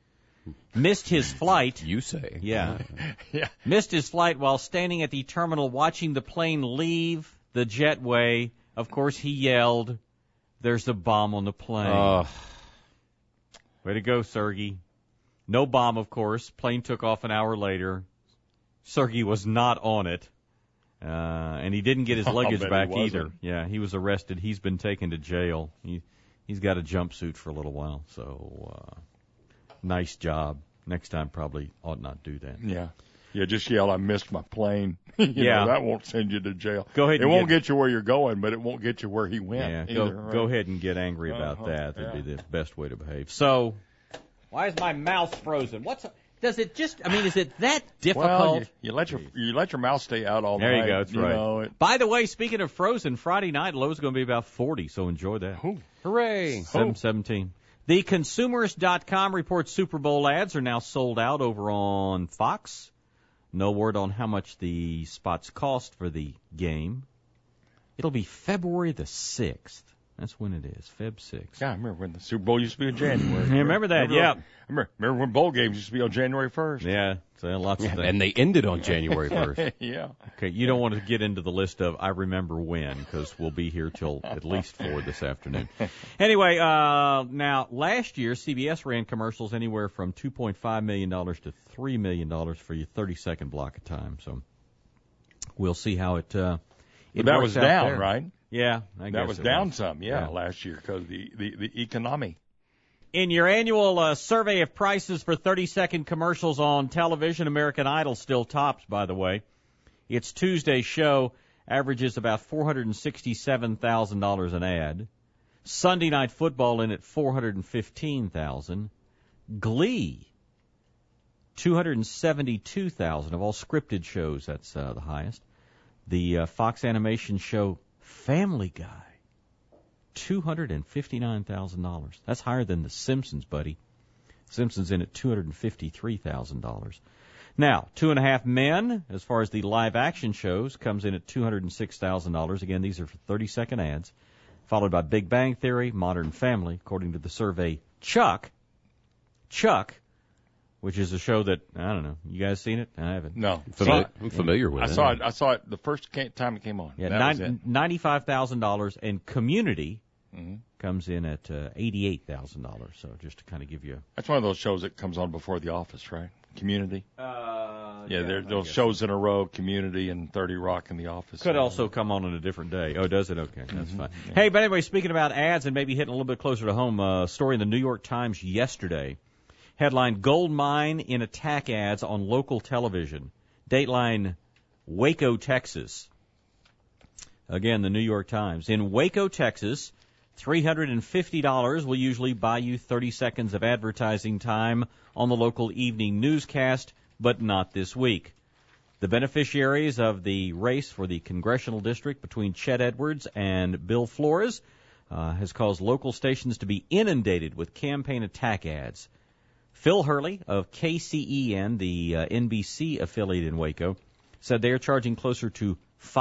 Missed his flight. You say? Yeah. Yeah. Missed his flight while standing at the terminal watching the plane leave the jetway. Of course, he yelled, "There's a bomb on the plane." Way to go, Sergey. No bomb, of course. Plane took off an hour later. Sergey was not on it. And he didn't get his luggage back either. Yeah, he was arrested. He's been taken to jail. He's got a jumpsuit for a little while. So, nice job. Next time probably ought not do that. Yeah. Yeah, just yell, "I missed my plane." you know, that won't send you to jail. Go ahead. It won't get you where you're going, but it won't get you where he went either. Go ahead and get angry about that. That'd be the best way to behave. So, why is my mouth frozen? Is it that difficult? Well, you let your mouth stay out all night. There you go. That's right. By the way, speaking of frozen, Friday night low's going to be about 40, so enjoy that. Ooh. Hooray! 7:17. The Consumerist.com reports Super Bowl ads are now sold out over on Fox. No word on how much the spots cost for the game. It'll be February the 6th. That's when it is, Feb 6th. Yeah, I remember when the Super Bowl used to be in January. Remember that, yeah. Remember when bowl games used to be on January 1st. Yeah, so lots of things. And they ended on January 1st. Yeah. Okay, you don't want to get into the list of I remember when, because we'll be here till at least 4 this afternoon. Anyway, now, last year, CBS ran commercials anywhere from $2.5 million to $3 million for your 30-second block of time. So we'll see how it but that was down, there. Right? Yeah, I guess that was down some, last year because the economy. In your annual survey of prices for 30-second commercials on television, American Idol still tops, by the way. Its Tuesday show averages about $467,000 an ad. Sunday Night Football in at $415,000. Glee, $272,000 of all scripted shows. That's the highest. The Fox animation show Family Guy, $259,000. That's higher than The Simpsons, buddy. Simpsons in at $253,000. Now, 2.5 Men, as far as the live action shows, comes in at $206,000. Again, these are for 30-second ads. Followed by Big Bang Theory, Modern Family, according to the survey. Chuck, which is a show that, I don't know, you guys seen it? I haven't. No. I'm familiar with it. I saw it the first time it came on. Yeah, $95,000, and Community comes in at $88,000. So just to kind of give you That's one of those shows that comes on before The Office, right? Community? There's those shows in a row, Community and 30 Rock and The Office. Could also come on a different day. Oh, does it? Okay, that's fine. Yeah. Hey, but anyway, speaking about ads and maybe hitting a little bit closer to home, story in the New York Times yesterday. Headline, Gold Mine in Attack Ads on Local Television. Dateline, Waco, Texas. Again, the New York Times. In Waco, Texas, $350 will usually buy you 30 seconds of advertising time on the local evening newscast, but not this week. The beneficiaries of the race for the congressional district between Chet Edwards and Bill Flores has caused local stations to be inundated with campaign attack ads. Phil Hurley of KCEN, the NBC affiliate in Waco, said they are charging closer to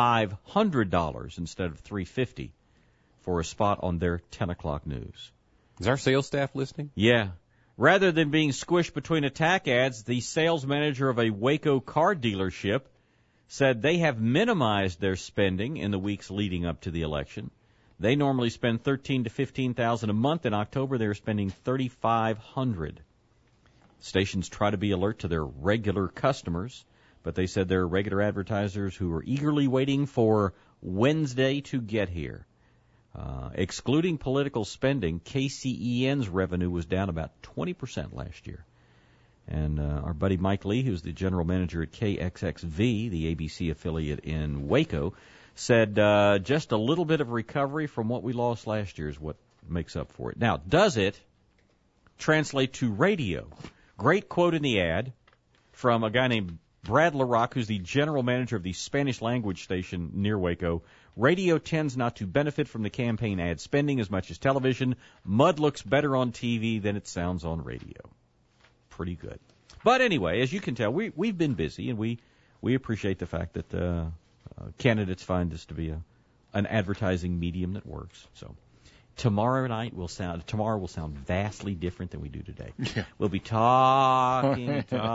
$500 instead of $350 for a spot on their 10 o'clock news. Is our sales staff listening? Yeah. Rather than being squished between attack ads, the sales manager of a Waco car dealership said they have minimized their spending in the weeks leading up to the election. They normally spend $13,000 to $15,000 a month. In October, they're spending $3,500. Stations try to be alert to their regular customers, but they said there are regular advertisers who are eagerly waiting for Wednesday to get here. Excluding political spending, KCEN's revenue was down about 20% last year. And our buddy Mike Lee, who's the general manager at KXXV, the ABC affiliate in Waco, said just a little bit of recovery from what we lost last year is what makes up for it. Now, does it translate to radio? Great quote in the ad from a guy named Brad LaRock, who's the general manager of the Spanish language station near Waco. Radio tends not to benefit from the campaign ad spending as much as television. Mud looks better on TV than it sounds on radio. Pretty good. But anyway, as you can tell, we've been busy, and we appreciate the fact that candidates find this to be an advertising medium that works. So tomorrow will sound vastly different than we do today. Yeah. We'll be talking.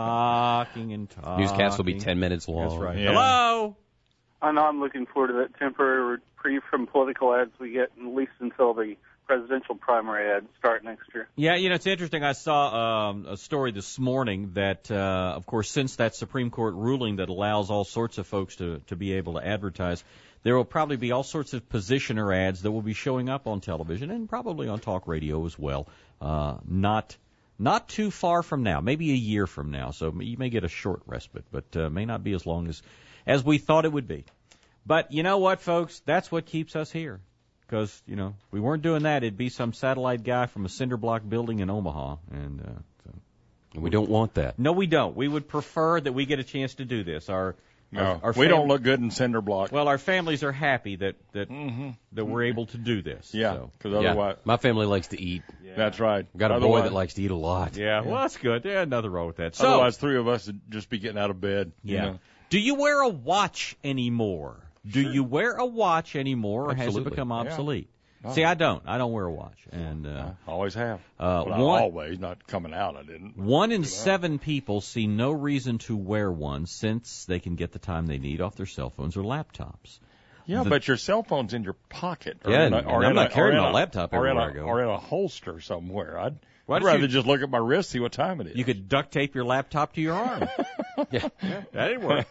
Newscasts will be 10 minutes long. That's right. Yeah. Hello. I know I'm looking forward to that temporary reprieve from political ads we get, at least until the presidential primary ads start next year. Yeah, it's interesting. I saw a story this morning that, of course, since that Supreme Court ruling that allows all sorts of folks to be able to advertise, there will probably be all sorts of positioner ads that will be showing up on television and probably on talk radio as well. Not too far from now, maybe a year from now. So you may get a short respite, but may not be as long as we thought it would be. But you know what, folks? That's what keeps us here. Because, if we weren't doing that, it'd be some satellite guy from a cinder block building in Omaha. And we don't want that. No, we don't. We would prefer that we get a chance to do this. We don't look good in cinder block. Well, our families are happy that we're able to do this. Yeah, because otherwise... My family likes to eat. Yeah. That's right. Got a boy that likes to eat a lot. Yeah, well, that's good. Yeah, nothing wrong with that. So, otherwise, three of us would just be getting out of bed. Yeah. Do you wear a watch anymore? Sure. Do you wear a watch anymore, or has it become obsolete? Yeah. See, I don't. I don't wear a watch, and I always have. Always, not coming out. I didn't. 1 in 7 people see no reason to wear one since they can get the time they need off their cell phones or laptops. Yeah, but your cell phone's in your pocket. Or I'm not carrying my laptop everywhere I go. Or in a holster somewhere. I'd rather just look at my wrist, see what time it is. You could duct tape your laptop to your arm. Yeah, that didn't work.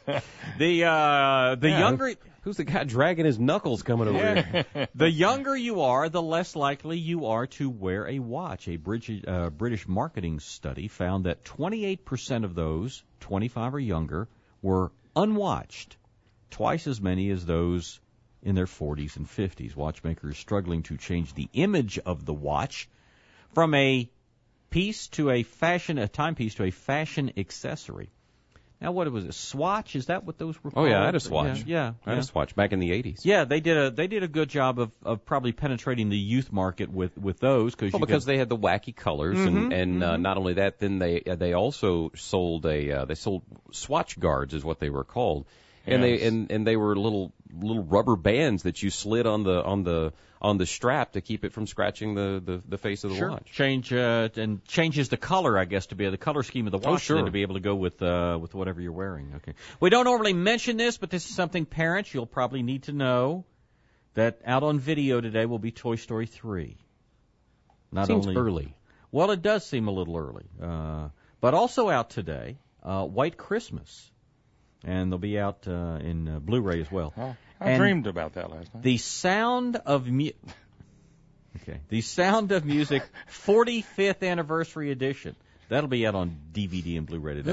The younger... Who's the guy dragging his knuckles coming over here? The younger you are, the less likely you are to wear a watch. A British marketing study found that 28% of those 25 or younger were unwatched, twice as many as those in their 40s and 50s. Watchmakers struggling to change the image of the watch from a timepiece to a fashion accessory. Now, what was it? Swatch? Is that what those were called? Oh yeah, I had a Swatch. Yeah. I had a Swatch back in the 80s. Yeah, they did a good job of probably penetrating the youth market with those because they had the wacky colors and not only that, then they also sold they sold Swatch guards is what they were called. And they were little rubber bands that you slid on the strap to keep it from scratching the face of the watch. Changes the color, I guess, to be the color scheme of the watch, then to be able to go with whatever you're wearing. Okay. We don't normally mention this, but this is something parents you'll probably need to know. That out on video today will be Toy Story 3. Seems early. Well, it does seem a little early, but also out today, White Christmas. And they'll be out in Blu-ray as well. Oh, I dreamed about that last night. The Sound of Music 45th Anniversary Edition. That'll be out on DVD and Blu-ray today.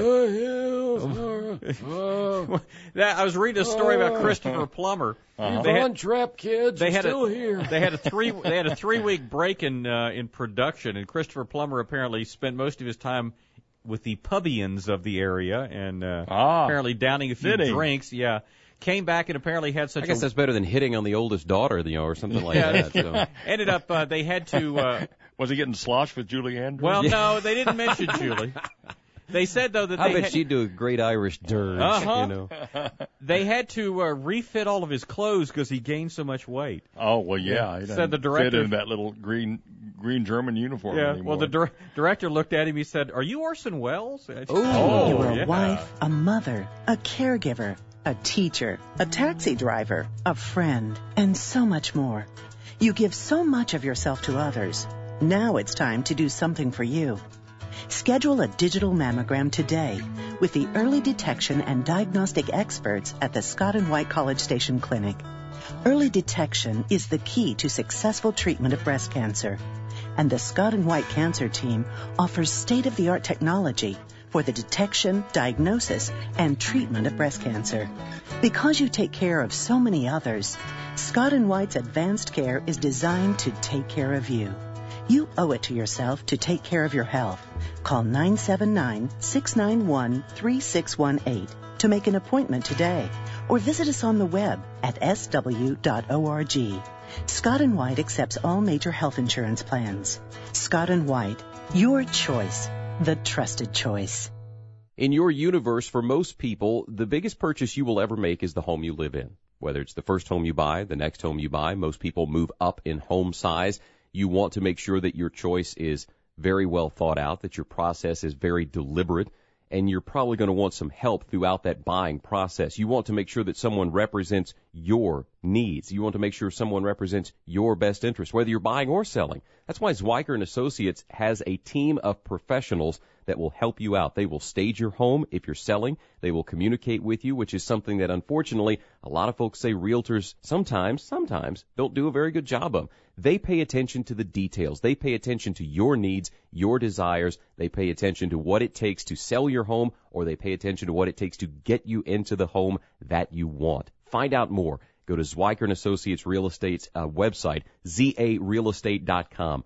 I was reading a story about Christopher Plummer. Von Trapp kids are still here. They had a 3-week break in production, and Christopher Plummer apparently spent most of his time with the pubians of the area and apparently downing a few drinks. Yeah. Came back and apparently had such I guess that's better than hitting on the oldest daughter, or something like that. So. Ended up, they had to... Was he getting sloshed with Julie Andrews? Well, no, they didn't mention Julie. They said, though, that I bet she'd do a great Irish dirge, you know. They had to refit all of his clothes because he gained so much weight. Oh, well, yeah. He said the director... fit in that little green German uniform anymore. Well, the director looked at him. He said, "Are you Orson Welles?" You're a wife, a mother, a caregiver, a teacher, a taxi driver, a friend, and so much more. You give so much of yourself to others. Now it's time to do something for you. Schedule a digital mammogram today with the early detection and diagnostic experts at the Scott and White College Station Clinic. Early detection is the key to successful treatment of breast cancer. And the Scott and White Cancer Team offers state-of-the-art technology for the detection, diagnosis, and treatment of breast cancer. Because you take care of so many others, Scott and White's advanced care is designed to take care of you. You owe it to yourself to take care of your health. Call 979-691-3618 to make an appointment today, or visit us on the web at sw.org. Scott & White accepts all major health insurance plans. Scott & White, your choice, the trusted choice. In your universe, for most people, the biggest purchase you will ever make is the home you live in. Whether it's the first home you buy, the next home you buy, most people move up in home size. You want to make sure that your choice is very well thought out, that your process is very deliberate, and you're probably going to want some help throughout that buying process. You want to make sure that someone represents your needs. You want to make sure someone represents your best interest, whether you're buying or selling. That's why Zwiker & Associates has a team of professionals that will help you out. They will stage your home if you're selling. They will communicate with you, which is something that, unfortunately, a lot of folks say realtors sometimes don't do a very good job of. They pay attention to the details. They pay attention to your needs, your desires. They pay attention to what it takes to sell your home, or they pay attention to what it takes to get you into the home that you want. Find out more. Go to Zwiker & Associates Real Estate's website, zarealestate.com,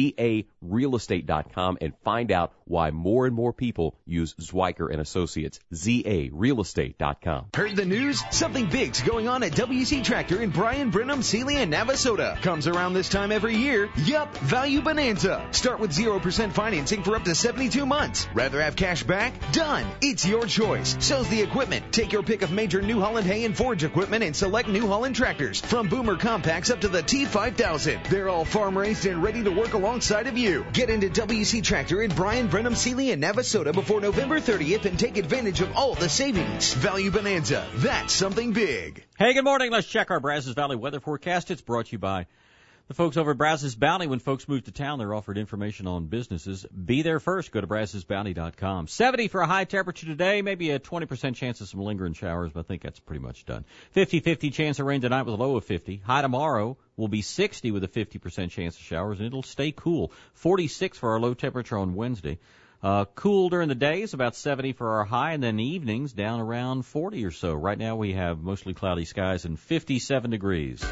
zarealestate.com, and find out why more and more people use Zwiker & Associates, zarealestate.com. Heard the news? Something big's going on at WC Tractor in Bryan, Brenham, Sealy, and Navasota. Comes around this time every year. Yup, Value Bonanza. Start with 0% financing for up to 72 months. Rather have cash back? Done. It's your choice. So's the equipment. Take your pick of major New Holland hay and forage equipment and select New Holland tractors, from Boomer Compacts up to the T5000. They're all farm-raised and ready to work alongside of you. Get into WC Tractor in Bryan, Brenham, Sealy, and Navasota before November 30th and take advantage of all the savings. Value Bonanza. That's something big. Hey, good morning. Let's check our Brazos Valley weather forecast. It's brought to you by the folks over at Brazos Bounty. When folks move to town, they're offered information on businesses. Be there first. Go to brazosbounty.com. 70 for a high temperature today. Maybe a 20% chance of some lingering showers, but I think that's pretty much done. 50-50 chance of rain tonight with a low of 50. High tomorrow will be 60 with a 50% chance of showers, and it'll stay cool. 46 for our low temperature on Wednesday. Cool during the days, about 70 for our high, and then the evenings down around 40 or so. Right now we have mostly cloudy skies and 57 degrees.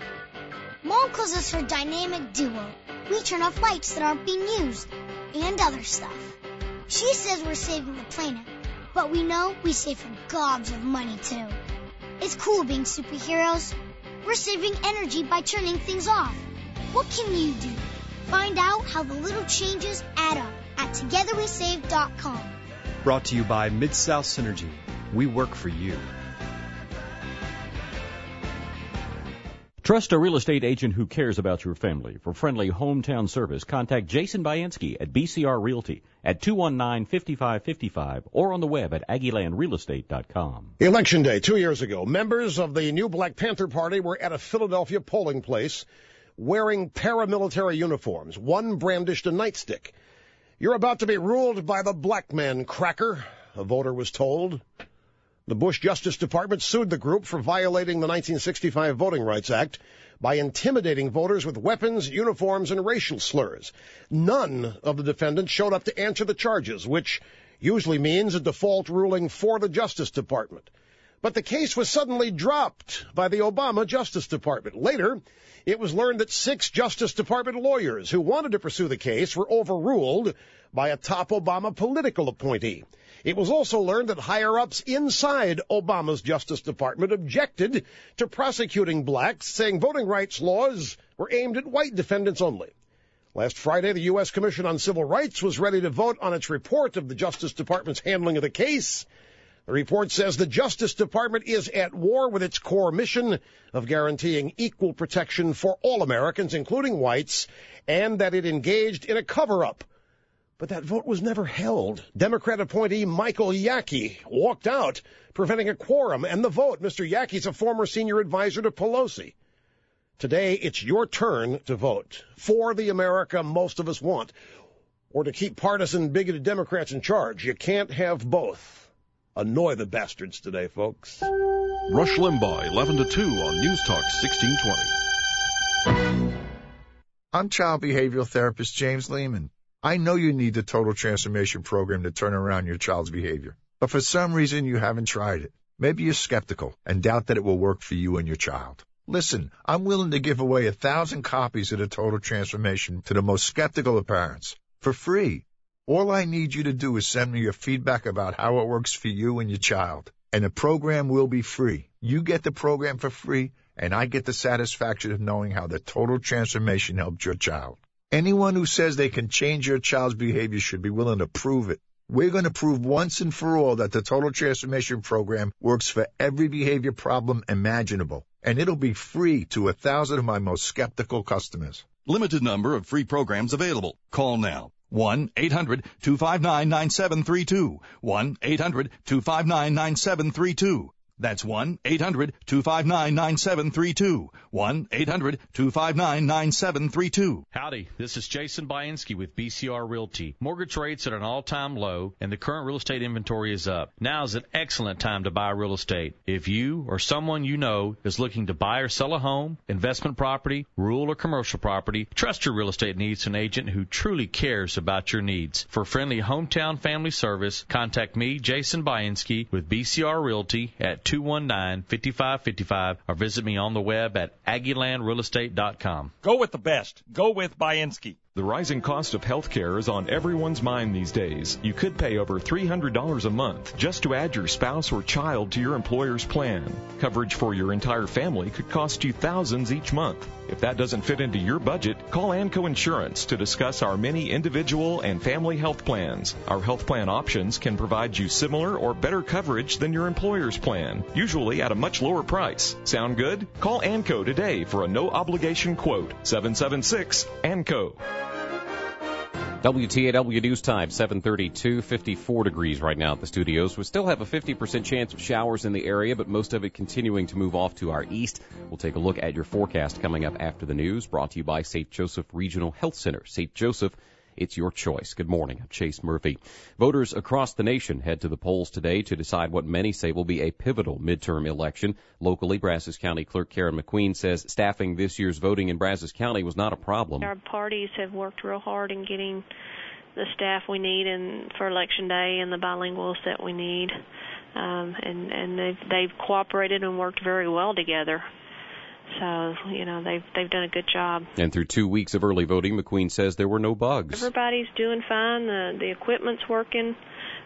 Mom calls us her dynamic duo. We turn off lights that aren't being used and other stuff. She says we're saving the planet, But we know we save for gobs of money, too. It's cool being superheroes. We're saving energy by turning things off. What can you do? Find out how the little changes add up at TogetherWeSave.com. Brought to you by Mid-South Synergy. We work for you. Trust a real estate agent who cares about your family. For friendly hometown service, contact Jason Bainski at BCR Realty at 219-5555 or on the web at AggieLandRealEstate.com. Election day 2 years ago, members of the new Black Panther Party were at a Philadelphia polling place wearing paramilitary uniforms. One brandished a nightstick. "You're about to be ruled by the black man, cracker," a voter was told. The Bush Justice Department sued the group for violating the 1965 Voting Rights Act by intimidating voters with weapons, uniforms, and racial slurs. None of the defendants showed up to answer the charges, which usually means a default ruling for the Justice Department. But the case was suddenly dropped by the Obama Justice Department. Later, it was learned that 6 Justice Department lawyers who wanted to pursue the case were overruled by a top Obama political appointee. It was also learned that higher-ups inside Obama's Justice Department objected to prosecuting blacks, saying voting rights laws were aimed at white defendants only. Last Friday, the U.S. Commission on Civil Rights was ready to vote on its report of the Justice Department's handling of the case. The report says the Justice Department is at war with its core mission of guaranteeing equal protection for all Americans, including whites, and that it engaged in a cover-up. But that vote was never held. Democrat appointee Michael Yaki walked out, preventing a quorum and the vote. Mr. Yaki's a former senior advisor to Pelosi. Today, it's your turn to vote for the America most of us want, or to keep partisan, bigoted Democrats in charge. You can't have both. Annoy the bastards today, folks. Rush Limbaugh, 11 to 2 on News Talk 1620. I'm child behavioral therapist James Lehman. I know you need the Total Transformation Program to turn around your child's behavior, but for some reason you haven't tried it. Maybe you're skeptical and doubt that it will work for you and your child. Listen, I'm willing to give away 1,000 copies of the Total Transformation to the most skeptical of parents for free. All I need you to do is send me your feedback about how it works for you and your child, and the program will be free. You get the program for free, and I get the satisfaction of knowing how the Total Transformation helped your child. Anyone who says they can change your child's behavior should be willing to prove it. We're going to prove once and for all that the Total Transformation Program works for every behavior problem imaginable, and it'll be free to 1,000 of my most skeptical customers. Limited number of free programs available. Call now. 1-800-259-9732. 1-800-259-9732. That's 1-800-259-9732. 1-800-259-9732. Howdy, this is Jason Bainski with BCR Realty. Mortgage rates are at an all-time low, and the current real estate inventory is up. Now is an excellent time to buy real estate. If you or someone you know is looking to buy or sell a home, investment property, rural or commercial property, trust your real estate needs to an agent who truly cares about your needs. For friendly hometown family service, contact me, Jason Bainski, with BCR Realty at 219-5555 or visit me on the web at AggieLandRealEstate.com. Go with the best. Go with Bainski. The rising cost of health care is on everyone's mind these days. You could pay over $300 a month just to add your spouse or child to your employer's plan. Coverage for your entire family could cost you thousands each month. If that doesn't fit into your budget, call ANCO Insurance to discuss our many individual and family health plans. Our health plan options can provide you similar or better coverage than your employer's plan, usually at a much lower price. Sound good? Call ANCO today for a no-obligation quote. 776-ANCO. WTAW News Time, 7:32, 54 degrees right now at the studios. We still have a 50% chance of showers in the area, but most of it continuing to move off to our east. We'll take a look at your forecast coming up after the news, brought to you by St. Joseph Regional Health Center. St. Joseph, it's your choice. Good morning. I'm Chase Murphy. Voters across the nation head to the polls today to decide what many say will be a pivotal midterm election. Locally, Brazos County Clerk Karen McQueen says staffing this year's voting in Brazos County was not a problem. Our parties have worked real hard in getting the staff we need and for Election Day and the bilinguals that we need. And they've cooperated and worked very well together. So, they've done a good job. And through 2 weeks of early voting, McQueen says there were no bugs. Everybody's doing fine. The equipment's working.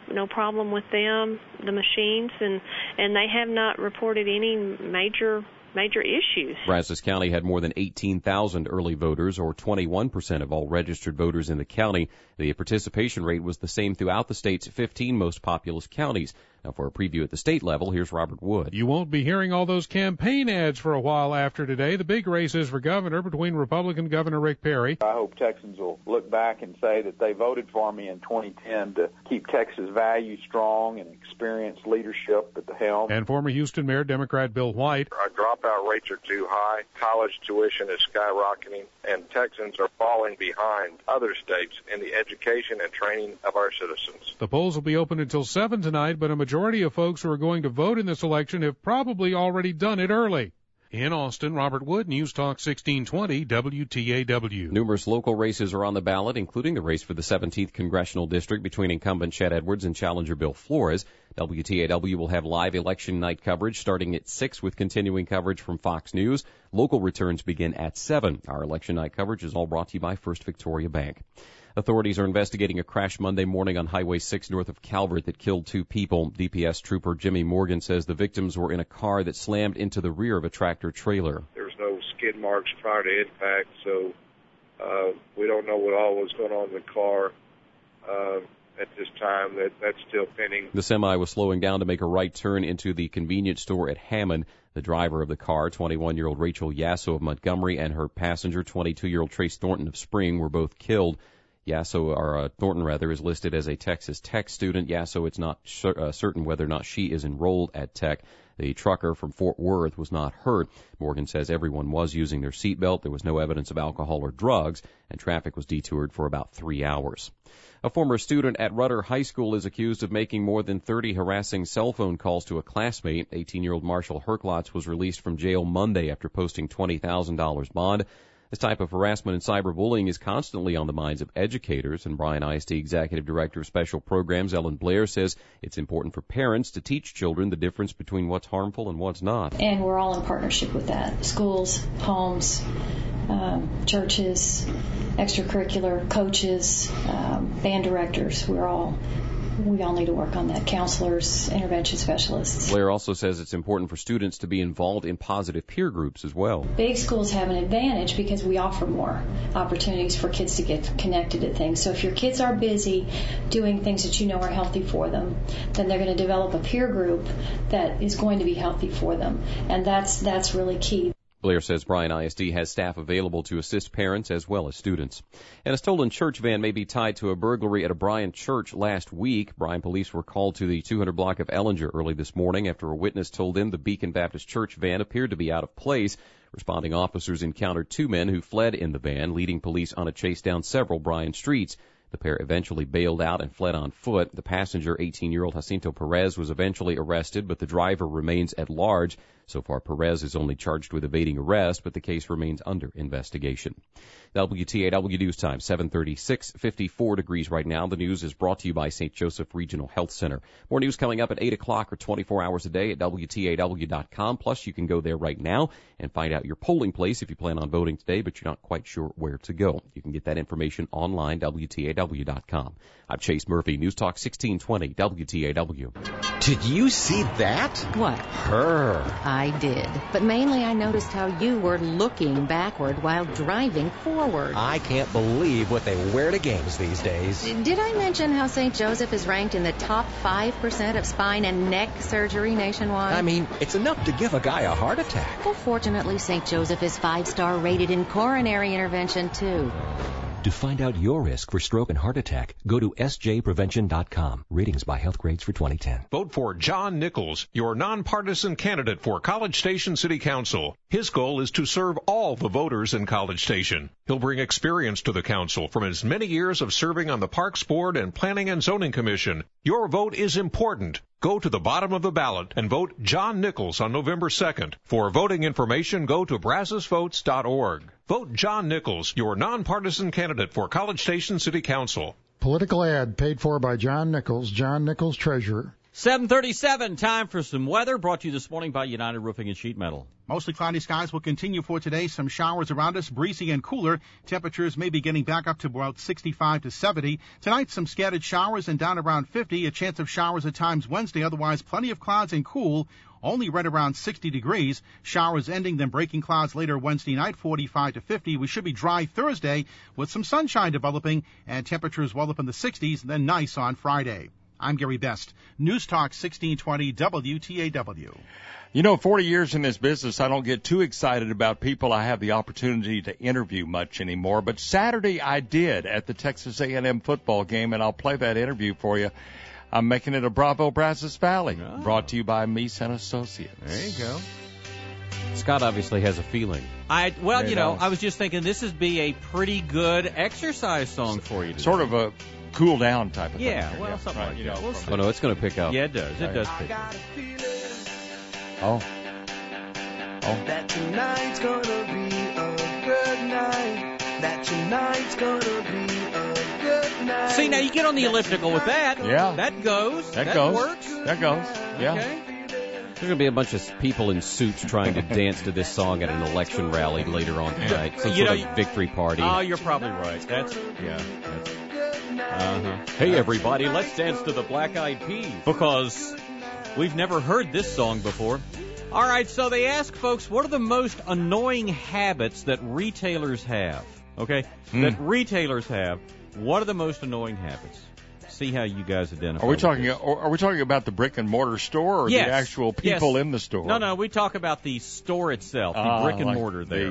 no problem with them, the machines, and they have not reported any major issues. Brazos County had more than 18,000 early voters, or 21% of all registered voters in the county. The participation rate was the same throughout the state's 15 most populous counties. Now, for a preview at the state level, here's Robert Wood. You won't be hearing all those campaign ads for a while after today. The big race is for governor between Republican Governor Rick Perry. I hope Texans will look back and say that they voted for me in 2010 to keep Texas values strong and experience leadership at the helm. And former Houston Mayor Democrat Bill White. Our dropout rates are too high, college tuition is skyrocketing, and Texans are falling behind other states in the education and training of our citizens. The polls will be open until 7 tonight, but a majority of folks who are going to vote in this election have probably already done it early. In Austin, Robert Wood, News Talk 1620, WTAW. Numerous local races are on the ballot, including the race for the 17th Congressional District between incumbent Chet Edwards and challenger Bill Flores. WTAW will have live election night coverage starting at 6 with continuing coverage from Fox News. Local returns begin at 7. Our election night coverage is all brought to you by First Victoria Bank. Authorities are investigating a crash Monday morning on Highway 6 north of Calvert that killed 2 people. DPS trooper Jimmy Morgan says the victims were in a car that slammed into the rear of a tractor trailer. There was no skid marks prior to impact, so we don't know what all was going on in the car at this time. That's still pending. The semi was slowing down to make a right turn into the convenience store at Hammond. The driver of the car, 21-year-old Rachel Yasso of Montgomery, and her passenger, 22-year-old Trace Thornton of Spring, were both killed. Thornton is listed as a Texas Tech student. Yasso, it's not certain whether or not she is enrolled at Tech. The trucker from Fort Worth was not hurt. Morgan says everyone was using their seatbelt. There was no evidence of alcohol or drugs, and traffic was detoured for about 3 hours. A former student at Rudder High School is accused of making more than 30 harassing cell phone calls to a classmate. 18-year-old Marshall Herklotz was released from jail Monday after posting $20,000 bond. This type of harassment and cyberbullying is constantly on the minds of educators, and Bryan ISD Executive Director of Special Programs, Ellen Blair, says it's important for parents to teach children the difference between what's harmful and what's not. And we're all in partnership with that. Schools, homes, churches, extracurricular, coaches, band directors, we all need to work on that. Counselors, intervention specialists. Blair also says it's important for students to be involved in positive peer groups as well. Big schools have an advantage because we offer more opportunities for kids to get connected to things. So if your kids are busy doing things that you know are healthy for them, then they're going to develop a peer group that is going to be healthy for them. And that's really key. Blair says Bryan ISD has staff available to assist parents as well as students. And a stolen church van may be tied to a burglary at a Bryan church last week. Bryan police were called to the 200 block of Ellinger early this morning after a witness told them the Beacon Baptist Church van appeared to be out of place. Responding officers encountered 2 men who fled in the van, leading police on a chase down several Bryan streets. The pair eventually bailed out and fled on foot. The passenger, 18-year-old Jacinto Perez, was eventually arrested, but the driver remains at large. So far, Perez is only charged with evading arrest, but the case remains under investigation. WTAW News Time, 7:36, 54 degrees right now. The news is brought to you by St. Joseph Regional Health Center. More news coming up at 8 o'clock or 24 hours a day at WTAW.com. Plus, you can go there right now and find out your polling place if you plan on voting today, but you're not quite sure where to go. You can get that information online, WTAW.com. I'm Chase Murphy, News Talk 1620, WTAW. Did you see that? What? Her. I did. But mainly I noticed how you were looking backward while driving forward. I can't believe what they wear to games these days. Did I mention how St. Joseph is ranked in the top 5% of spine and neck surgery nationwide? I mean, it's enough to give a guy a heart attack. Well, fortunately, St. Joseph is 5-star rated in coronary intervention, too. To find out your risk for stroke and heart attack, go to sjprevention.com. Ratings by Health Grades for 2010. Vote for John Nichols, your nonpartisan candidate for College Station City Council. His goal is to serve all the voters in College Station. He'll bring experience to the council from his many years of serving on the Parks Board and Planning and Zoning Commission. Your vote is important. Go to the bottom of the ballot and vote John Nichols on November 2nd. For voting information, go to brazosvotes.org. Vote John Nichols, your nonpartisan candidate for College Station City Council. Political ad paid for by John Nichols, Treasurer. 7:37, time for some weather, brought to you this morning by United Roofing and Sheet Metal. Mostly cloudy skies will continue for today. Some showers around us, breezy and cooler. Temperatures may be getting back up to about 65 to 70. Tonight, some scattered showers and down around 50. A chance of showers at times Wednesday. Otherwise, plenty of clouds and cool. Only right around 60 degrees. Showers ending, then breaking clouds later Wednesday night, 45 to 50. We should be dry Thursday with some sunshine developing and temperatures well up in the 60s, and then nice on Friday. I'm Gary Best. News Talk 1620 WTAW. 40 years in this business, I don't get too excited about people I have the opportunity to interview much anymore. But Saturday I did at the Texas A&M football game, and I'll play that interview for you. I'm making it a Bravo Brazos Valley, brought to you by Meese and Associates. There you go. Scott obviously has a feeling. I was just thinking this would be a pretty good exercise song for you today. Sort of a cool down type of thing. Yeah, something like that. We'll see. Oh, no, it's going to pick up. Yeah, it does. It does pick up. Oh. That tonight's gonna be a good night. That tonight's gonna be a good night. See, now you get on the elliptical with that. Yeah. That goes. That goes. Works. That goes. Yeah. Okay. There's going to be a bunch of people in suits trying to dance to this song at an election rally later on tonight. Some sort of victory party. Oh, you're probably right. Hey, everybody, let's dance to the Black Eyed Peas. Because we've never heard this song before. All right, so they ask folks, what are the most annoying habits that retailers have? Okay? That retailers have. What are the most annoying habits? See how you guys identify. Are we talking about the brick and mortar store or the actual people in the store? No, we talk about the store itself, the brick and mortar there.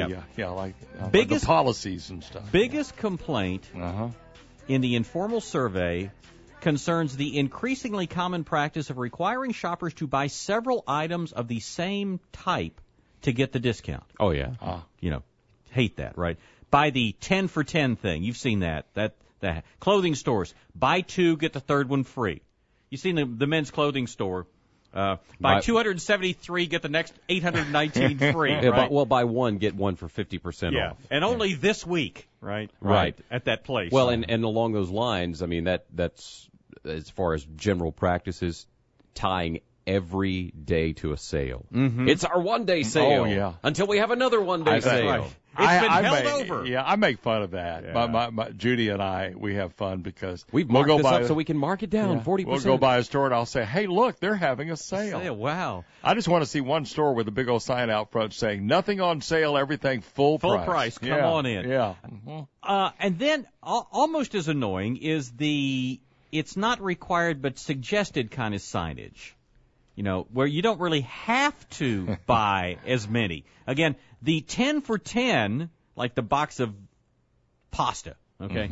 The policies and stuff. Biggest complaint in the informal survey concerns the increasingly common practice of requiring shoppers to buy several items of the same type to get the discount. Oh, yeah. Hate that, right? Buy the 10 for 10 thing. You've seen that. That clothing stores, buy two, get the third one free. You've seen the men's clothing store. Buy 273, get the next 819 free. Right? Buy one, get one for 50% off. And only this week, right? Right. At that place. Well, and along those lines, I mean, that's as far as general practices, tying every day to a sale. Mm-hmm. It's our one-day sale. Oh, yeah. Until we have another one-day sale. Right. It's been held over. Yeah, I make fun of that. Yeah. My Judy and I, we have fun because we'll go this up so we can mark it down 40%. We'll go by a store and I'll say, hey, look, they're having a sale. Wow. I just want to see one store with a big old sign out front saying, nothing on sale, everything full price. Full price. Come on in. Yeah. And then almost as annoying is it's not required but suggested kind of signage. Where you don't really have to buy as many. Again, the 10 for 10, like the box of pasta, okay?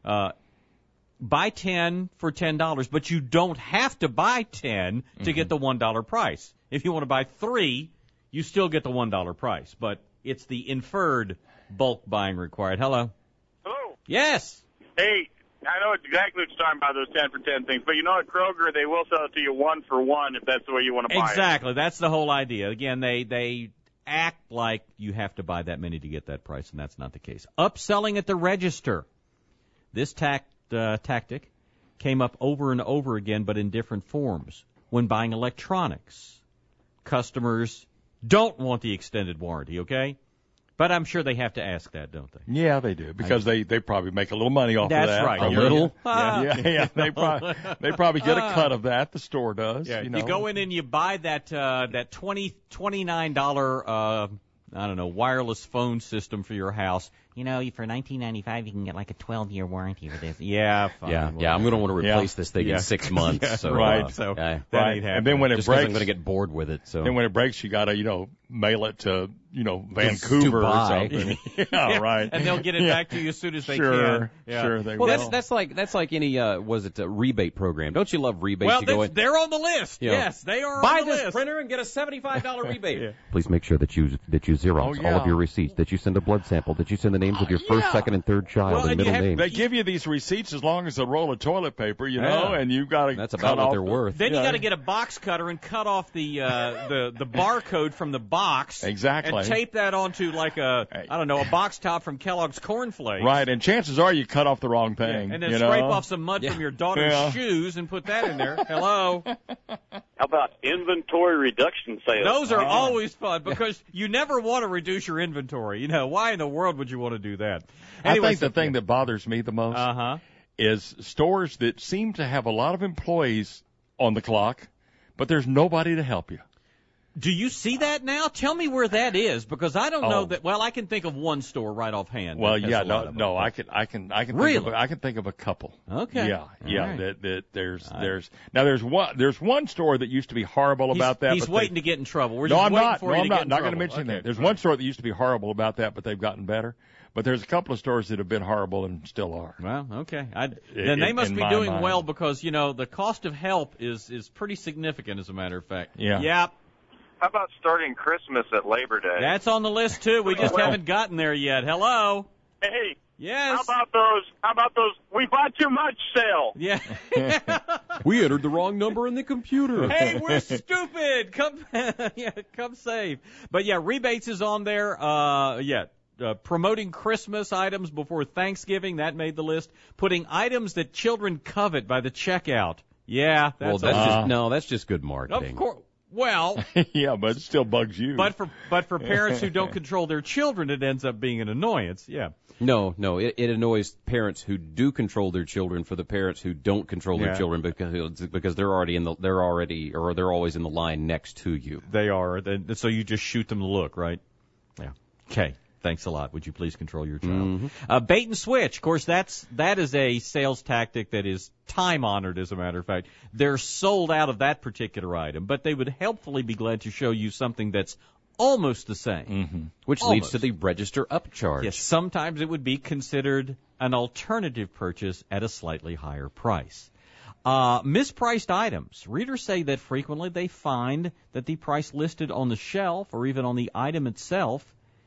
Buy 10 for $10, but you don't have to buy 10 to get the $1 price. If you want to buy 3, you still get the $1 price, but it's the inferred bulk buying required. Hello? Hello? Yes. Hey. I know exactly what you're talking about, those 10 for 10 things, but at Kroger, they will sell it to you 1 for 1 if that's the way you want to buy it. Exactly. That's the whole idea. Again, they act like you have to buy that many to get that price, and that's not the case. Upselling at the register. This tactic came up over and over again, but in different forms. When buying electronics, customers don't want the extended warranty, okay? But I'm sure they have to ask that, don't they? Yeah, they do, because they probably make a little money off of that. That's right. A little? Yeah. They probably get a cut of that. The store does. Yeah, you go in and you buy that $29 wireless phone system for your house. For $19.95, you can get like a 12-year warranty for this. Yeah, fine. Yeah. I'm going to want to replace this thing in 6 months. Yeah, so, right. That ain't and then when it just breaks, I'm going to get bored with it. So then when it breaks, you got to mail it to Vancouver or something. Yeah, right. And they'll get it back to you as soon as they can. Yeah. Sure, they will. Well, that's like any a rebate program. Don't you love rebates? Well, they're on the list. Yes, they are buy on the list. Buy this printer and get a $75 rebate. Please make sure that you Xerox all of your receipts, that you send a blood sample, that you send the names of your first, second, and third child and middle names. They give you these receipts as long as a roll of toilet paper, you know, and you've got to. That's about what they're worth. Then you got to get a box cutter and cut off the barcode from the box. Exactly. And tape that onto like a box top from Kellogg's Corn Flakes. Right, and chances are you cut off the wrong thing. Yeah, and then scrape off some mud from your daughter's shoes and put that in there. Hello. How about inventory reduction sales? Those are always fun because you never want to reduce your inventory. You know, why in the world would you want to do that? Anyway, I think the thing that bothers me the most is stores that seem to have a lot of employees on the clock, but there's nobody to help you. Do you see that now? Tell me where that is, because I don't know that. Well, I can think of one store right offhand. Well, no, I can really? I can think of a couple. Okay. Yeah. Right. There's one store that used to be horrible about that. He's waiting to get in trouble. I'm not going to mention that. There's one store that used to be horrible about that, but they've gotten better. But there's a couple of stores that have been horrible and still are. Well, okay. Then they must be doing well because, you know, the cost of help is pretty significant, as a matter of fact. Yeah. Yep. How about starting Christmas at Labor Day? That's on the list, too. We just haven't gotten there yet. Hello? Hey. Yes. How about those we bought too much sale? Yeah. We entered the wrong number in the computer. Hey, we're stupid. Come save. But, yeah, rebates is on there. Promoting Christmas items before Thanksgiving, that made the list. Putting items that children covet by the checkout. Yeah, that's just good marketing. Of course. Well, yeah, but it still bugs you. But for parents who don't control their children, it ends up being an annoyance. Yeah. No, it annoys parents who do control their children for the parents who don't control their children because they're always in the line next to you. They are. So you just shoot them the look, right? Yeah. Okay. Thanks a lot. Would you please control your child? Mm-hmm. Bait and switch. Of course, that is a sales tactic that is time honored, as a matter of fact. They're sold out of that particular item, but they would helpfully be glad to show you something that's almost the same. Which leads to the register upcharge. Yes, sometimes it would be considered an alternative purchase at a slightly higher price. Mispriced items. Readers say that frequently they find that the price listed on the shelf or even on the item itself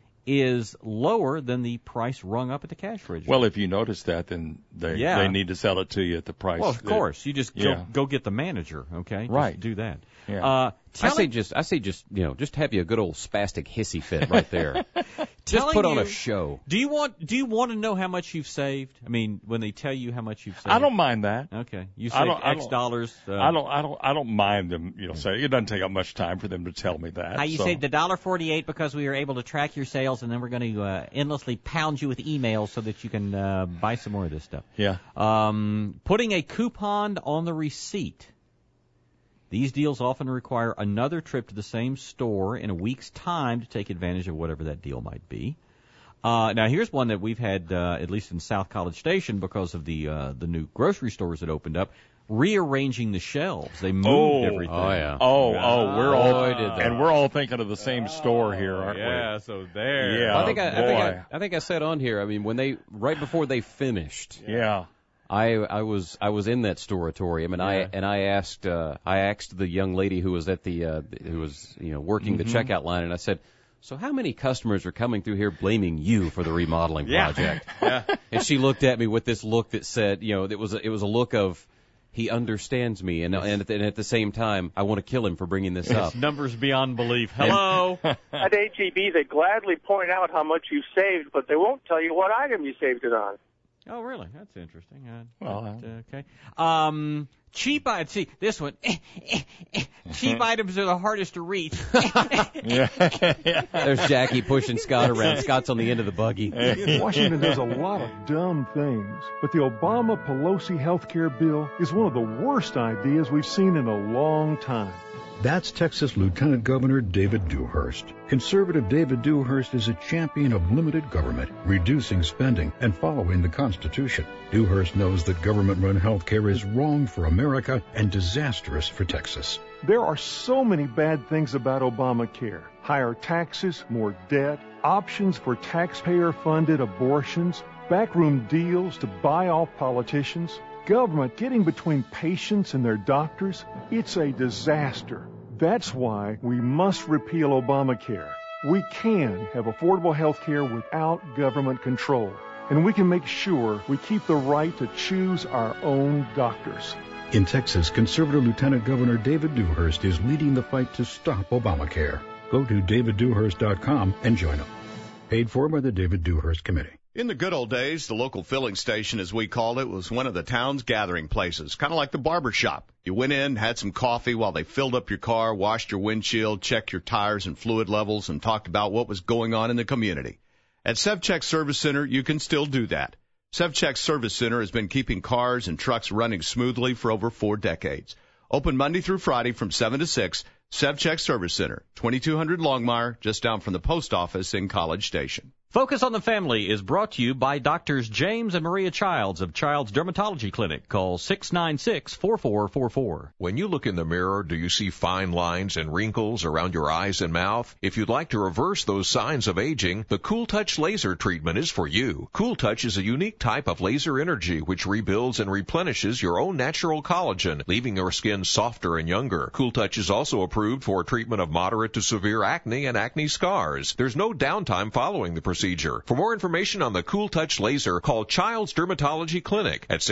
is lower than the price rung up at the cash register. Well, if you notice that, then they need to sell it to you at the price. Well, of course. You just go get the manager, okay? Right. Just do that. Yeah. I say just have you a good old spastic hissy fit right there. Just put on a show. Do you want to know how much you've saved? I mean, when they tell you how much you've saved. I don't mind that. Okay. You saved X dollars. I don't mind them, saying it doesn't take up much time for them to tell me that. You saved $1.48 because we were able to track your sales, and then we're going to endlessly pound you with emails so that you can buy some more of this stuff. Yeah. Putting a coupon on the receipt. These deals often require another trip to the same store in a week's time to take advantage of whatever that deal might be. Now, here's one that we've had, at least in South College Station, because of the new grocery stores that opened up, rearranging the shelves. They moved everything. Oh, yeah. We're all thinking of the same store here, aren't we? Yeah, so there. Yeah, I think I said on here, I mean, right before they finished. Yeah. I was in that storatorium and I asked the young lady who was at working the checkout line, and I said, so how many customers are coming through here blaming you for the remodeling project? Yeah. And she looked at me with this look that said, it was a look of, he understands me, and at the same time, I want to kill him for bringing this up. Numbers beyond belief. Hello. At HEB, they gladly point out how much you saved, but they won't tell you what item you saved it on. Oh, really? That's interesting. Okay. Cheap items. See, this one. Cheap items are the hardest to reach. There's Jackie pushing Scott around. Scott's on the end of the buggy. Washington does a lot of dumb things, but the Obama-Pelosi health care bill is one of the worst ideas we've seen in a long time. That's Texas Lieutenant Governor David Dewhurst. Conservative David Dewhurst is a champion of limited government, reducing spending, and following the Constitution. Dewhurst knows that government-run health care is wrong for America and disastrous for Texas. There are so many bad things about Obamacare. Higher taxes, more debt, options for taxpayer-funded abortions, backroom deals to buy off politicians, government getting between patients and their doctors. It's a disaster. That's why we must repeal Obamacare. We can have affordable health care without government control. And we can make sure we keep the right to choose our own doctors. In Texas, conservative Lieutenant Governor David Dewhurst is leading the fight to stop Obamacare. Go to daviddewhurst.com and join him. Paid for by the David Dewhurst Committee. In the good old days, the local filling station, as we called it, was one of the town's gathering places, kind of like the barber shop. You went in, had some coffee while they filled up your car, washed your windshield, checked your tires and fluid levels, and talked about what was going on in the community. At SevCheck Service Center, you can still do that. SevCheck Service Center has been keeping cars and trucks running smoothly for over 4 decades. Open Monday through Friday from 7 to 6, SevCheck Service Center, 2200 Longmire, just down from the post office in College Station. Focus on the Family is brought to you by Doctors James and Maria Childs of Childs Dermatology Clinic. Call 696-4444. When you look in the mirror, do you see fine lines and wrinkles around your eyes and mouth? If you'd like to reverse those signs of aging, the Cool Touch laser treatment is for you. Cool Touch is a unique type of laser energy which rebuilds and replenishes your own natural collagen, leaving your skin softer and younger. Cool Touch is also approved for treatment of moderate to severe acne and acne scars. There's no downtime following the procedure. For more information on the Cool Touch laser, call Childs Dermatology Clinic at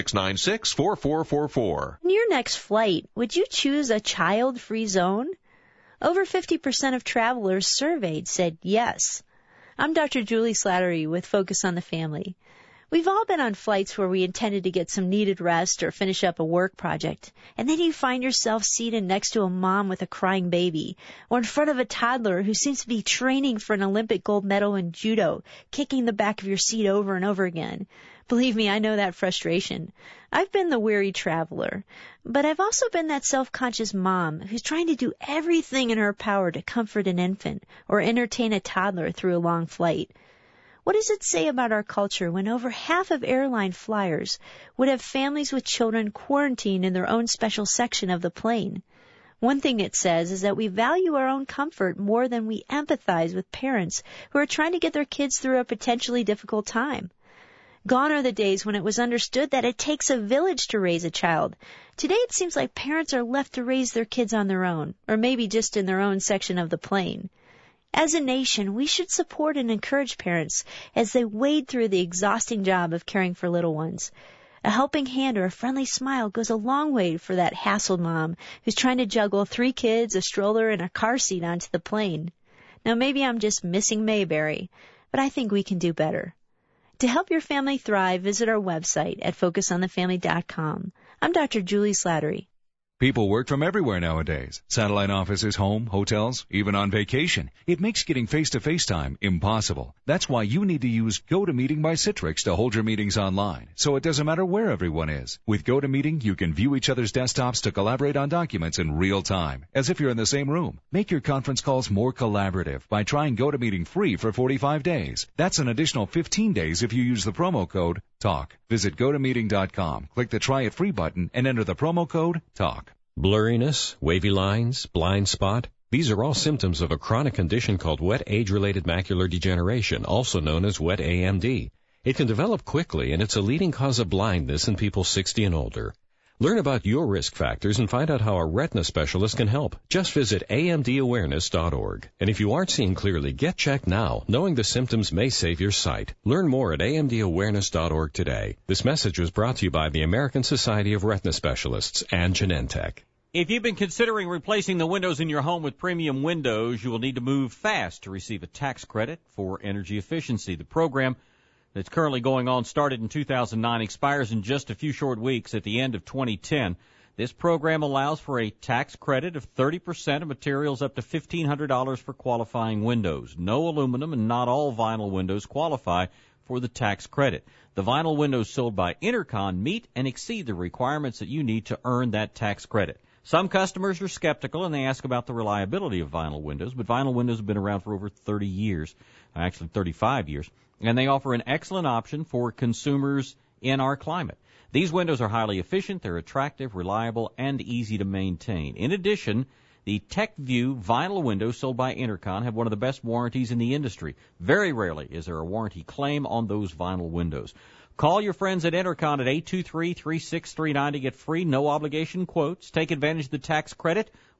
696-4444. On your next flight, would you choose a child-free zone? Over 50% of travelers surveyed said yes. I'm Dr. Julie Slattery with Focus on the Family. We've all been on flights where we intended to get some needed rest or finish up a work project, and then you find yourself seated next to a mom with a crying baby, or in front of a toddler who seems to be training for an Olympic gold medal in judo, kicking the back of your seat over and over again. Believe me, I know that frustration. I've been the weary traveler, but I've also been that self-conscious mom who's trying to do everything in her power to comfort an infant or entertain a toddler through a long flight. What does it say about our culture when over half of airline flyers would have families with children quarantined in their own special section of the plane? One thing it says is that we value our own comfort more than we empathize with parents who are trying to get their kids through a potentially difficult time. Gone are the days when it was understood that it takes a village to raise a child. Today it seems like parents are left to raise their kids on their own, or maybe just in their own section of the plane. As a nation, we should support and encourage parents as they wade through the exhausting job of caring for little ones. A helping hand or a friendly smile goes a long way for that hassled mom who's trying to juggle 3 kids, a stroller, and a car seat onto the plane. Now, maybe I'm just missing Mayberry, but I think we can do better. To help your family thrive, visit our website at FocusOnTheFamily.com. I'm Dr. Julie Slattery. People work from everywhere nowadays. Satellite offices, home, hotels, even on vacation. It makes getting face-to-face time impossible. That's why you need to use GoToMeeting by Citrix to hold your meetings online, so it doesn't matter where everyone is. With GoToMeeting, you can view each other's desktops to collaborate on documents in real time, as if you're in the same room. Make your conference calls more collaborative by trying GoToMeeting free for 45 days. That's an additional 15 days if you use the promo code TALK. Visit GoToMeeting.com, click the Try It Free button, and enter the promo code TALK. Blurriness, wavy lines, blind spot. These are all symptoms of a chronic condition called wet age-related macular degeneration, also known as wet AMD. It can develop quickly, and it's a leading cause of blindness in people 60 and older. Learn about your risk factors and find out how a retina specialist can help. Just visit amdawareness.org. And if you aren't seeing clearly, get checked now. Knowing the symptoms may save your sight. Learn more at amdawareness.org today. This message was brought to you by the American Society of Retina Specialists and Genentech. If you've been considering replacing the windows in your home with premium windows, you will need to move fast to receive a tax credit for energy efficiency. The program that's currently going on started in 2009, expires in just a few short weeks at the end of 2010. This program allows for a tax credit of 30% of materials up to $1,500 for qualifying windows. No aluminum and not all vinyl windows qualify for the tax credit. The vinyl windows sold by Intercon meet and exceed the requirements that you need to earn that tax credit. Some customers are skeptical and they ask about the reliability of vinyl windows, but vinyl windows have been around for over 30 years, actually 35 years, and they offer an excellent option for consumers in our climate. These windows are highly efficient, they're attractive, reliable, and easy to maintain. In addition, the TechView vinyl windows sold by Intercon have one of the best warranties in the industry. Very rarely is there a warranty claim on those vinyl windows. Call your friends at Intercon at 823-3639 to get free, no-obligation quotes. Take advantage of the tax credit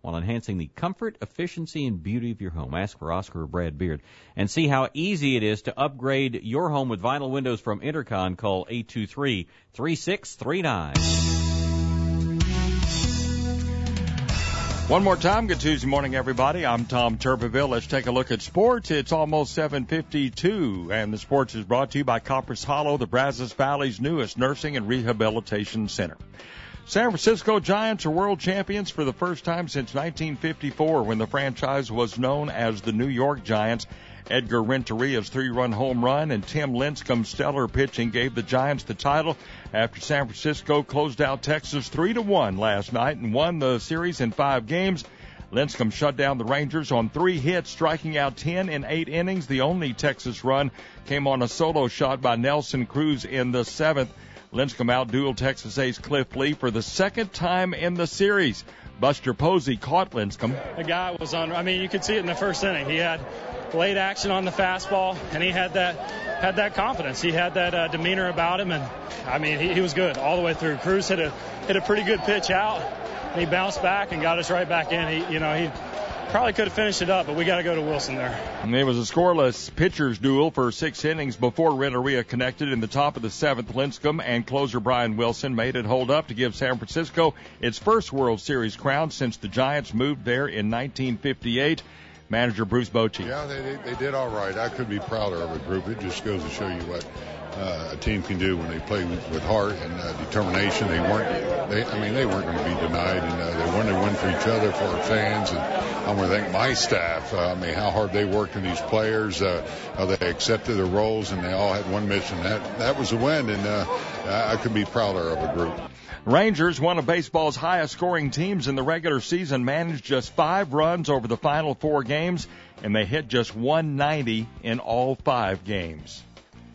while enhancing the comfort, efficiency, and beauty of your home. Ask for Oscar or Brad Beard and see how easy it is to upgrade your home with vinyl windows from Intercon. Call 823-3639. One more time, good Tuesday morning, everybody. I'm Tom Turbeville. Let's take a look at sports. It's almost 7:52, and the sports is brought to you by Copperas Hollow, the Brazos Valley's newest nursing and rehabilitation center. San Francisco Giants are world champions for the first time since 1954, when the franchise was known as the New York Giants. Edgar Renteria's 3-run home run and Tim Lincecum's stellar pitching gave the Giants the title after San Francisco closed out Texas 3-1 last night and won the series in 5 games. Lincecum shut down the Rangers on 3 hits, striking out 10 in 8 innings. The only Texas run came on a solo shot by Nelson Cruz in the 7th. Lincecum outdueled Texas ace Cliff Lee for the second time in the series. Buster Posey caught Lincecum. The guy was on. I mean, you could see it in the first inning. He had late action on the fastball, and he had that confidence. He had that demeanor about him, and I mean, he was good all the way through. Cruz hit a pretty good pitch out, and he bounced back and got us right back in. He probably could have finished it up, but we got to go to Wilson there. And it was a scoreless pitchers duel for 6 innings before Renteria connected in the top of the 7th. Lincecum and closer Brian Wilson made it hold up to give San Francisco its first World Series crown since the Giants moved there in 1958. Manager Bruce Bochy. Yeah, they did all right. I could be prouder of a group. It just goes to show you what a team can do when they play with heart and determination. They weren't going to be denied, and they wanted to win for each other, for our fans. And I want to thank my staff. How hard they worked on these players, how they accepted their roles, and they all had one mission. That was a win, and I could be prouder of a group. Rangers, one of baseball's highest-scoring teams in the regular season, managed just 5 runs over the final 4 games, and they hit just 190 in all 5 games.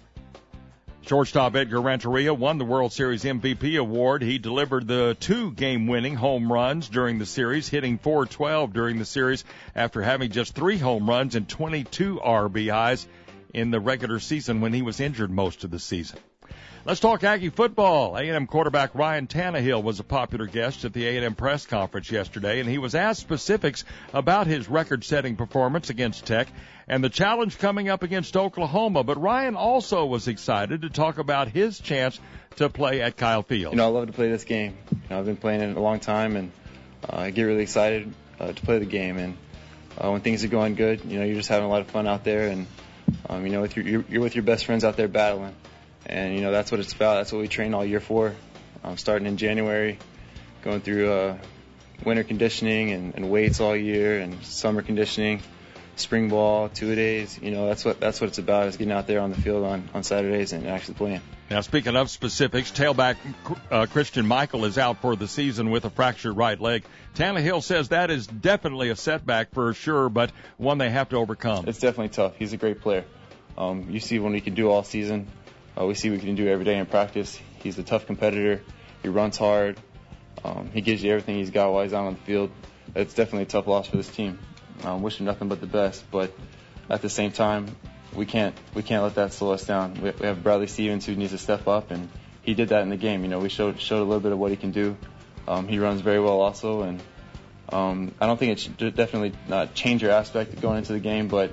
Shortstop Edgar Renteria won the World Series MVP award. He delivered the 2 game-winning home runs during the series, hitting .412 during the series after having just 3 home runs and 22 RBIs in the regular season when he was injured most of the season. Let's talk Aggie football. A&M quarterback Ryan Tannehill was a popular guest at the A&M press conference yesterday, and he was asked specifics about his record-setting performance against Tech and the challenge coming up against Oklahoma. But Ryan also was excited to talk about his chance to play at Kyle Field. I love to play this game. I've been playing it a long time, and I get really excited to play the game. And when things are going good, you're just having a lot of fun out there, and you're with your best friends out there battling. And, that's what it's about. That's what we train all year for. Starting in January, going through winter conditioning and weights all year and summer conditioning, spring ball, 2-a-days. That's what it's about, is getting out there on the field on Saturdays and actually playing. Now, speaking of specifics, tailback Christian Michael is out for the season with a fractured right leg. Tannehill says that is definitely a setback for sure, but one they have to overcome. It's definitely tough. He's a great player. You see what he can do all season. We see what he can do every day in practice. He's a tough competitor. He runs hard. He gives you everything he's got while he's out on the field. It's definitely a tough loss for this team. Wish him nothing but the best, but at the same time, we can't let that slow us down. We have Bradley Stevens who needs to step up, and he did that in the game. We showed a little bit of what he can do. He runs very well also, and I don't think it should definitely not change your aspect of going into the game, but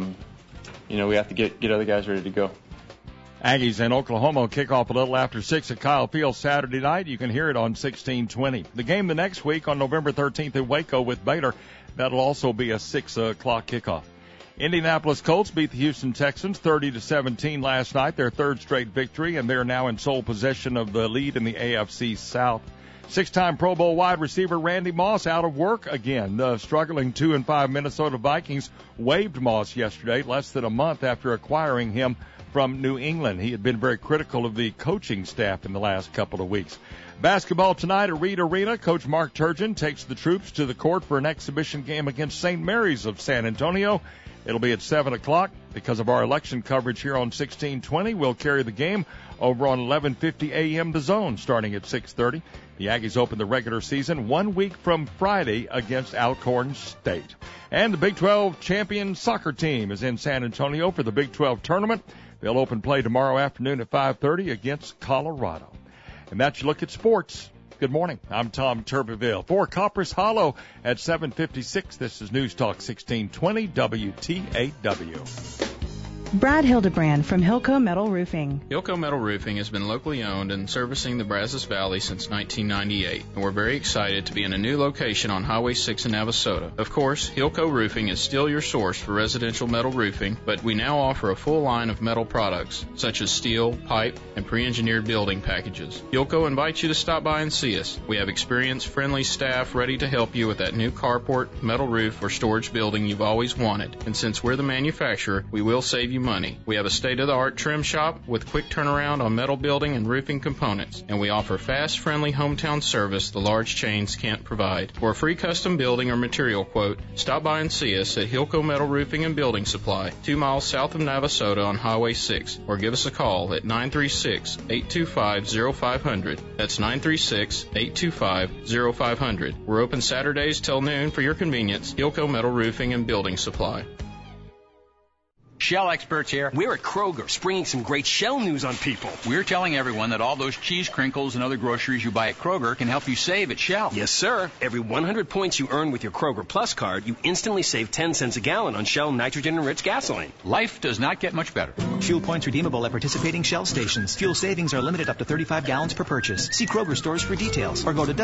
we have to get other guys ready to go. Aggies and Oklahoma will kick off a little after 6 at Kyle Field Saturday night. You can hear it on 1620. The game the next week on November 13th in Waco with Baylor. That'll also be a 6 o'clock kickoff. Indianapolis Colts beat the Houston Texans 30-17 last night, their 3rd straight victory, and they're now in sole possession of the lead in the AFC South. 6-time Pro Bowl wide receiver Randy Moss out of work again. The struggling 2-5 Minnesota Vikings waived Moss yesterday, less than a month after acquiring him from New England. He had been very critical of the coaching staff in the last couple of weeks. Basketball tonight at Reed Arena. Coach Mark Turgeon takes the troops to the court for an exhibition game against St. Mary's of San Antonio. It'll be at 7 o'clock. Because of our election coverage here on 1620, we'll carry the game over on 1150 a.m. The Zone starting at 6:30. The Aggies open the regular season 1 week from Friday against Alcorn State. And the Big 12 champion soccer team is in San Antonio for the Big 12 tournament. They'll open play tomorrow afternoon at 5:30 against Colorado. And that's your look at sports. Good morning. I'm Tom Turbeville for Copper's Hollow at 7:56. This is News Talk 1620 WTAW. Brad Hildebrand from Hilco Metal Roofing. Hilco Metal Roofing has been locally owned and servicing the Brazos Valley since 1998, and we're very excited to be in a new location on Highway 6 in Navasota. Of course, Hilco Roofing is still your source for residential metal roofing, but we now offer a full line of metal products, such as steel, pipe, and pre-engineered building packages. Hilco invites you to stop by and see us. We have experienced, friendly staff ready to help you with that new carport, metal roof, or storage building you've always wanted. And since we're the manufacturer, we will save you money. We have a state-of-the-art trim shop with quick turnaround on metal building and roofing components, and we offer fast, friendly hometown service the large chains can't provide. For a free custom building or material quote, stop by and see us at Hilco Metal Roofing and Building Supply, 2 miles south of Navasota on Highway 6, or give us a call at 936-825-0500. That's 936-825-0500. We're open Saturdays till noon for your convenience. Hilco Metal Roofing and Building Supply. Shell experts here. We're at Kroger, springing some great Shell news on people. We're telling everyone that all those cheese crinkles and other groceries you buy at Kroger can help you save at Shell. Yes, sir. Every 100 points you earn with your Kroger Plus card, you instantly save 10 cents a gallon on Shell nitrogen-enriched gasoline. Life does not get much better. Fuel points redeemable at participating Shell stations. Fuel savings are limited up to 35 gallons per purchase. See Kroger stores for details or go to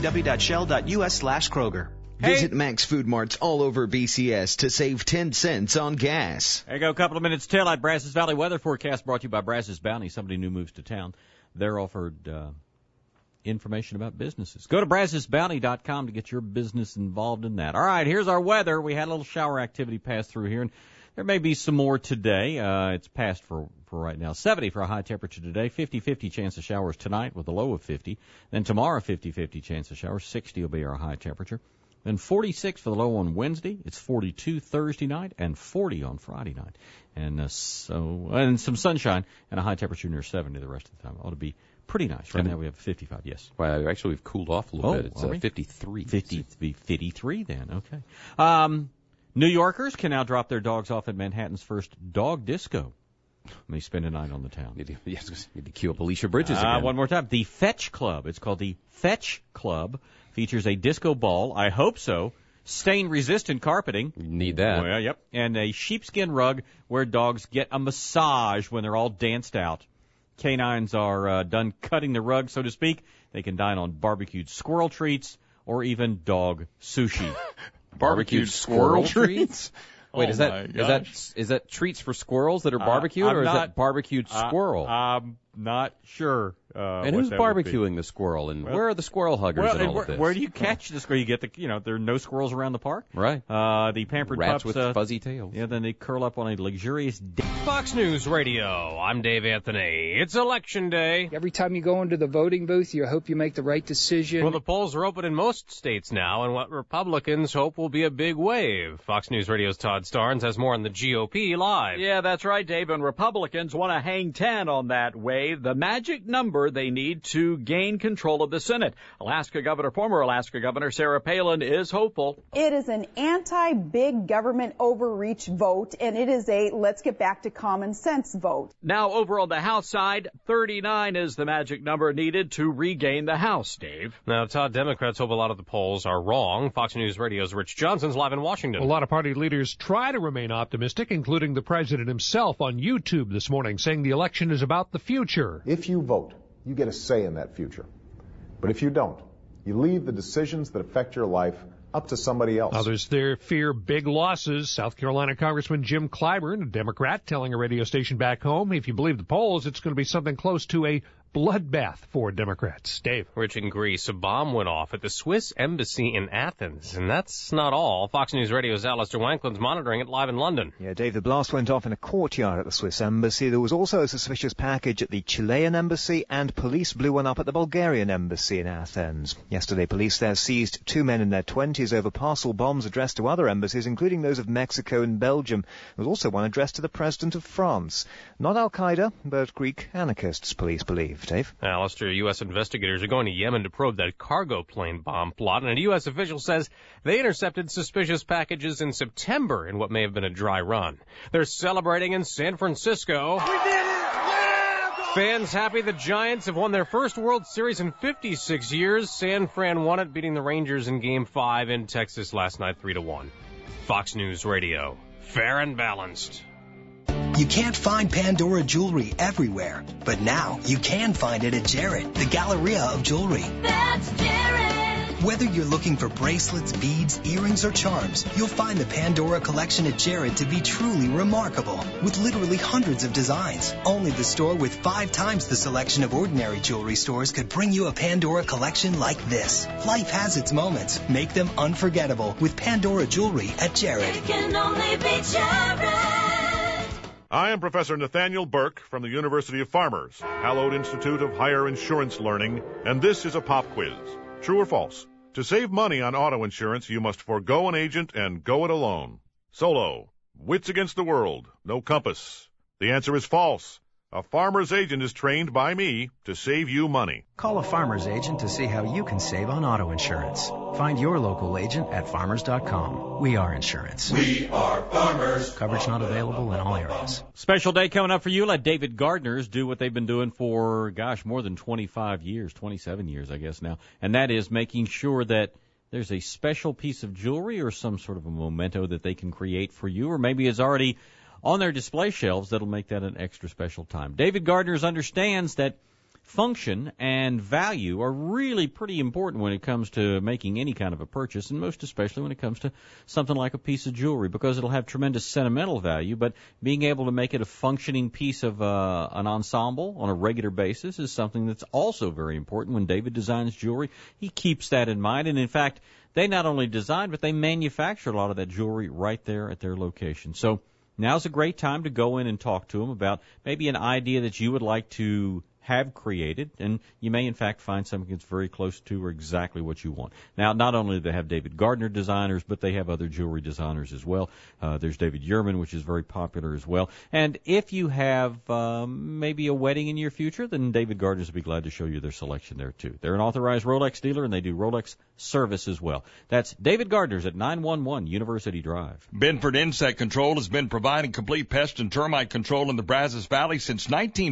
www.shell.us/Kroger. Visit Max Food Marts all over BCS to save 10 cents on gas. There you go, a couple of minutes till at Brazos Valley Weather Forecast brought to you by Brazos Bounty. Somebody new moves to town. They're offered information about businesses. Go to BrazosBounty.com to get your business involved in that. All right, here's our weather. We had a little shower activity pass through here, and there may be some more today. It's passed for right now. 70 for a high temperature today. 50-50 chance of showers tonight with a low of 50. Then tomorrow, 50-50 chance of showers. 60 will be our high temperature. Then 46 for the low on Wednesday. It's 42 Thursday night and 40 on Friday night. And and some sunshine and a high temperature near 70 the rest of the time. It ought to be pretty nice. Right now we have 55, yes. Well, actually we've cooled off a little bit. It's 53. 53 then, okay. New Yorkers can now drop their dogs off at Manhattan's first dog disco. May spend a night on the town. Need to queue up Alicia Bridges again. One more time. The Fetch Club. It's called the Fetch Club. Features a disco ball. I hope so. Stain-resistant carpeting. You need that. Well, yep. And a sheepskin rug where dogs get a massage when they're all danced out. Canines are done cutting the rug, so to speak. They can dine on barbecued squirrel treats or even dog sushi. Barbecued squirrel treats? Wait, is that treats for squirrels that are barbecued, or is that barbecued squirrel? I'm not sure. And who's barbecuing the squirrel? And where are the squirrel huggers in all of this? Where do you catch the squirrel? You get there are no squirrels around the park. Right. The pampered rats pups, with fuzzy tails. Yeah, then they curl up on a luxurious Fox News Radio. I'm Dave Anthony. It's Election Day. Every time you go into the voting booth, you hope you make the right decision. Well, the polls are open in most states now, and what Republicans hope will be a big wave. Fox News Radio's Todd Starnes has more on the GOP live. Yeah, that's right, Dave, and Republicans want to hang 10 on that wave, the magic number they need to gain control of the Senate. Former Alaska Governor Sarah Palin is hopeful. It is an anti-big government overreach vote, and it is a let's get back to common sense vote. Now, over on the House side, 39 is the magic number needed to regain the House, Dave. Now, Todd, Democrats hope a lot of the polls are wrong. Fox News Radio's Rich Johnson's live in Washington. A lot of party leaders try to remain optimistic, including the president himself on YouTube this morning, saying the election is about the future. If you vote, you get a say in that future. But if you don't, you leave the decisions that affect your life up to somebody else. Others there fear big losses. South Carolina Congressman Jim Clyburn, a Democrat, telling a radio station back home, if you believe the polls, it's going to be something close to a bloodbath for Democrats. Dave. Rich in Greece, a bomb went off at the Swiss embassy in Athens. And that's not all. Fox News Radio's Alistair Wankland's monitoring it live in London. Yeah, Dave, the blast went off in a courtyard at the Swiss embassy. There was also a suspicious package at the Chilean embassy, and police blew one up at the Bulgarian embassy in Athens. Yesterday, police there seized 2 men in their 20s over parcel bombs addressed to other embassies, including those of Mexico and Belgium. There was also one addressed to the President of France. Not Al-Qaeda, but Greek anarchists, police believe. Dave? Alistair, U.S. investigators are going to Yemen to probe that cargo plane bomb plot, and a U.S. official says they intercepted suspicious packages in September in what may have been a dry run. They're celebrating in San Francisco. We did it! Yeah, Fans happy the Giants have won their first World Series in 56 years. San Fran won it, beating the Rangers in Game 5 in Texas last night 3-1. Fox News Radio. Fair and balanced. You can't find Pandora jewelry everywhere, but now you can find it at Jared, the Galleria of Jewelry. That's Jared! Whether you're looking for bracelets, beads, earrings, or charms, you'll find the Pandora collection at Jared to be truly remarkable, with literally hundreds of designs. Only the store with 5 times the selection of ordinary jewelry stores could bring you a Pandora collection like this. Life has its moments. Make them unforgettable with Pandora jewelry at Jared. It can only be Jared! I am Professor Nathaniel Burke from the University of Farmers, Hallowed Institute of Higher Insurance Learning, and this is a pop quiz. True or false? To save money on auto insurance, you must forego an agent and go it alone. Solo. Wits against the world. No compass. The answer is false. A farmer's agent is trained by me to save you money. Call a farmer's agent to see how you can save on auto insurance. Find your local agent at farmers.com. We are insurance. We are farmers. Coverage not available in all areas. Special day coming up for you. Let David Gardners do what they've been doing for, more than 25 years, 27 years, I guess now. And that is making sure that there's a special piece of jewelry or some sort of a memento that they can create for you, or maybe it's already on their display shelves that'll make that an extra special time. David Gardners understands that function and value are really pretty important when it comes to making any kind of a purchase, and most especially when it comes to something like a piece of jewelry, because it'll have tremendous sentimental value, but being able to make it a functioning piece of an ensemble on a regular basis is something that's also very important. When David designs jewelry, he keeps that in mind, and in fact, they not only design, but they manufacture a lot of that jewelry right there at their location. So now's a great time to go in and talk to them about maybe an idea that you would like to have created, and you may in fact find something that's very close to or exactly what you want. Now, not only do they have David Gardner designers, but they have other jewelry designers as well. There's David Yurman, which is very popular as well. And if you have maybe a wedding in your future, then David Gardners will be glad to show you their selection there too. They're an authorized Rolex dealer, and they do Rolex service as well. That's David Gardners at 911 University Drive. Binford Insect Control has been providing complete pest and termite control in the Brazos Valley since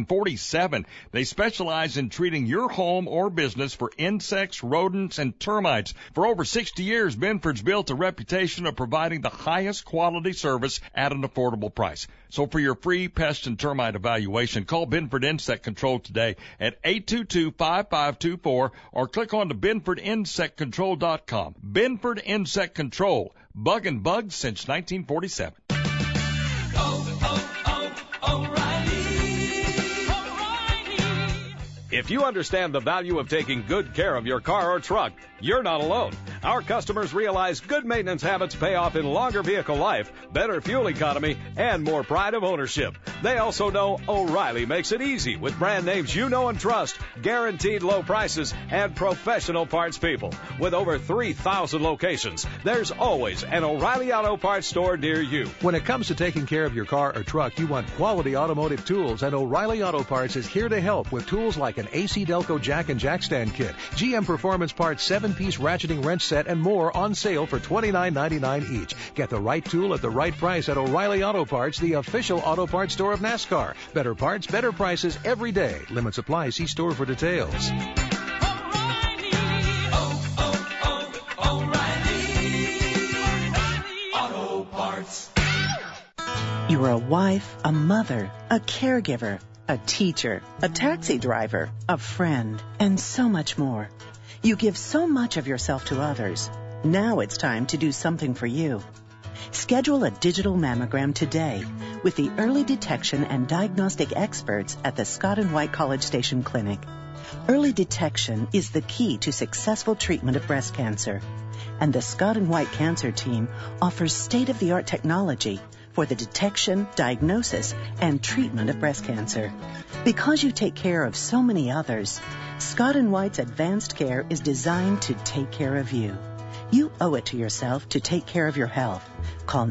1947. They specialize in treating your home or business for insects, rodents, and termites. For over 60 years, Binford's built a reputation of providing the highest quality service at an affordable price. So for your free pest and termite evaluation, call Binford Insect Control today at 822-5524 or click on to BinfordInsectControl.com. Binford Insect Control, bug and bugs since 1947. If you understand the value of taking good care of your car or truck, you're not alone. Our customers realize good maintenance habits pay off in longer vehicle life, better fuel economy, and more pride of ownership. They also know O'Reilly makes it easy with brand names you know and trust, guaranteed low prices, and professional parts people. With over 3,000 locations, there's always an O'Reilly Auto Parts store near you. When it comes to taking care of your car or truck, you want quality automotive tools, and O'Reilly Auto Parts is here to help with tools like an AC Delco jack and jack stand kit, GM Performance Parts 7-piece ratcheting wrench set, and more on sale for $29.99 each. Get the right tool at the right price at O'Reilly Auto Parts, the official auto parts store of NASCAR. Better parts, better prices every day. Limit supply. See store for details. You are a wife, a mother, a caregiver, a teacher, a taxi driver, a friend, and so much more. You give so much of yourself to others. Now it's time to do something for you. Schedule a digital mammogram today with the early detection and diagnostic experts at the Scott & White College Station Clinic. Early detection is the key to successful treatment of breast cancer, and the Scott & White Cancer Team offers state-of-the-art technology for the detection, diagnosis, and treatment of breast cancer. Because you take care of so many others, Scott & White's advanced care is designed to take care of you. You owe it to yourself to take care of your health. Call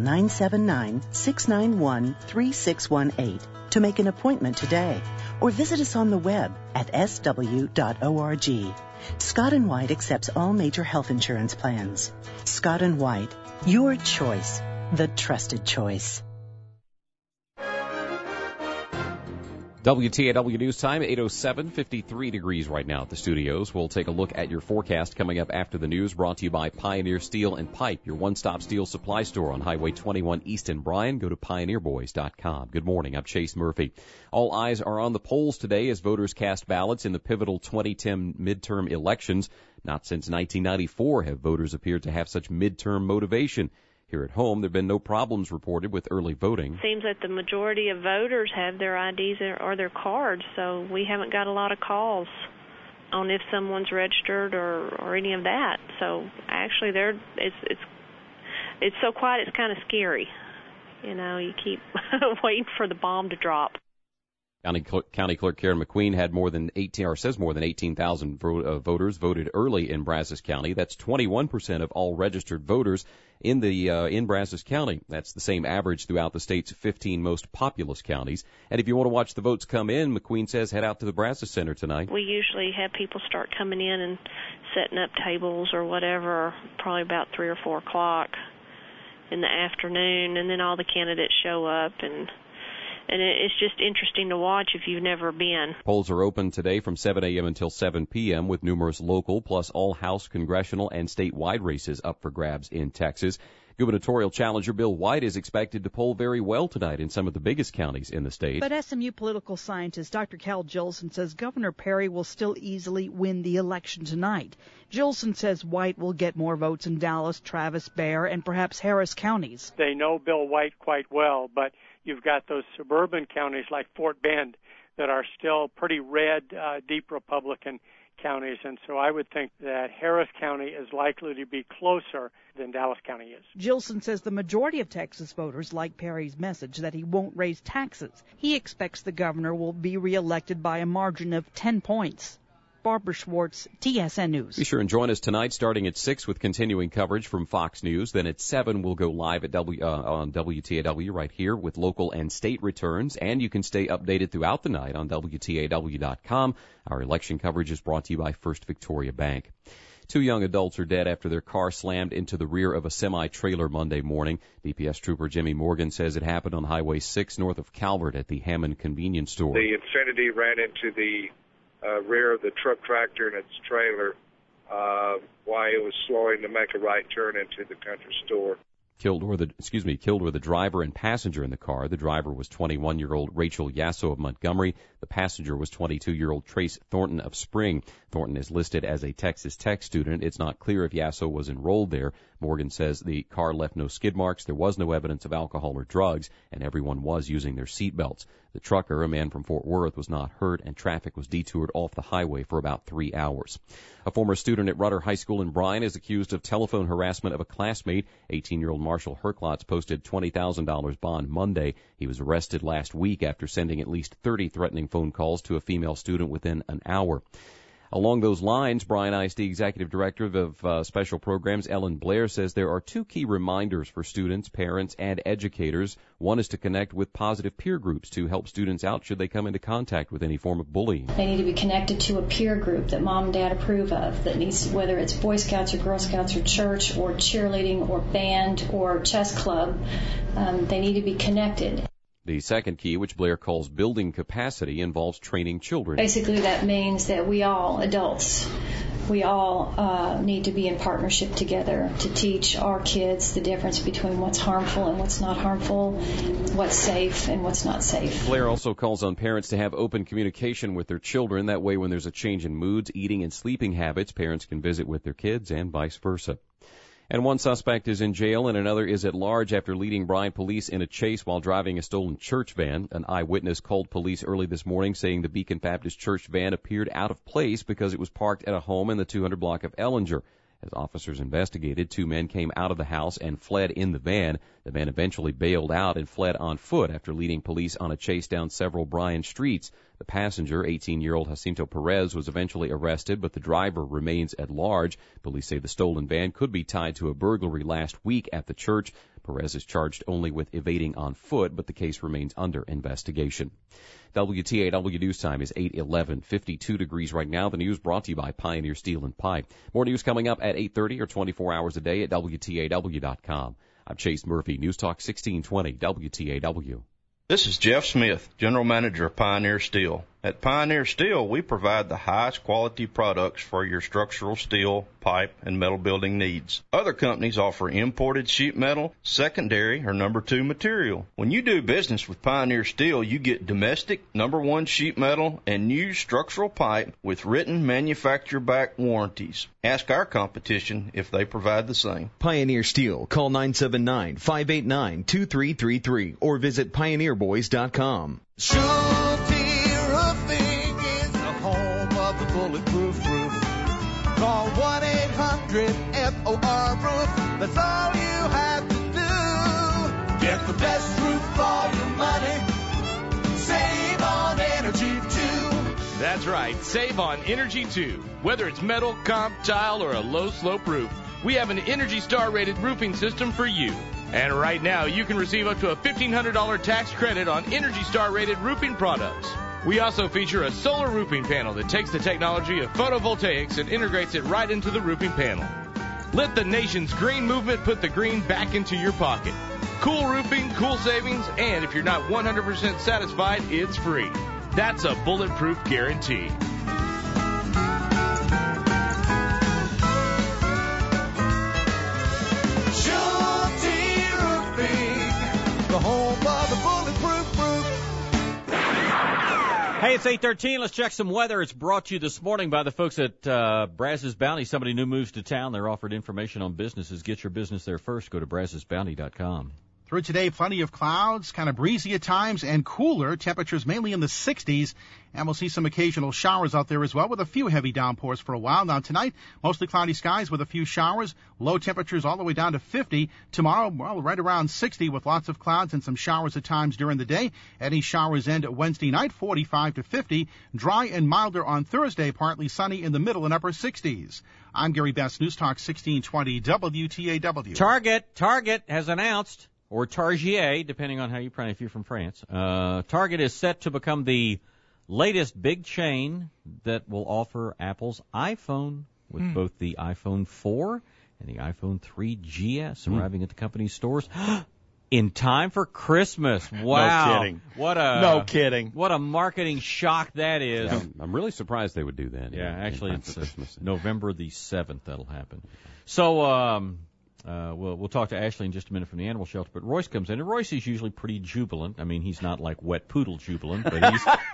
979-691-3618 to make an appointment today, or visit us on the web at sw.org. Scott & White accepts all major health insurance plans. Scott & White, your choice, the trusted choice. WTAW News Time, 8:07, 53 degrees right now at the studios. We'll take a look at your forecast coming up after the news, brought to you by Pioneer Steel and Pipe, your one-stop steel supply store on Highway 21 East in Bryan. Go to pioneerboys.com. Good morning. I'm Chase Murphy. All eyes are on the polls today as voters cast ballots in the pivotal 2010 midterm elections. Not since 1994 have voters appeared to have such midterm motivation. Here at home, there have been no problems reported with early voting. Seems that the majority of voters have their IDs or their cards, so we haven't got a lot of calls on if someone's registered or any of that. So actually, it's so quiet, it's kind of scary. You know, you keep waiting for the bomb to drop. County Clerk Karen McQueen had more than 18,000 voters voted early in Brazos County. That's 21% of all registered voters in Brazos County. That's the same average throughout the state's 15 most populous counties. And if you want to watch the votes come in, McQueen says head out to the Brazos Center tonight. We usually have people start coming in and setting up tables or whatever, probably about 3 or 4 o'clock in the afternoon, and then all the candidates show up, and it's just interesting to watch if you've never been. Polls are open today from 7 a.m. until 7 p.m. with numerous local plus all House, congressional, and statewide races up for grabs in Texas. Gubernatorial challenger Bill White is expected to poll very well tonight in some of the biggest counties in the state. But SMU political scientist Dr. Cal Jolson says Governor Perry will still easily win the election tonight. Jolson says White will get more votes in Dallas, Travis, Bexar, and perhaps Harris counties. They know Bill White quite well, but you've got those suburban counties like Fort Bend that are still pretty red, deep Republican counties, and so I would think that Harris County is likely to be closer than Dallas County is. Jolson says the majority of Texas voters like Perry's message that he won't raise taxes. He expects the governor will be reelected by a margin of 10 points. Barbara Schwartz, TSN News. Be sure and join us tonight starting at 6 with continuing coverage from Fox News. Then at 7 we'll go live at on WTAW right here with local and state returns. And you can stay updated throughout the night on WTAW.com. Our election coverage is brought to you by First Victoria Bank. 2 young adults are dead after their car slammed into the rear of a semi-trailer Monday morning. DPS Trooper Jimmy Morgan says it happened on Highway 6 north of Calvert at the Hammond convenience store. The Infiniti ran into the rear of the truck tractor and its trailer while it was slowing to make a right turn into the country store. Killed were the driver and passenger in the car. The driver was 21-year-old Rachel Yasso of Montgomery. The passenger was 22-year-old Trace Thornton of Spring. Thornton is listed as a Texas Tech student. It's not clear if Yasso was enrolled there. Morgan says the car left no skid marks. There was no evidence of alcohol or drugs, and everyone was using their seat belts. The trucker, a man from Fort Worth, was not hurt, and traffic was detoured off the highway for about 3 hours. A former student at Rutter High School in Bryan is accused of telephone harassment of a classmate. 18-year-old Marshall Herklotz posted $20,000 bond Monday. He was arrested last week after sending at least 30 threatening phone calls to a female student within an hour. Along those lines, Bryan ISD Executive Director of Special Programs Ellen Blair says there are 2 key reminders for students, parents, and educators. One is to connect with positive peer groups to help students out should they come into contact with any form of bullying. They need to be connected to a peer group that mom and dad approve of, that needs, whether it's Boy Scouts or Girl Scouts or church or cheerleading or band or chess club, they need to be connected. The second key, which Blair calls building capacity, involves training children. Basically, that means that we all, adults, we all need to be in partnership together to teach our kids the difference between what's harmful and what's not harmful, what's safe and what's not safe. Blair also calls on parents to have open communication with their children. That way, when there's a change in moods, eating, and sleeping habits, parents can visit with their kids and vice versa. And one suspect is in jail and another is at large after leading Bryan police in a chase while driving a stolen church van. An eyewitness called police early this morning saying the Beacon Baptist Church van appeared out of place because it was parked at a home in the 200 block of Ellinger. As officers investigated, 2 men came out of the house and fled in the van. The van eventually bailed out and fled on foot after leading police on a chase down several Bryan streets. The passenger, 18-year-old Jacinto Perez, was eventually arrested, but the driver remains at large. Police say the stolen van could be tied to a burglary last week at the church. Perez is charged only with evading on foot, but the case remains under investigation. WTAW News Time is 8:11, 52 degrees right now. The news brought to you by Pioneer Steel and Pipe. More news coming up at 8:30 or 24 hours a day at WTAW.com. I'm Chase Murphy, News Talk 1620, WTAW. This is Jeff Smith, General Manager of Pioneer Steel. At Pioneer Steel, we provide the highest quality products for your structural steel, pipe, and metal building needs. Other companies offer imported sheet metal, secondary, or number 2 material. When you do business with Pioneer Steel, you get domestic, number 1 sheet metal, and new structural pipe with written manufacturer-backed warranties. Ask our competition if they provide the same. Pioneer Steel. Call 979-589-2333 or visit pioneerboys.com. Roofing is the home of the bulletproof roof. Call 1-800-FOR-ROOF. That's all you have to do. Get the best roof for your money. Save on energy too. That's right. Save on energy too. Whether it's metal, comp, tile, or a low slope roof, we have an Energy Star rated roofing system for you. And right now, you can receive up to a $1,500 tax credit on Energy Star rated roofing products. We also feature a solar roofing panel that takes the technology of photovoltaics and integrates it right into the roofing panel. Let the nation's green movement put the green back into your pocket. Cool roofing, cool savings, and if you're not 100% satisfied, it's free. That's a bulletproof guarantee. The home of the bulletproof roof. Hey, it's 8:13. Let's check some weather. It's brought to you this morning by the folks at Brazos Bounty. Somebody new moves to town. They're offered information on businesses. Get your business there first. Go to brazosbounty.com. Through today, plenty of clouds, kind of breezy at times, and cooler. Temperatures mainly in the 60s, and we'll see some occasional showers out there as well, with a few heavy downpours for a while. Now, tonight, mostly cloudy skies with a few showers. Low temperatures all the way down to 50. Tomorrow, well, right around 60 with lots of clouds and some showers at times during the day. Any showers end Wednesday night, 45 to 50. Dry and milder on Thursday, partly sunny in the middle and upper 60s. I'm Gary Best, News Talk 1620 WTAW. Target has announced, or Target, depending on how you pronounce it if you're from France. Target is set to become the latest big chain that will offer Apple's iPhone, with both the iPhone 4 and the iPhone 3 GS arriving at the company's stores in time for Christmas. Wow. No kidding. No kidding. What a marketing shock that is. Yeah, I'm really surprised they would do that. Yeah, actually, it's November the 7th that'll happen. So, we'll talk to Ashley in just a minute from the animal shelter, but Royce comes in, and Royce is usually pretty jubilant. I mean, he's not like wet poodle jubilant, but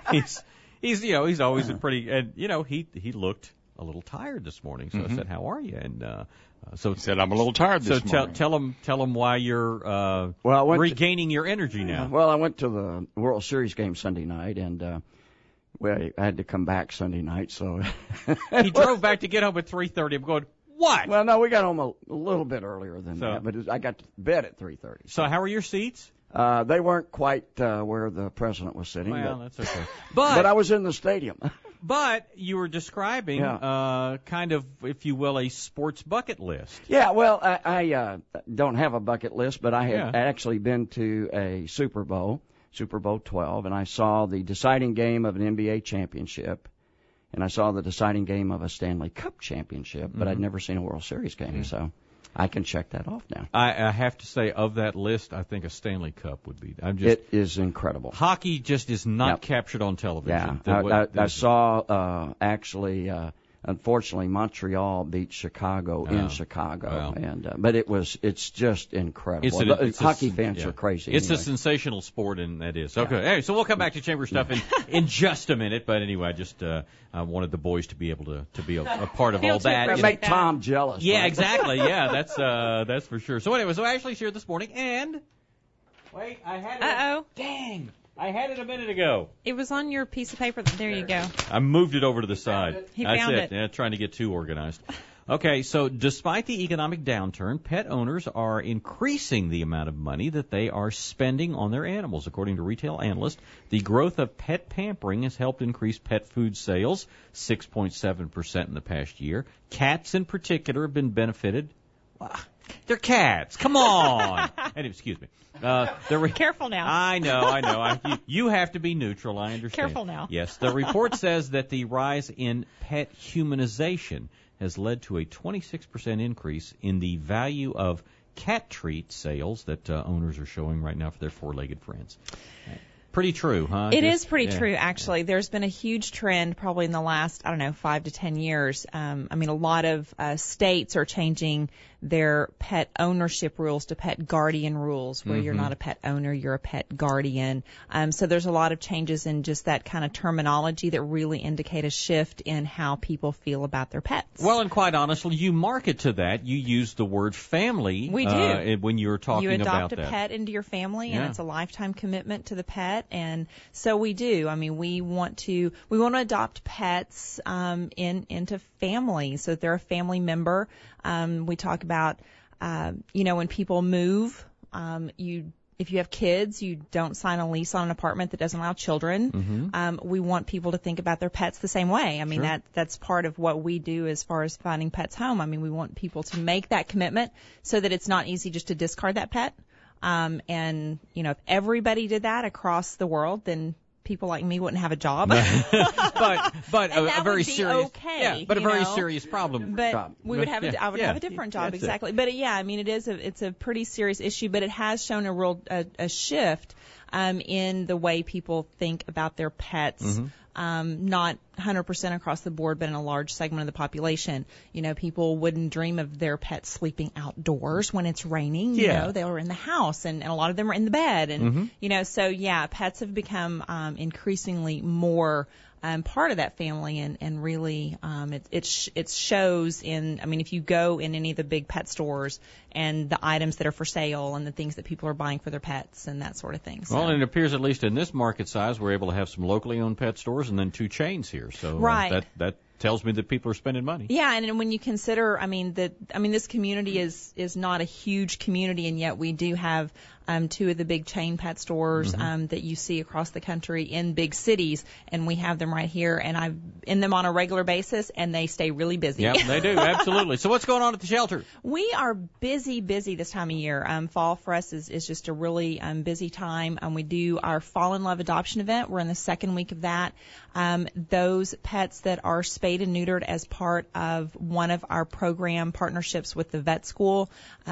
he's always a pretty, and he looked a little tired this morning. So I said, "How are you?" And so he said, "I'm a little tired this morning." So tell him why you're regaining your energy now. Well, I went to the World Series game Sunday night, and I had to come back Sunday night, so he drove back to get home at 3:30. I'm going, what? Well, no, we got home a little bit earlier than that, but I got to bed at 3:30. So how were your seats? They weren't quite where the president was sitting. Well, that's okay. But I was in the stadium. But you were describing kind of, if you will, a sports bucket list. Yeah, well, I don't have a bucket list, but I had actually been to a Super Bowl 12, and I saw the deciding game of an NBA championship. And I saw the deciding game of a Stanley Cup championship, but I'd never seen a World Series game, so I can check that off now. I have to say, of that list, I think a Stanley Cup would be. It is incredible. Hockey just is not captured on television. Yeah, I saw unfortunately, Montreal beat Chicago in Chicago, but it's just incredible. Hockey fans are crazy. It's a sensational sport, and that is okay. Anyway, so we'll come back to Chamber stuff in just a minute. But anyway, I just wanted the boys to be able to be a part of all that. Make Tom jealous. Yeah, right? Exactly. Yeah, that's for sure. So anyway, so Ashley's here this morning, and wait, I had it. Dang. I had it a minute ago. It was on your piece of paper. There you go. I moved it over to the side. He found it. Yeah, trying to get too organized. Okay, so despite the economic downturn, pet owners are increasing the amount of money that they are spending on their animals. According to retail analysts, the growth of pet pampering has helped increase pet food sales 6.7% in the past year. Cats in particular have been benefited. They're cats. Come on. Excuse me. Careful now. I know. You have to be neutral. I understand. Careful now. Yes. The report says that the rise in pet humanization has led to a 26% increase in the value of cat treat sales that owners are showing right now for their four-legged friends. Pretty true, huh? It is pretty true, actually. There's been a huge trend probably in the last, 5 to 10 years. A lot of states are changing their pet ownership rules to pet guardian rules, where you're not a pet owner, you're a pet guardian. So there's a lot of changes in just that kind of terminology that really indicate a shift in how people feel about their pets. Well, and quite honestly, you market to that. You use the word family. We do. When you're talking about that. You adopt a pet into your family, and it's a lifetime commitment to the pet. And so we do. We want to adopt pets into families so that they're a family member. We talk about, when people move, if you have kids, you don't sign a lease on an apartment that doesn't allow children. We want people to think about their pets the same way. That's part of what we do as far as finding pets home. We want people to make that commitment so that it's not easy just to discard that pet. If everybody did that across the world, then people like me wouldn't have a job. but a very serious, okay, but a very serious problem. But we would have I would have a different job, exactly. But it's a pretty serious issue. But it has shown a real a shift in the way people think about their pets. Not 100% across the board, but in a large segment of the population. People wouldn't dream of their pets sleeping outdoors when it's raining. They were in the house, and a lot of them are in the bed. And, pets have become increasingly more part of that family, and really it shows in, if you go in any of the big pet stores and the items that are for sale and the things that people are buying for their pets and that sort of thing. So. Well, and it appears, at least in this market size, we're able to have some locally owned pet stores and then 2 chains here. So that tells me that people are spending money. Yeah, and when you consider, this community is not a huge community, and yet we do have 2 of the big chain pet stores that you see across the country in big cities, and we have them right here, and I'm in them on a regular basis, and they stay really busy. Yeah, they do, absolutely. So what's going on at the shelter? We are busy this time of year. Fall for us is just a really busy time. We do our Fall in Love adoption event. We're in the second week of that. Those pets that are spayed and neutered as part of one of our program partnerships with the vet school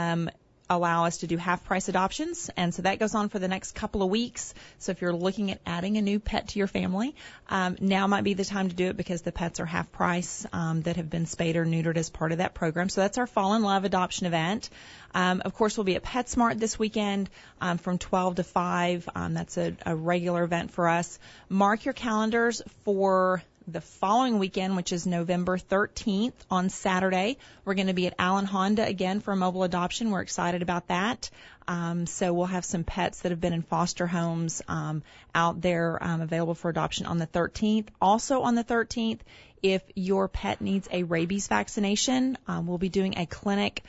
allow us to do half-price adoptions, and so that goes on for the next couple of weeks. So if you're looking at adding a new pet to your family, now might be the time to do it because the pets are half price that have been spayed or neutered as part of that program. So that's our Fall in Love adoption event. Of course, we'll be at PetSmart this weekend from 12 to 5. That's a regular event for us. Mark your calendars for the following weekend, which is November 13th on Saturday. We're going to be at Allen Honda again for a mobile adoption. We're excited about that. So we'll have some pets that have been in foster homes out there available for adoption on the 13th. Also on the 13th, if your pet needs a rabies vaccination, we'll be doing a clinic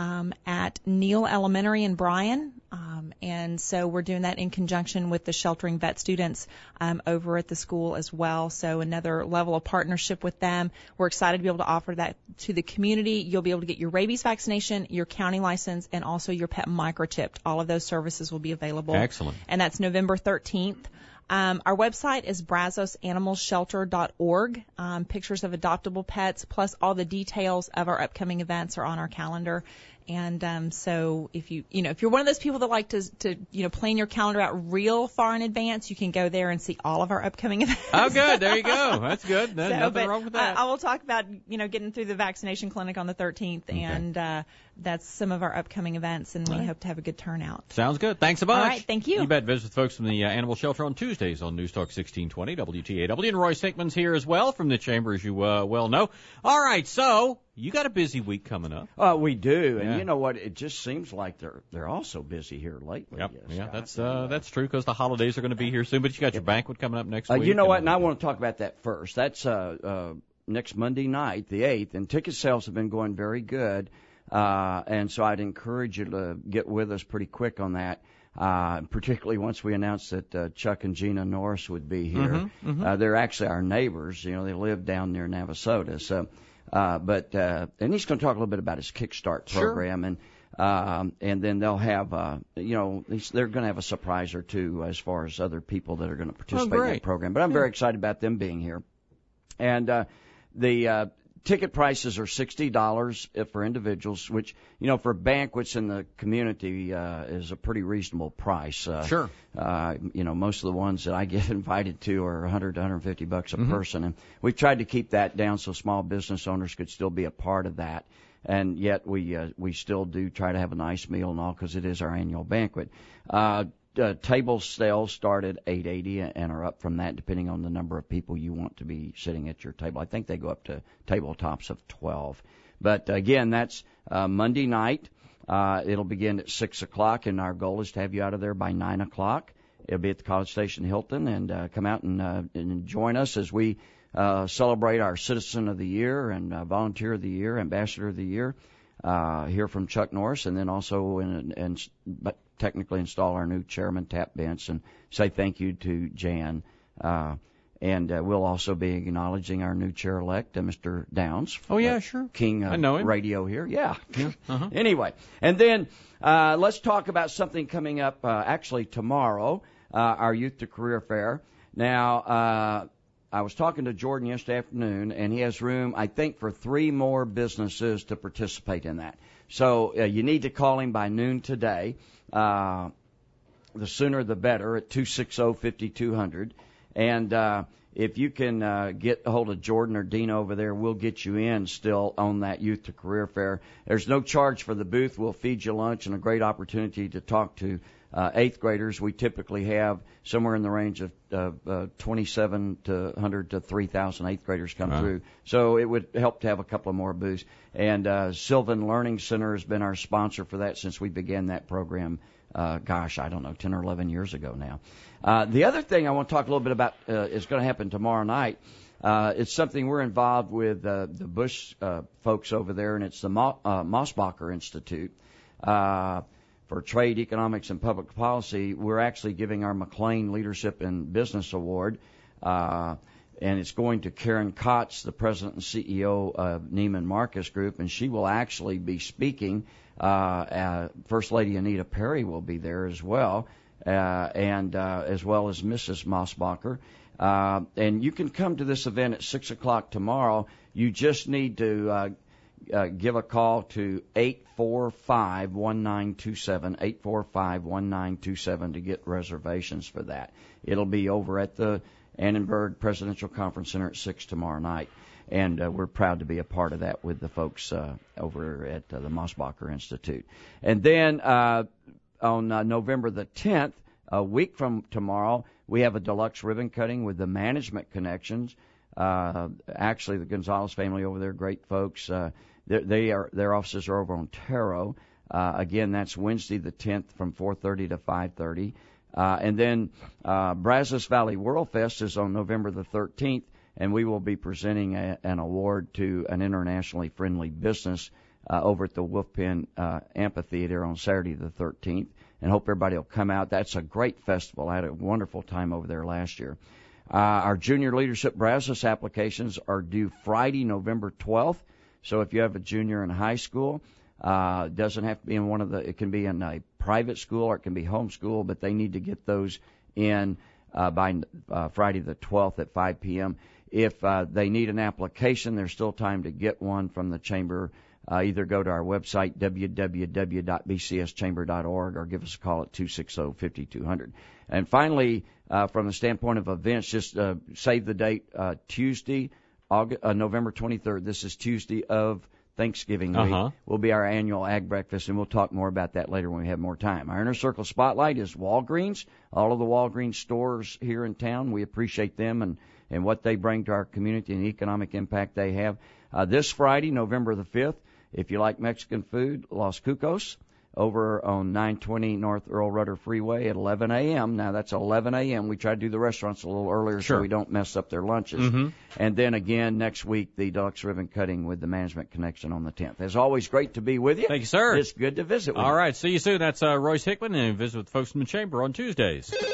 at Neal Elementary in Bryan. And so we're doing that in conjunction with the sheltering vet students over at the school as well. So another level of partnership with them. We're excited to be able to offer that to the community. You'll be able to get your rabies vaccination, your county license, and also your pet microchipped. All of those services will be available. Excellent. And that's November 13th. Our website is brazosanimalshelter.org. Pictures of adoptable pets plus all the details of our upcoming events are on our calendar. And so if you're one of those people that like to plan your calendar out real far in advance, you can go there and see all of our upcoming events. Oh, good. There you go. That's good. Nothing wrong with that. I will talk about, getting through the vaccination clinic on the 13th, okay. And that's some of our upcoming events, and we hope to have a good turnout. Sounds good. Thanks a bunch. All right. Thank you. You bet. Visit with folks from the Animal Shelter on Tuesdays on News Talk 1620 WTAW. And Roy Sinkman's here as well from the Chamber, as you well know. All right. So you got a busy week coming up. We do. And you know what? It just seems like they're also busy here lately. Yep. Yeah, that's true because the holidays are going to be here soon. But you got your banquet coming up next week. You know what? And I want to talk about that first. That's next Monday night, the 8th, and ticket sales have been going very good. And so I'd encourage you to get with us pretty quick on that, particularly once we announced that Chuck and Gina Norris would be here. They're actually our neighbors. They live down near Navasota. So, and he's going to talk a little bit about his Kickstart program. Sure. And then they'll have, they're going to have a surprise or two as far as other people that are going to participate in the program. But I'm very excited about them being here. And the ticket prices are $60 for individuals, which, for banquets in the community is a pretty reasonable price. Sure. Most of the ones that I get invited to are $100 to $150 a person, and we've tried to keep that down so small business owners could still be a part of that. And yet we still do try to have a nice meal and all because it is our annual banquet. Table sales start at $8.80 and are up from that depending on the number of people you want to be sitting at your table. I think they go up to tabletops of 12. But again, that's Monday night. It'll begin at 6 o'clock, and our goal is to have you out of there by 9 o'clock. It'll be at the College Station Hilton, and come out and join us as we celebrate our Citizen of the Year and Volunteer of the Year, Ambassador of the Year, hear from Chuck Norris, and then also but technically install our new chairman tap bench and say thank you to Jan. And we'll also be acknowledging our new chair-elect, Mr. Downs. Oh, yeah, sure. King I know him. Radio here. Yeah. Uh-huh. Anyway, and then let's talk about something coming up actually tomorrow, our Youth to Career Fair. Now, I was talking to Jordan yesterday afternoon, and he has room, I think, for 3 more businesses to participate in that. So you need to call him by noon today. The sooner the better at 260-5200. And if you can get a hold of Jordan or Dina over there, we'll get you in still on that Youth to Career Fair. There's no charge for the booth. We'll feed you lunch and a great opportunity to talk to 8th graders. We typically have somewhere in the range of 2,700 to 3,000 8th graders come through. So it would help to have a couple of more booths. And Sylvan Learning Center has been our sponsor for that since we began that program, 10 or 11 years ago now. The other thing I want to talk a little bit about is going to happen tomorrow night. It's something we're involved with the Bush folks over there, and it's the Mosbacher Institute. For Trade, Economics, and Public Policy, we're actually giving our McLean Leadership in Business Award, and it's going to Karen Kotz, the president and CEO of Neiman Marcus Group, and she will actually be speaking. First Lady Anita Perry will be there as well, and as well as Mrs. Mosbacher. And you can come to this event at 6 o'clock tomorrow. You just need to give a call to 845-1927, 845-1927 to get reservations for that. It'll be over at the Annenberg Presidential Conference Center at 6 tomorrow night. And we're proud to be a part of that with the folks over at the Mosbacher Institute. And then on November the 10th, a week from tomorrow, we have a deluxe ribbon cutting with the Management Connections. Actually, the Gonzalez family over there, great folks. Their offices are over on Taro. Again, that's Wednesday the 10th from 4:30 to 5:30. And then Brazos Valley World Fest is on November the 13th, and we will be presenting an award to an internationally friendly business over at the Wolfpen Amphitheater on Saturday the 13th, and hope everybody will come out. That's a great festival. I had a wonderful time over there last year. Our Junior Leadership Brazos applications are due Friday, November 12th. So if you have a junior in high school, it doesn't have to be in it can be in a private school or it can be homeschool, but they need to get those in by Friday the 12th at 5 p.m. If they need an application, there's still time to get one from the Chamber. Either go to our website, www.bcschamber.org, or give us a call at 260-5200. And finally, from the standpoint of events, just save the date, Tuesday, November 23rd. This is Tuesday of Thanksgiving week. Will be our annual Ag Breakfast, and we'll talk more about that later when we have more time. Our Inner Circle Spotlight is Walgreens. All of the Walgreens stores here in town, we appreciate them and what they bring to our community and the economic impact they have. This Friday, November the 5th, if you like Mexican food, Los Cucos over on 920 North Earl Rudder Freeway at 11 a.m. Now, that's 11 a.m. We try to do the restaurants a little earlier so we don't mess up their lunches. And then again, next week, the deluxe ribbon cutting with the Management Connection on the 10th. As always, great to be with you. Thank you, sir. It's good to visit with you. All right, see you soon. That's Royce Hickman, and visit with folks from the Chamber on Tuesdays.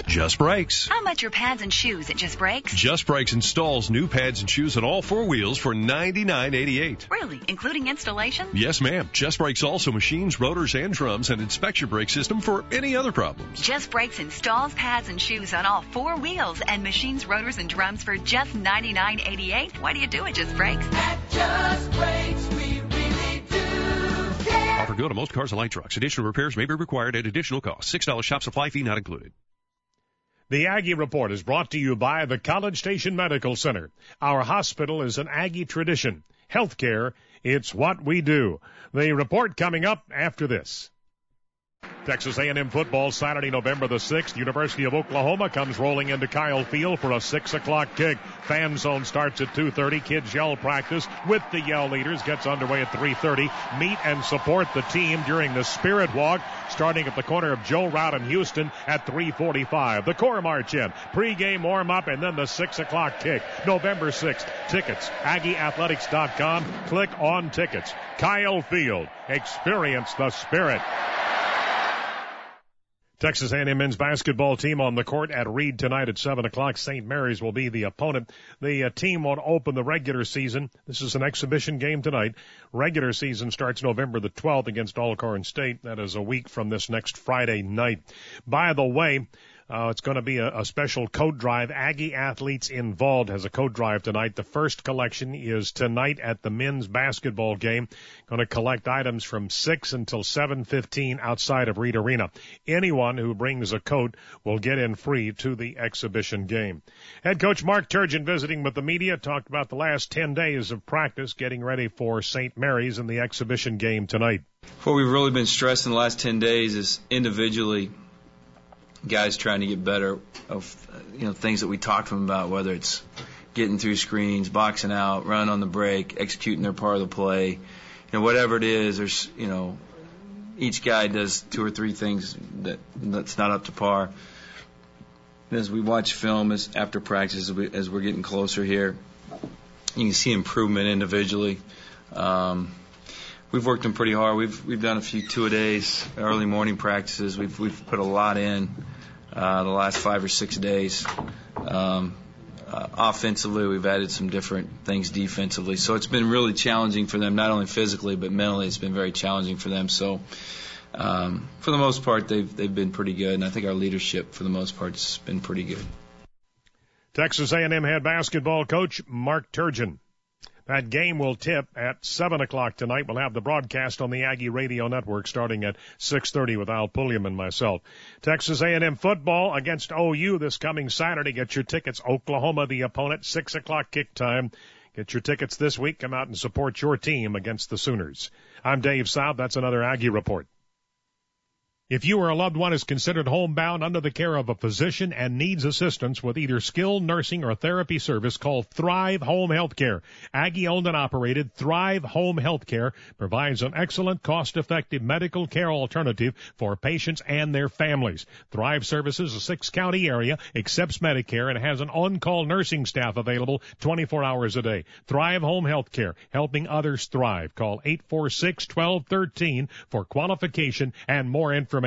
Just Brakes. How much are pads and shoes at Just Brakes? Just Brakes installs new pads and shoes on all 4 wheels for $99.88. Really? Including installation? Yes, ma'am. Just Brakes also machines, rotors, and drums and inspects your brake system for any other problems. Just Brakes installs pads and shoes on all 4 wheels and machines, rotors, and drums for just $99.88. Why do you do it, Just Brakes? At Just Brakes, we really do care. Offer good on most cars and light trucks. Additional repairs may be required at additional cost. $6 shop supply fee not included. The Aggie Report is brought to you by the College Station Medical Center. Our hospital is an Aggie tradition. Healthcare, it's what we do. The report coming up after this. Texas A&M football Saturday, November the 6th. University of Oklahoma comes rolling into Kyle Field for a 6 o'clock kick. Fan zone starts at 2:30. Kids yell practice with the yell leaders. Gets underway at 3:30. Meet and support the team during the Spirit Walk, starting at the corner of Joe Route and Houston at 3:45. The Corps March in. Pre-game warm-up and then the 6 o'clock kick. November 6th. Tickets. AggieAthletics.com. Click on tickets. Kyle Field. Experience the Spirit. Texas A&M men's basketball team on the court at Reed tonight at 7 o'clock. St. Mary's will be the opponent. The team won't open the regular season. This is an exhibition game tonight. Regular season starts November the 12th against Alcorn State. That is a week from this next Friday night. By the way, it's going to be a special coat drive. Aggie Athletes Involved has a coat drive tonight. The first collection is tonight at the men's basketball game. Going to collect items from 6 until 7:15 outside of Reed Arena. Anyone who brings a coat will get in free to the exhibition game. Head coach Mark Turgeon visiting with the media talked about the last 10 days of practice getting ready for St. Mary's in the exhibition game tonight. What we've really been stressing the last 10 days is individually guys trying to get better of things that we talked to them about, whether it's getting through screens, boxing out, running on the break, executing their part of the play, whatever it is. There's each guy does 2 or 3 things that's not up to par. As we watch film after practice, as we're getting closer here, you can see improvement individually. We've worked them pretty hard. We've done a few 2-a-days, early morning practices. We've put a lot in the last 5 or 6 days. Offensively, we've added some different things defensively. So it's been really challenging for them, not only physically but mentally. It's been very challenging for them. So for the most part, they've been pretty good, and I think our leadership for the most part has been pretty good. Texas A&M head basketball coach Mark Turgeon. That game will tip at 7 o'clock tonight. We'll have the broadcast on the Aggie Radio Network starting at 6:30 with Al Pulliam and myself. Texas A&M football against OU this coming Saturday. Get your tickets. Oklahoma, the opponent, 6 o'clock kick time. Get your tickets this week. Come out and support your team against the Sooners. I'm Dave Saub. That's another Aggie Report. If you or a loved one is considered homebound under the care of a physician and needs assistance with either skilled nursing or therapy service, call Thrive Home Healthcare. Aggie-owned and operated, Thrive Home Healthcare provides an excellent, cost-effective medical care alternative for patients and their families. Thrive services a 6-county area, accepts Medicare, and has an on-call nursing staff available 24 hours a day. Thrive Home Healthcare, helping others thrive. Call 846-1213 for qualification and more information.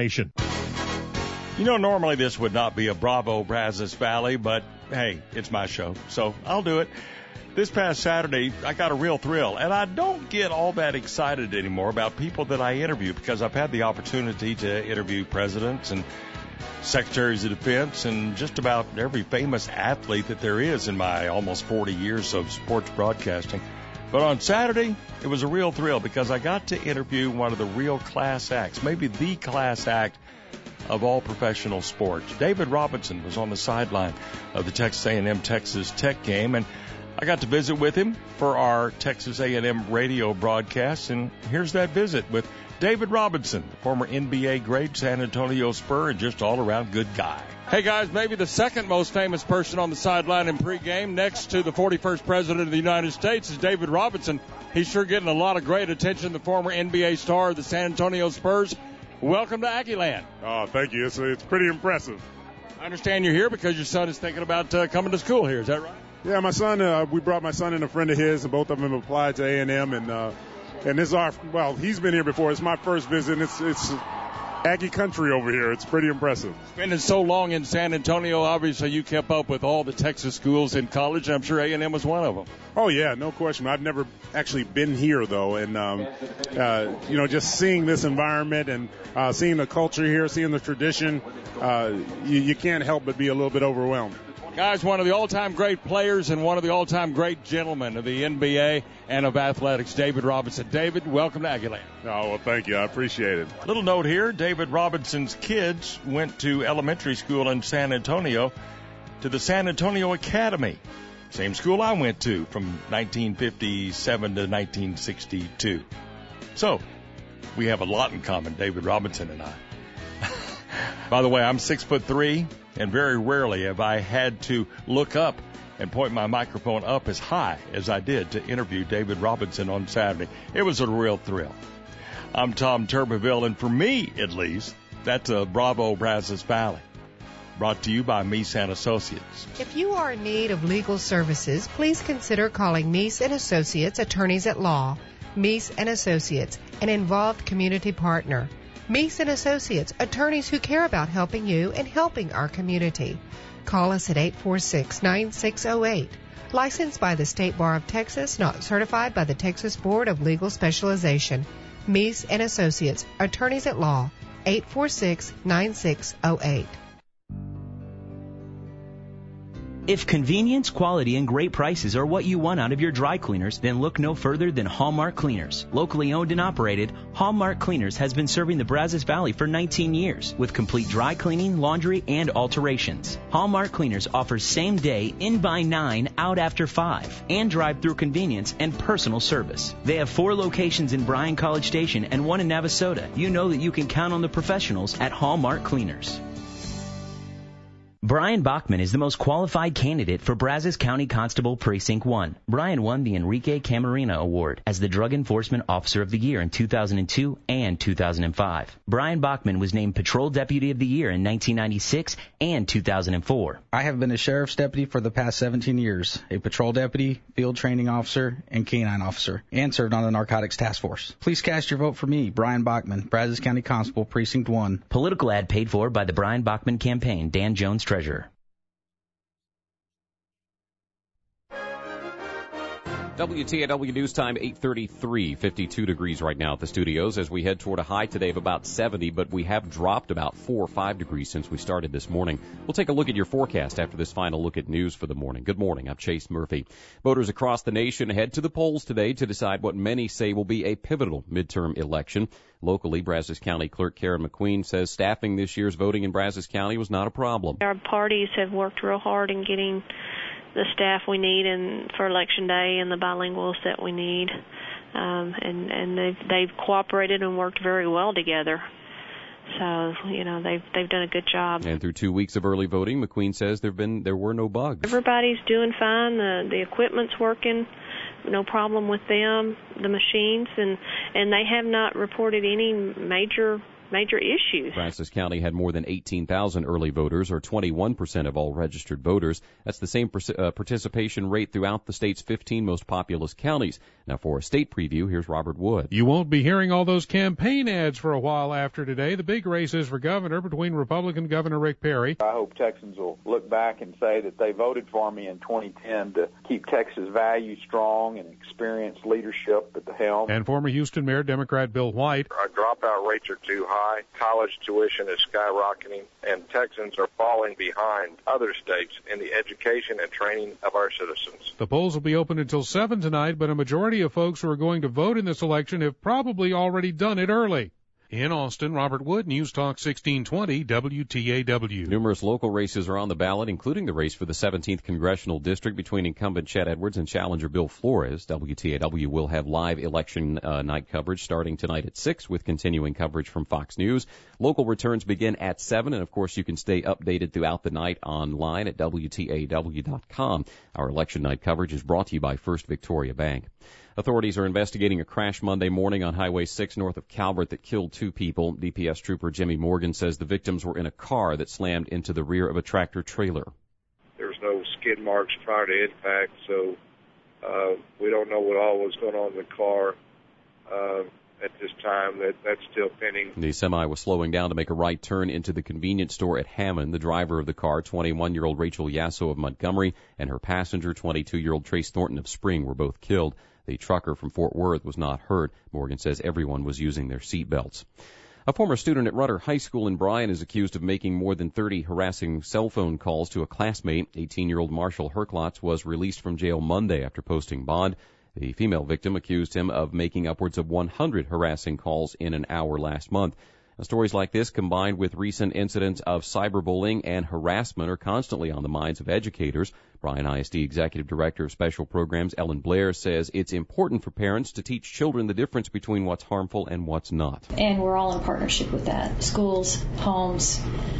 Normally this would not be a Bravo Brazos Valley, but hey, it's my show, so I'll do it. This past Saturday, I got a real thrill, and I don't get all that excited anymore about people that I interview because I've had the opportunity to interview presidents and secretaries of defense and just about every famous athlete that there is in my almost 40 years of sports broadcasting. But on Saturday, it was a real thrill because I got to interview one of the real class acts, maybe the class act of all professional sports. David Robinson was on the sideline of the Texas A&M Texas Tech game, and I got to visit with him for our Texas A&M radio broadcast, and here's that visit with David Robinson, the former NBA great, San Antonio Spur, and just all-around good guy. Hey, guys, maybe the second most famous person on the sideline in pregame next to the 41st President of the United States is David Robinson. He's sure getting a lot of great attention, the former NBA star of the San Antonio Spurs. Welcome to Aggieland. Oh, thank you. It's pretty impressive. I understand you're here because your son is thinking about coming to school here. Is that right? Yeah, my son, we brought my son and a friend of his, and both of them applied to A&M, and this is he's been here before. It's my first visit, and it's Aggie country over here. It's pretty impressive. Spending so long in San Antonio, obviously you kept up with all the Texas schools in college. I'm sure A&M was one of them. Oh, yeah, no question. I've never actually been here, though. And, just seeing this environment and seeing the culture here, seeing the tradition, you can't help but be a little bit overwhelmed. Guys, one of the all-time great players and one of the all-time great gentlemen of the NBA and of athletics, David Robinson. David, welcome to Aggieland. Oh, well, thank you. I appreciate it. Little note here, David Robinson's kids went to elementary school in San Antonio to the San Antonio Academy. Same school I went to from 1957 to 1962. So, we have a lot in common, David Robinson and I. By the way, I'm 6'3", and very rarely have I had to look up and point my microphone up as high as I did to interview David Robinson on Saturday. It was a real thrill. I'm Tom Turbeville, and for me, at least, that's a Bravo Brazos Valley. Brought to you by Meese & Associates. If you are in need of legal services, please consider calling Meese & Associates, attorneys at law. Meese & Associates, an involved community partner. Meese & Associates, attorneys who care about helping you and helping our community. Call us at 846-9608. Licensed by the State Bar of Texas, not certified by the Texas Board of Legal Specialization. Meese & Associates, attorneys at law, 846-9608. If convenience, quality, and great prices are what you want out of your dry cleaners, then look no further than Hallmark Cleaners. Locally owned and operated, Hallmark Cleaners has been serving the Brazos Valley for 19 years with complete dry cleaning, laundry, and alterations. Hallmark Cleaners offers same-day, in by 9, out after 5, and drive-through convenience and personal service. They have 4 locations in Bryan College Station and 1 in Navasota. You know that you can count on the professionals at Hallmark Cleaners. Brian Bachman is the most qualified candidate for Brazos County Constable Precinct 1. Brian won the Enrique Camarena Award as the Drug Enforcement Officer of the Year in 2002 and 2005. Brian Bachman was named Patrol Deputy of the Year in 1996 and 2004. I have been a sheriff's deputy for the past 17 years, a patrol deputy, field training officer, and canine officer, and served on the Narcotics Task Force. Please cast your vote for me, Brian Bachman, Brazos County Constable Precinct 1. Political ad paid for by the Brian Bachman Campaign. Dan Jones, Treasurer. WTAW News Time, 8:33, 52 degrees right now at the studios as we head toward a high today of about 70, but we have dropped about 4 or 5 degrees since we started this morning. We'll take a look at your forecast after this final look at news for the morning. Good morning. I'm Chase Murphy. Voters across the nation head to the polls today to decide what many say will be a pivotal midterm election. Locally, Brazos County Clerk Karen McQueen says staffing this year's voting in Brazos County was not a problem. Our parties have worked real hard in getting the staff we need for Election Day and the bilinguals that we need, and they've cooperated and worked very well together. So they've done a good job. And through 2 weeks of early voting, McQueen says there were no bugs. Everybody's doing fine. The equipment's working. No problem with them, the machines, and they have not reported any major issues. Brazos County had more than 18,000 early voters, or 21% of all registered voters. That's the same participation rate throughout the state's 15 most populous counties. Now, for a state preview, here's Robert Wood. You won't be hearing all those campaign ads for a while after today. The big race is for governor between Republican Governor Rick Perry. I hope Texans will look back and say that they voted for me in 2010 to keep Texas values strong and experience leadership at the helm. And former Houston Mayor Democrat Bill White. Our dropout rates are too high, college tuition is skyrocketing, and Texans are falling behind other states in the education and training of our citizens. The polls will be open until 7 tonight, but a majority of folks who are going to vote in this election have probably already done it early. In Austin, Robert Wood, News Talk 1620, WTAW. Numerous local races are on the ballot, including the race for the 17th Congressional District between incumbent Chet Edwards and challenger Bill Flores. WTAW will have live election night coverage starting tonight at 6 with continuing coverage from Fox News. Local returns begin at 7, and of course you can stay updated throughout the night online at WTAW.com. Our election night coverage is brought to you by First Victoria Bank. Authorities are investigating a crash Monday morning on Highway 6 north of Calvert that killed 2 people. DPS trooper Jimmy Morgan says the victims were in a car that slammed into the rear of a tractor trailer. There's no skid marks prior to impact, so we don't know what all was going on in the car. at this time. That's still pending. The semi was slowing down to make a right turn into the convenience store at Hammond. The driver of the car, 21-year-old Rachel Yasso of Montgomery, and her passenger, 22-year-old Trace Thornton of Spring, were both killed. The trucker from Fort Worth was not hurt. Morgan says everyone was using their seat belts. A former student at Rutter High School in Bryan is accused of making more than 30 harassing cell phone calls to a classmate. 18-year-old Marshall Herklotz was released from jail Monday after posting bond. The female victim accused him of making upwards of 100 harassing calls in an hour last month. Now, stories like this, combined with recent incidents of cyberbullying and harassment, are constantly on the minds of educators. Bryan ISD Executive Director of Special Programs Ellen Blair says it's important for parents to teach children the difference between what's harmful and what's not. And we're all in partnership with that. Schools, homes,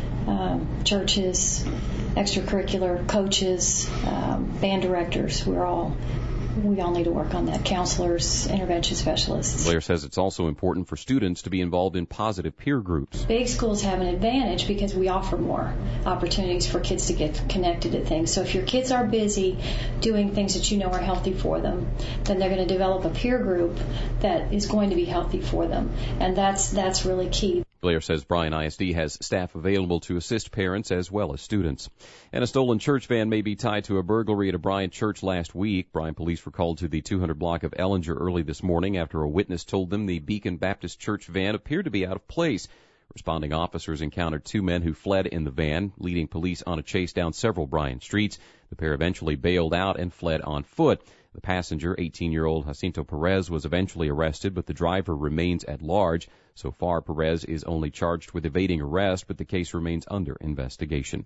churches, extracurricular, coaches, band directors, we all need to work on that. Counselors, intervention specialists. Blair says it's also important for students to be involved in positive peer groups. Big schools have an advantage because we offer more opportunities for kids to get connected to things. So if your kids are busy doing things that you know are healthy for them, then they're going to develop a peer group that is going to be healthy for them. And that's really key. Blair says Bryan ISD has staff available to assist parents as well as students. And a stolen church van may be tied to a burglary at a Bryan church last week. Bryan police were called to the 200 block of Ellinger early this morning after a witness told them the Beacon Baptist Church van appeared to be out of place. Responding officers encountered two men who fled in the van, leading police on a chase down several Bryan streets. The pair eventually bailed out and fled on foot. The passenger, 18-year-old Jacinto Perez, was eventually arrested, but the driver remains at large. So far, Perez is only charged with evading arrest, but the case remains under investigation.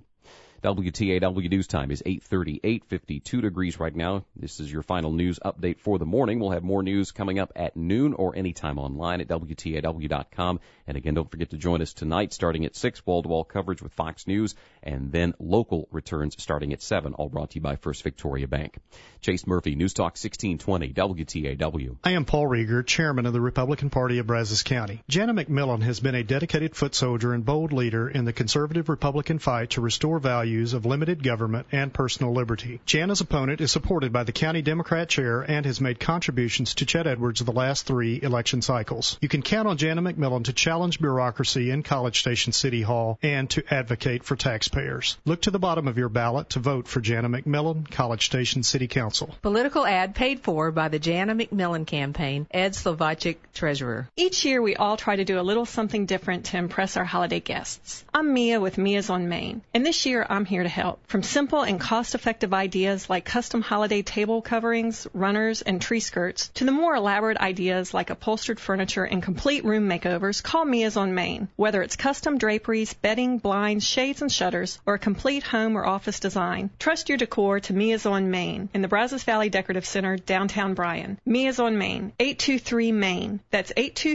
WTAW News Time is 8:38, 52 degrees right now. This is your final news update for the morning. We'll have more news coming up at noon or anytime online at WTAW.com. And again, don't forget to join us tonight starting at 6, wall-to-wall coverage with Fox News, and then local returns starting at 7, all brought to you by First Victoria Bank. Chase Murphy, News Talk 1620, WTAW. I am Paul Rieger, chairman of the Republican Party of Brazos County. Jana McMillan has been a dedicated foot soldier and bold leader in the conservative Republican fight to restore values of limited government and personal liberty. Jana's opponent is supported by the county Democrat chair and has made contributions to Chet Edwards the last 3 election cycles. You can count on Jana McMillan to challenge bureaucracy in College Station City Hall and to advocate for taxpayers. Look to the bottom of your ballot to vote for Jana McMillan, College Station City Council. Political ad paid for by the Jana McMillan campaign, Ed Slovacek, Treasurer. Each year we all try to do a little something different to impress our holiday guests. I'm Mia with Mia's on Main, and this year I'm here to help. From simple and cost-effective ideas like custom holiday table coverings, runners, and tree skirts, to the more elaborate ideas like upholstered furniture and complete room makeovers, call Mia's on Main. Whether it's custom draperies, bedding, blinds, shades, and shutters, or a complete home or office design, trust your decor to Mia's on Main in the Brazos Valley Decorative Center, downtown Bryan. Mia's on Main, 823 Main. That's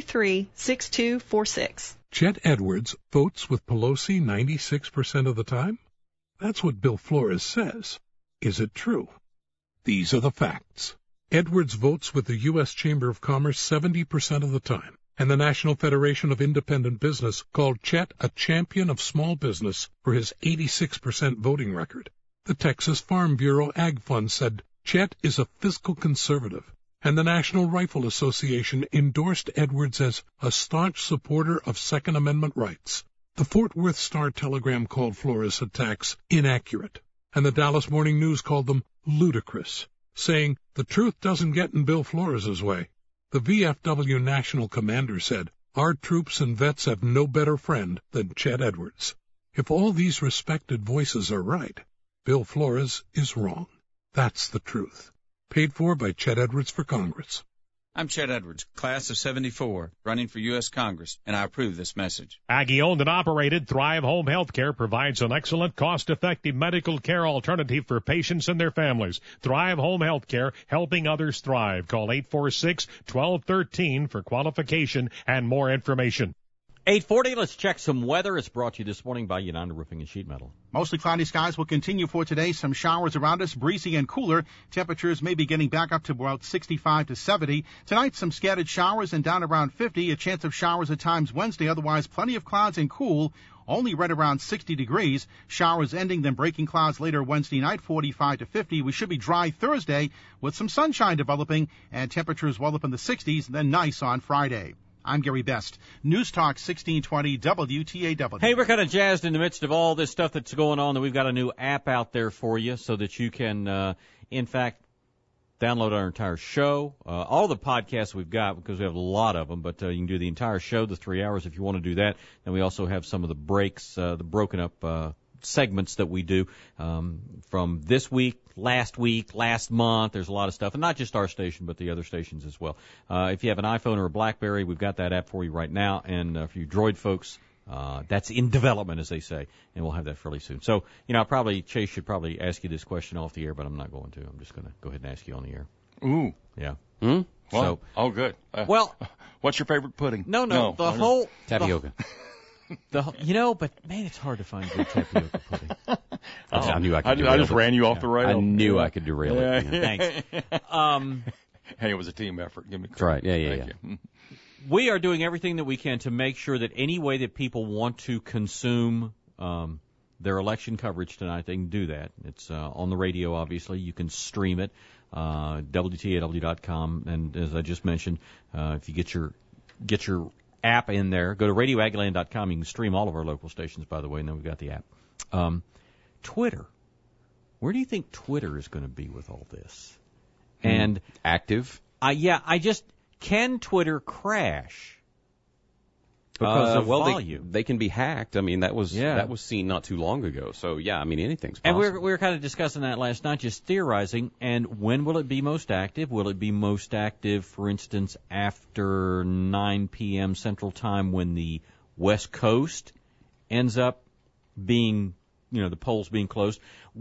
823-6246. Chet Edwards votes with Pelosi 96% of the time? That's what Bill Flores says. Is it true? These are the facts. Edwards votes with the U.S. Chamber of Commerce 70% of the time, and the National Federation of Independent Business called Chet a champion of small business for his 86% voting record. The Texas Farm Bureau Ag Fund said Chet is a fiscal conservative, and the National Rifle Association endorsed Edwards as a staunch supporter of Second Amendment rights. The Fort Worth Star-Telegram called Flores' attacks inaccurate, and the Dallas Morning News called them ludicrous, saying the truth doesn't get in Bill Flores' way. The VFW National Commander said, our troops and vets have no better friend than Chet Edwards. If all these respected voices are right, Bill Flores is wrong. That's the truth. Paid for by Chet Edwards for Congress. I'm Chet Edwards, class of 74, running for U.S. Congress, and I approve this message. Aggie-owned and operated Thrive Home Healthcare provides an excellent, cost-effective medical care alternative for patients and their families. Thrive Home Healthcare, helping others thrive. Call 846-1213 for qualification and more information. 8:40, let's check some weather. It's brought to you this morning by United Roofing and Sheet Metal. Mostly cloudy skies will continue for today. Some showers around us, breezy and cooler. Temperatures may be getting back up to about 65 to 70. Tonight, some scattered showers and down around 50. A chance of showers at times Wednesday. Otherwise, plenty of clouds and cool. Only right around 60 degrees. Showers ending, then breaking clouds later Wednesday night, 45 to 50. We should be dry Thursday with some sunshine developing and temperatures well up in the 60s, then nice on Friday. I'm Gary Best. News Talk 1620 WTAW. Hey, we're kind of jazzed in the midst of all this stuff that's going on that we've got a new app out there for you so that you can, in fact, download our entire show, all the podcasts we've got, because we have a lot of them, but you can do the entire show, the 3 hours, if you want to do that. And we also have some of the breaks, the broken up segments that we do from this week, last month. There's a lot of stuff, and not just our station, but the other stations as well. If you have an iPhone or a BlackBerry, we've got that app for you right now. And for you Droid folks, that's in development, as they say, and we'll have that fairly soon. So, Chase should probably ask you this question off the air, but I'm not going to. I'm just going to go ahead and ask you on the air. Ooh. Yeah. Well, good. What's your favorite pudding? No, the whole tapioca. But man, it's hard to find good tapioca pudding. I knew I could derail I just ran you off the rail. I knew I could derail it. Thanks. Hey, it was a team effort. Give me credit. That's right. Yeah. You. We are doing everything that we can to make sure that any way that people want to consume their election coverage tonight, they can do that. It's on the radio, obviously. You can stream it, WTAW.com. And as I just mentioned, if you get your app in there, go to radioagland.com. You can stream all of our local stations, by the way, and then we've got the app. Twitter. Where do you think Twitter is going to be with all this? And active? Can Twitter crash because of volume? They can be hacked. I mean, that was seen not too long ago. So anything's possible. And we were kind of discussing that last night, just theorizing. And when will it be most active? Will it be most active, for instance, after 9 p.m. Central Time when the West Coast ends up being, the polls being closed?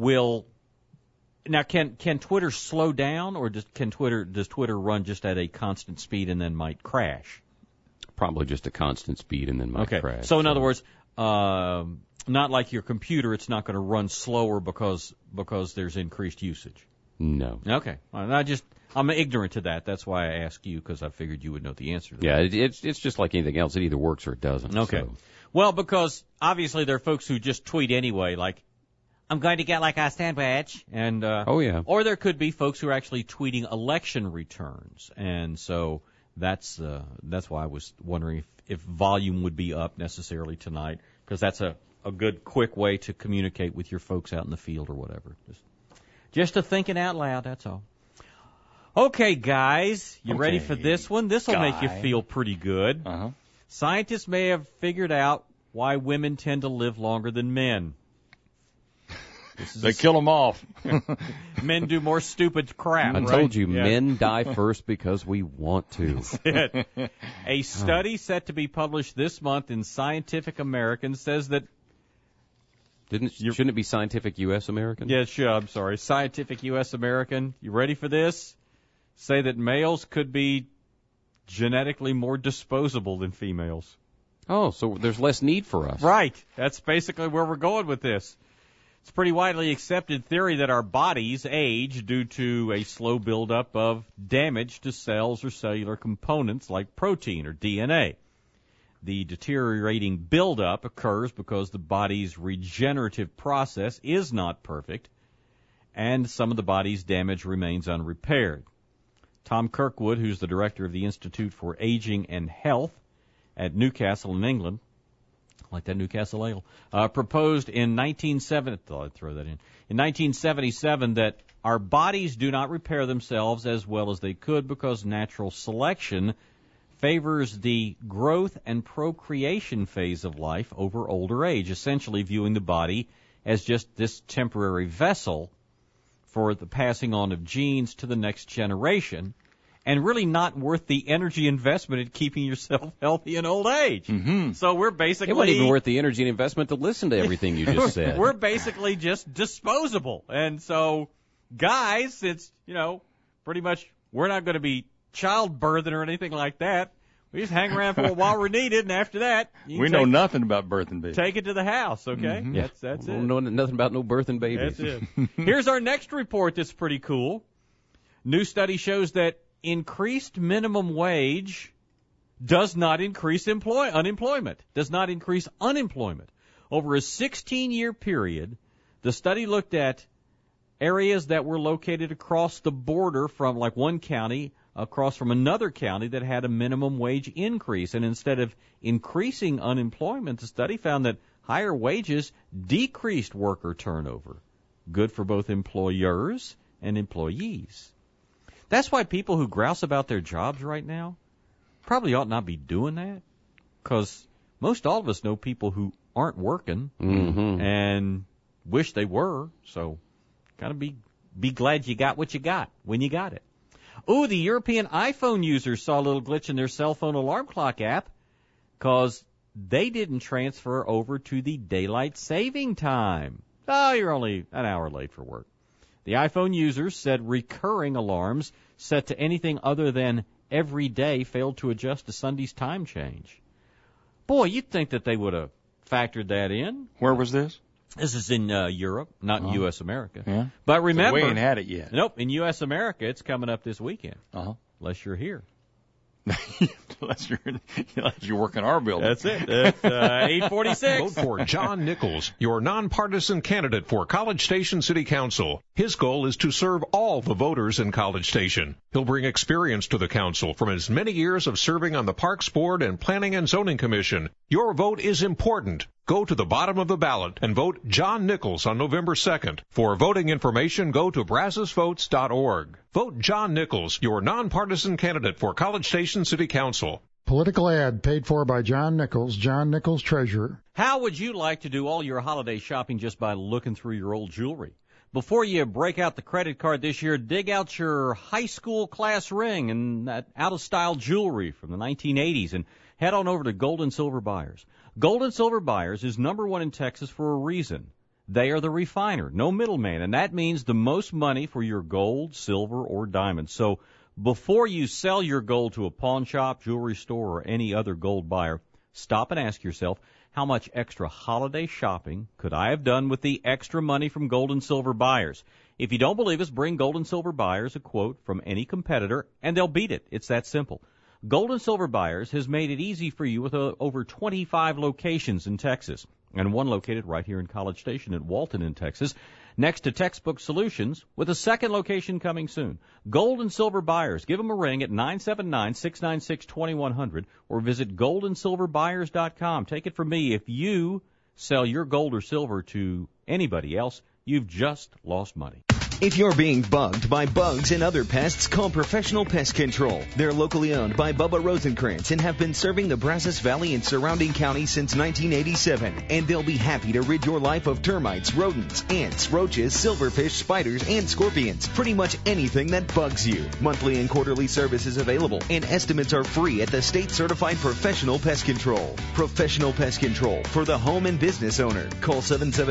Now, can Twitter slow down, or does Twitter run just at a constant speed and then might crash? Probably just a constant speed and then might crash. So in other words, not like your computer, it's not going to run slower because there's increased usage. No. Okay. I'm ignorant to that. That's why I asked you, because I figured you would know the answer to that. Yeah, it's just like anything else. It either works or it doesn't. Okay. So. Well, because obviously there are folks who just tweet anyway, like, I'm going to get like a sandwich, and or there could be folks who are actually tweeting election returns, and so that's why I was wondering if volume would be up necessarily tonight, because that's a good quick way to communicate with your folks out in the field or whatever. Just a thinking out loud, that's all. Okay, guys, you ready for this one? This will make you feel pretty good. Scientists may have figured out why women tend to live longer than men. They kill them off. Men do more stupid crap. I told you, men die first because we want to. That's it. A study set to be published this month in Scientific American says that... Shouldn't it be Scientific U.S. American? Yeah, sure. I'm sorry. Scientific U.S. American. You ready for this? Say that males could be genetically more disposable than females. Oh, so there's less need for us. Right. That's basically where we're going with this. It's a pretty widely accepted theory that our bodies age due to a slow buildup of damage to cells or cellular components like protein or DNA. The deteriorating buildup occurs because the body's regenerative process is not perfect, and some of the body's damage remains unrepaired. Tom Kirkwood, who's the director of the Institute for Aging and Health at Newcastle in England, like that Newcastle ale, proposed in 1977 that our bodies do not repair themselves as well as they could because natural selection favors the growth and procreation phase of life over older age, essentially viewing the body as just this temporary vessel for the passing on of genes to the next generation, and really not worth the energy investment in keeping yourself healthy in old age. Mm-hmm. So we're basically... It wasn't even worth the energy and investment to listen to everything you just said. We're basically just disposable. And so, guys, it's, pretty much we're not going to be childbirthing or anything like that. We just hang around for a while we're needed, and after that... We know nothing about birthing babies. Take it to the house, okay? Mm-hmm. That's it. We don't know nothing about no birthing babies. That's it. Here's our next report that's pretty cool. New study shows that increased minimum wage does not increase unemployment. Does not increase unemployment. Over a 16-year period, the study looked at areas that were located across the border from, like one county, across from another county that had a minimum wage increase. And instead of increasing unemployment, the study found that higher wages decreased worker turnover. Good for both employers and employees. That's why people who grouse about their jobs right now probably ought not be doing that, because most all of us know people who aren't working and wish they were. So gotta be glad you got what you got when you got it. Ooh, the European iPhone users saw a little glitch in their cell phone alarm clock app because they didn't transfer over to the daylight saving time. Oh, you're only an hour late for work. The iPhone users said recurring alarms set to anything other than every day failed to adjust to Sunday's time change. Boy, you'd think that they would have factored that in. Where was this? This is in Europe, not in U.S. America. Yeah. But remember, so we ain't had it yet. Nope, in U.S. America, it's coming up this weekend. Unless you're here. unless you're working our building. That's it. It's 8:46. Vote for John Nichols, your nonpartisan candidate for College Station City Council. His goal is to serve all the voters in College Station. He'll bring experience to the council from his many years of serving on the Parks Board and Planning and Zoning Commission. Your vote is important. Go to the bottom of the ballot and vote John Nichols on November 2nd. For voting information, go to brazosvotes.org. Vote John Nichols, your nonpartisan candidate for College Station City Council. Political ad paid for by John Nichols, Treasurer. How would you like to do all your holiday shopping just by looking through your old jewelry? Before you break out the credit card this year, dig out your high school class ring and that out-of-style jewelry from the 1980s and head on over to Gold and Silver Buyers. Gold and Silver Buyers is number one in Texas for a reason. They are the refiner, no middleman, and that means the most money for your gold, silver, or diamonds. So before you sell your gold to a pawn shop, jewelry store, or any other gold buyer, stop and ask yourself, how much extra holiday shopping could I have done with the extra money from Gold and Silver Buyers? If you don't believe us, bring Gold and Silver Buyers a quote from any competitor, and they'll beat it. It's that simple. Gold and Silver Buyers has made it easy for you with over 25 locations in Texas, and one located right here in College Station at Walton in Texas, next to Textbook Solutions, with a second location coming soon. Gold and Silver Buyers. Give them a ring at 979-696-2100 or visit goldandsilverbuyers.com. Take it from me, if you sell your gold or silver to anybody else, you've just lost money. If you're being bugged by bugs and other pests, call Professional Pest Control. They're locally owned by Bubba Rosenkrantz and have been serving the Brazos Valley and surrounding counties since 1987. And they'll be happy to rid your life of termites, rodents, ants, roaches, silverfish, spiders, and scorpions. Pretty much anything that bugs you. Monthly and quarterly services available, and estimates are free at the state-certified Professional Pest Control. Professional Pest Control for the home and business owner. Call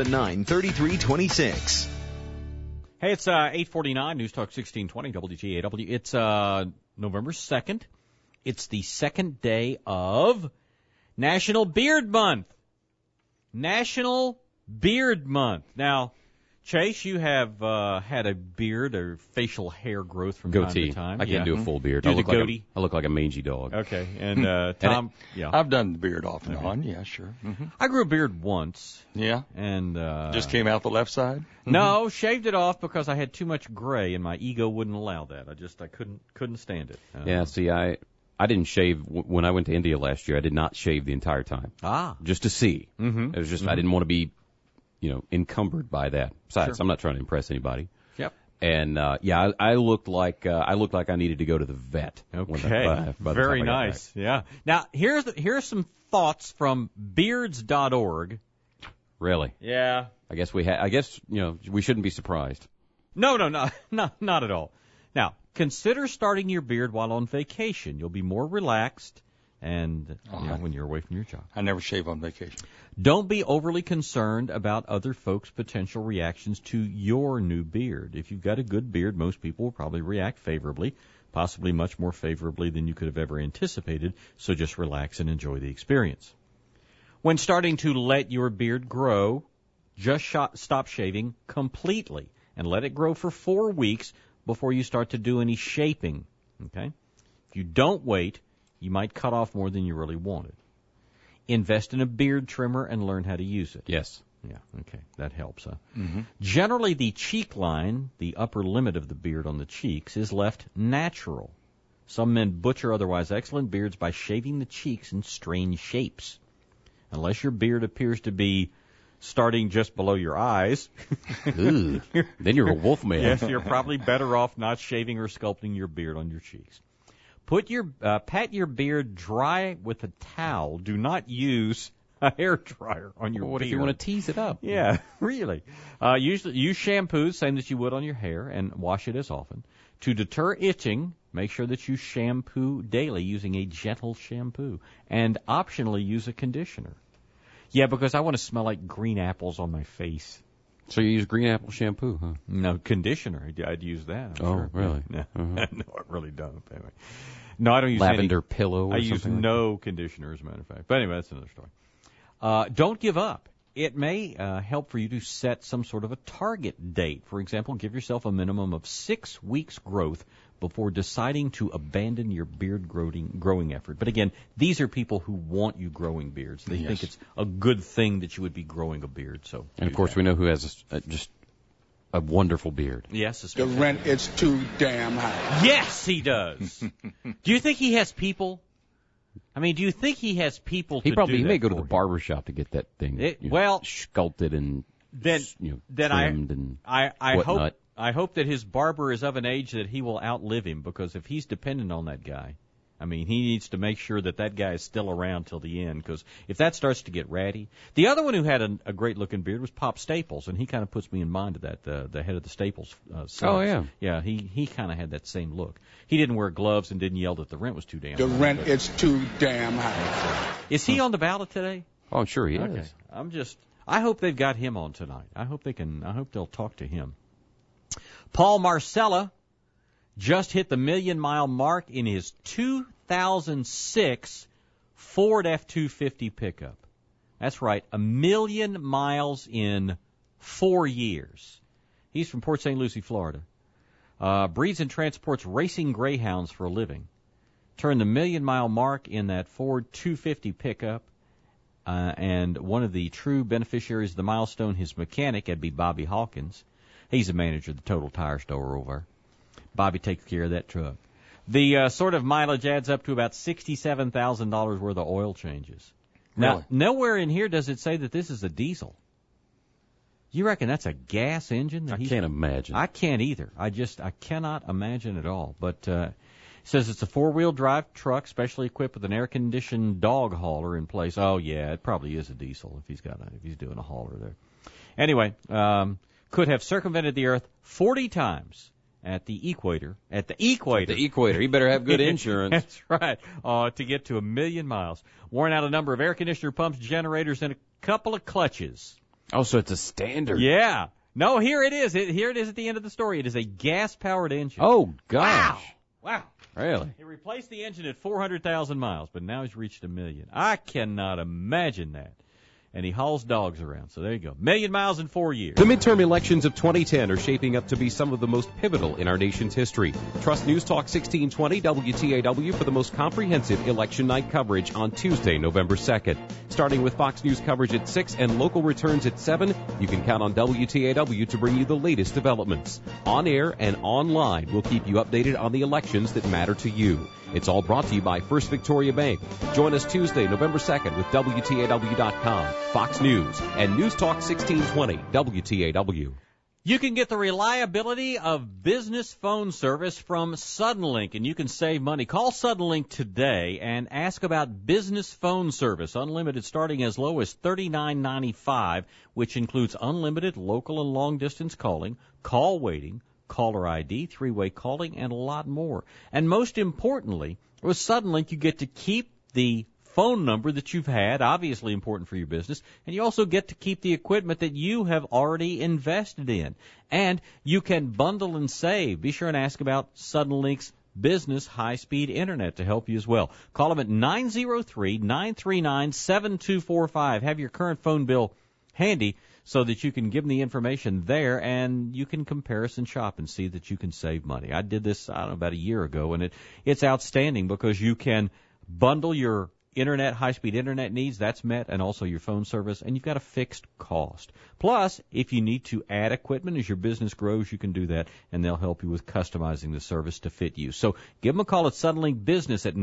779-3326. Hey, it's 8:49, News Talk 1620 WTAW. It's November 2nd. It's the second day of National Beard Month. National Beard Month. Now, Chase, you have had a beard or facial hair growth from time to time. I can't do a full beard. Do the goatee. I look like a mangy dog. Okay, and Tom, I've done the beard off and on. Yeah, sure. Mm-hmm. I grew a beard once. Yeah, and just came out the left side. No, shaved it off because I had too much gray, and my ego wouldn't allow that. I couldn't stand it. Yeah, see, I didn't shave when I went to India last year. I did not shave the entire time. Just to see. Mm-hmm. It was just I didn't want to be, encumbered by that. Besides, I'm not trying to impress anybody. Yep. And I looked like I needed to go to the vet. Okay. By the Very time I got nice. back. Yeah. Now here's some thoughts from beards.org. Really? Yeah. I guess we shouldn't be surprised. No, not at all. Now, consider starting your beard while on vacation. You'll be more relaxed and when you're away from your job. I never shave on vacation. Don't be overly concerned about other folks' potential reactions to your new beard. If you've got a good beard, most people will probably react favorably, possibly much more favorably than you could have ever anticipated, so just relax and enjoy the experience. When starting to let your beard grow, just stop shaving completely and let it grow for 4 weeks before you start to do any shaping. Okay? If you don't wait, you might cut off more than you really wanted. Invest in a beard trimmer and learn how to use it. Yes. Yeah, okay. That helps, huh? Mm-hmm. Generally, the cheek line, the upper limit of the beard on the cheeks, is left natural. Some men butcher otherwise excellent beards by shaving the cheeks in strange shapes. Unless your beard appears to be starting just below your eyes. Ooh, then you're a wolf man. Yes, you're probably better off not shaving or sculpting your beard on your cheeks. Pat your beard dry with a towel. Do not use a hair dryer on your beard. What if you want to tease it up? Yeah, really. Use shampoo, same as you would on your hair, and wash it as often. To deter itching, make sure that you shampoo daily using a gentle shampoo, and optionally use a conditioner. Yeah, because I want to smell like green apples on my face. So you use green apple shampoo, huh? No, conditioner. I'd use that. Oh, sure. really? No, Uh-huh. no, I really don't. Anyway. No, I don't use lavender pillow or I something use like no conditioner, as a matter of fact. But anyway, that's another story. Don't give up. It may help for you to set some sort of a target date. For example, give yourself a minimum of 6 weeks growth before deciding to abandon your beard growing effort. But again, these are people who want you growing beards. They think it's a good thing that you would be growing a beard. So, and of course, we know who has just a wonderful beard. Yes, the rent is too damn high. Yes, he does. Do you think he has people? I mean, do you think he has people? He may go to the him? barber shop to get that thing sculpted and trimmed and I whatnot. hope I hope that his barber is of an age that he will outlive him, because if he's dependent on that guy, I mean, he needs to make sure that guy is still around till the end, because if that starts to get ratty. The other one who had a great-looking beard was Pop Staples, and he kind of puts me in mind of that, the head of the Staples. Oh, yeah. Yeah, he kind of had that same look. He didn't wear gloves and didn't yell that the rent was too damn The high. rent is too damn high. Is he on the ballot today? Oh, sure he Okay. is. I hope they've got him on tonight. I hope they'll talk to him. Paul Marcella just hit the 1,000,000-mile mark in his 2006 Ford F-250 pickup. That's right, 1,000,000 miles in 4 years. He's from Port St. Lucie, Florida. Breeds and transports racing greyhounds for a living. Turned the 1,000,000-mile mark in that Ford 250 pickup. And one of the true beneficiaries of the milestone, his mechanic, that'd be Bobby Hawkins. He's the manager of the Total Tire Store over. Bobby takes care of that truck. The sort of mileage adds up to about $67,000 worth of oil changes. Now, Really? nowhere in here does it say that this is a diesel. You reckon that's a gas engine? I can't imagine. I can't either. I cannot imagine at all. But it says it's a 4-wheel drive truck, specially equipped with an air-conditioned dog hauler in place. Oh yeah, it probably is a diesel if he's doing a hauler there. Anyway, could have circumvented the Earth 40 times at the equator. At the equator. He better have good insurance. That's right. To get to 1,000,000 miles. Worn out a number of air conditioner pumps, generators, and a couple of clutches. Oh, so it's a standard. Yeah. No, here it is. Here it is at the end of the story. It is a gas-powered engine. Oh, gosh. Wow. Really? He replaced the engine at 400,000 miles, but now he's reached 1,000,000. I cannot imagine that. And he hauls dogs around. So there you go. 1,000,000 miles in 4 years. The midterm elections of 2010 are shaping up to be some of the most pivotal in our nation's history. Trust News Talk 1620 WTAW for the most comprehensive election night coverage on Tuesday, November 2nd. Starting with Fox News coverage at 6 and local returns at 7, you can count on WTAW to bring you the latest developments. On air and online, we'll keep you updated on the elections that matter to you. It's all brought to you by First Victoria Bank. Join us Tuesday, November 2nd with WTAW.com, Fox News, and News Talk 1620 WTAW. You can get the reliability of business phone service from Suddenlink, and you can save money. Call Suddenlink today and ask about business phone service, unlimited starting as low as $39.95, which includes unlimited local and long-distance calling, call waiting, caller ID, three-way calling, and a lot more. And most importantly, with Suddenlink, you get to keep the phone number that you've had, obviously important for your business, and you also get to keep the equipment that you have already invested in. And you can bundle and save. Be sure and ask about Suddenlink's business high-speed internet to help you as well. Call them at 903-939-7245. Have your current phone bill handy so that you can give them the information there, and you can comparison shop and see that you can save money. I did this, about a year ago, and it's outstanding because you can bundle your internet, high-speed internet needs, that's met, and also your phone service, and you've got a fixed cost. Plus, if you need to add equipment as your business grows, you can do that, and they'll help you with customizing the service to fit you. So give them a call at Suddenlink Business at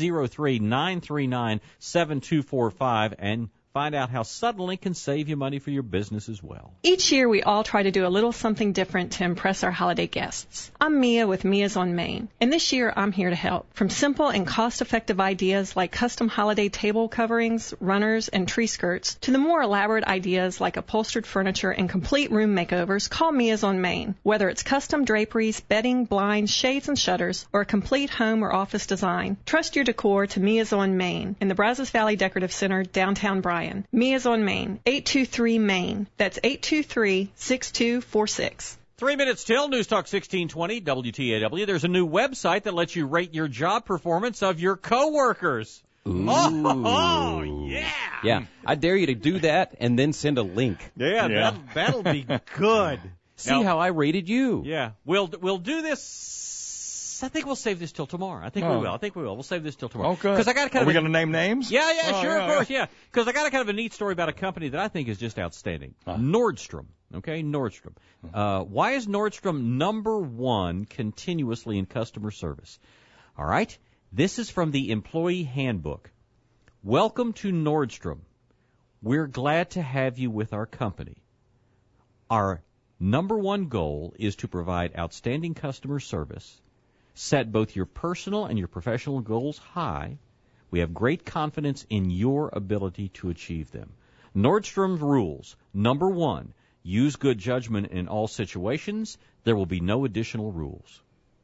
903-939-7245 and find out how Suddenlink can save you money for your business as well. Each year, we all try to do a little something different to impress our holiday guests. I'm Mia with Mia's on Main, and this year I'm here to help. From simple and cost-effective ideas like custom holiday table coverings, runners, and tree skirts, to the more elaborate ideas like upholstered furniture and complete room makeovers, call Mia's on Main. Whether it's custom draperies, bedding, blinds, shades, and shutters, or a complete home or office design, trust your decor to Mia's on Main in the Brazos Valley Decorative Center, downtown Bryan. Mia's on Main, 823 Main. That's 823-6246. 3 minutes till News Talk 1620 WTAW. There's a new website that lets you rate your job performance of your coworkers. Ooh. Oh, yeah. Yeah. I dare you to do that and then send a link. Yeah. That'll be good. See how I rated you. Yeah. We'll do this. I think we'll save this till tomorrow. I think we will. We'll save this till tomorrow. Okay. Because I got Are we going to name names? Yeah, sure, of course, yeah. Because I got a kind of a neat story about a company that I think is just outstanding. Nordstrom. Okay, Nordstrom. Why is Nordstrom number one continuously in customer service? All right. This is from the Employee Handbook. Welcome to Nordstrom. We're glad to have you with our company. Our number one goal is to provide outstanding customer service. Set both your personal and your professional goals high. We have great confidence in your ability to achieve them. Nordstrom's rules. Number one, use good judgment in all situations. There will be no additional rules.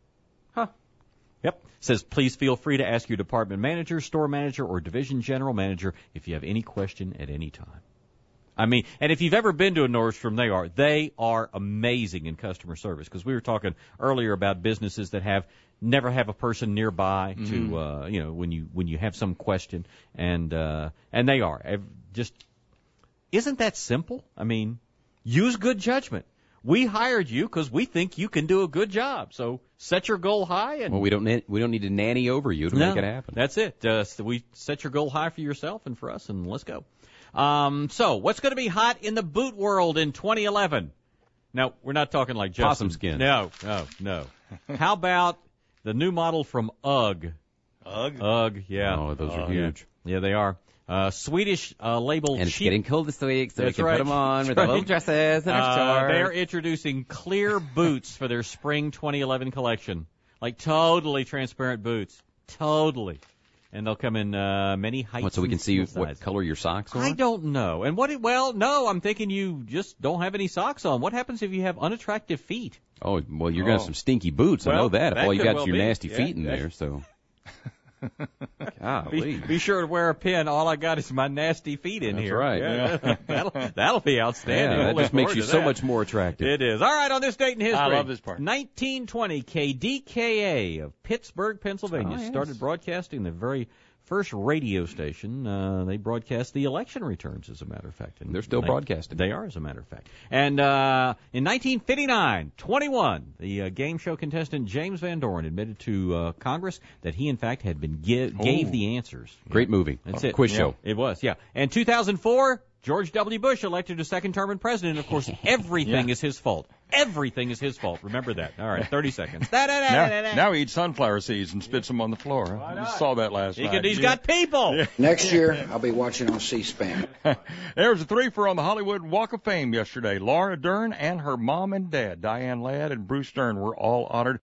Yep. Says, please feel free to ask your department manager, store manager, or division general manager if you have any question at any time. I mean, and if you've ever been to a Nordstrom, they are amazing in customer service. Because we were talking earlier about businesses that never have a person nearby to, when you have some question, and they are just. Isn't that simple? I mean, use good judgment. We hired you because we think you can do a good job. So set your goal high. And we don't need to nanny over you to make it happen. That's it. So we set your goal high for yourself and for us, and let's go. So what's going to be hot in the boot world in 2011? No, we're not talking like Justin. Possum skin. No. How about the new model from UGG? UGG, yeah. Oh, those are huge. Yeah, they are. Swedish label. And it's getting cold this week, so That's we can put them on with our little dresses and our shorts. They're introducing clear boots for their spring 2011 collection. Like totally transparent boots. Totally. And they'll come in many heights. So we can see what color your socks are? I don't know. And no, I'm thinking you just don't have any socks on. What happens if you have unattractive feet? Oh, well, you're going to have some stinky boots. I know that. If all you got is your nasty feet in there, so. Be sure to wear a pin. All I got is my nasty feet in here. That's right. Yeah. That'll be outstanding. Yeah, that just makes you so much more attractive. It is. All right, on this date in history. I love this part. 1920, KDKA of Pittsburgh, Pennsylvania, started broadcasting the very first radio station. They broadcast the election returns, as a matter of fact. And they're still broadcasting. They are, as a matter of fact. And in 1959, 21, the game show contestant James Van Doren admitted to Congress that he, in fact, had been gave the answers. Great movie. That's it. Quiz show. It was, yeah. And 2004, George W. Bush elected a second term in president. Of course, everything is his fault. Everything is his fault. Remember that. All right, 30 seconds. Now he eats sunflower seeds and spits them on the floor. I saw that last night. He's got people. Yeah. Next year, I'll be watching on C-SPAN. There was a threefer on the Hollywood Walk of Fame yesterday. Laura Dern and her mom and dad, Diane Ladd and Bruce Dern, were all honored.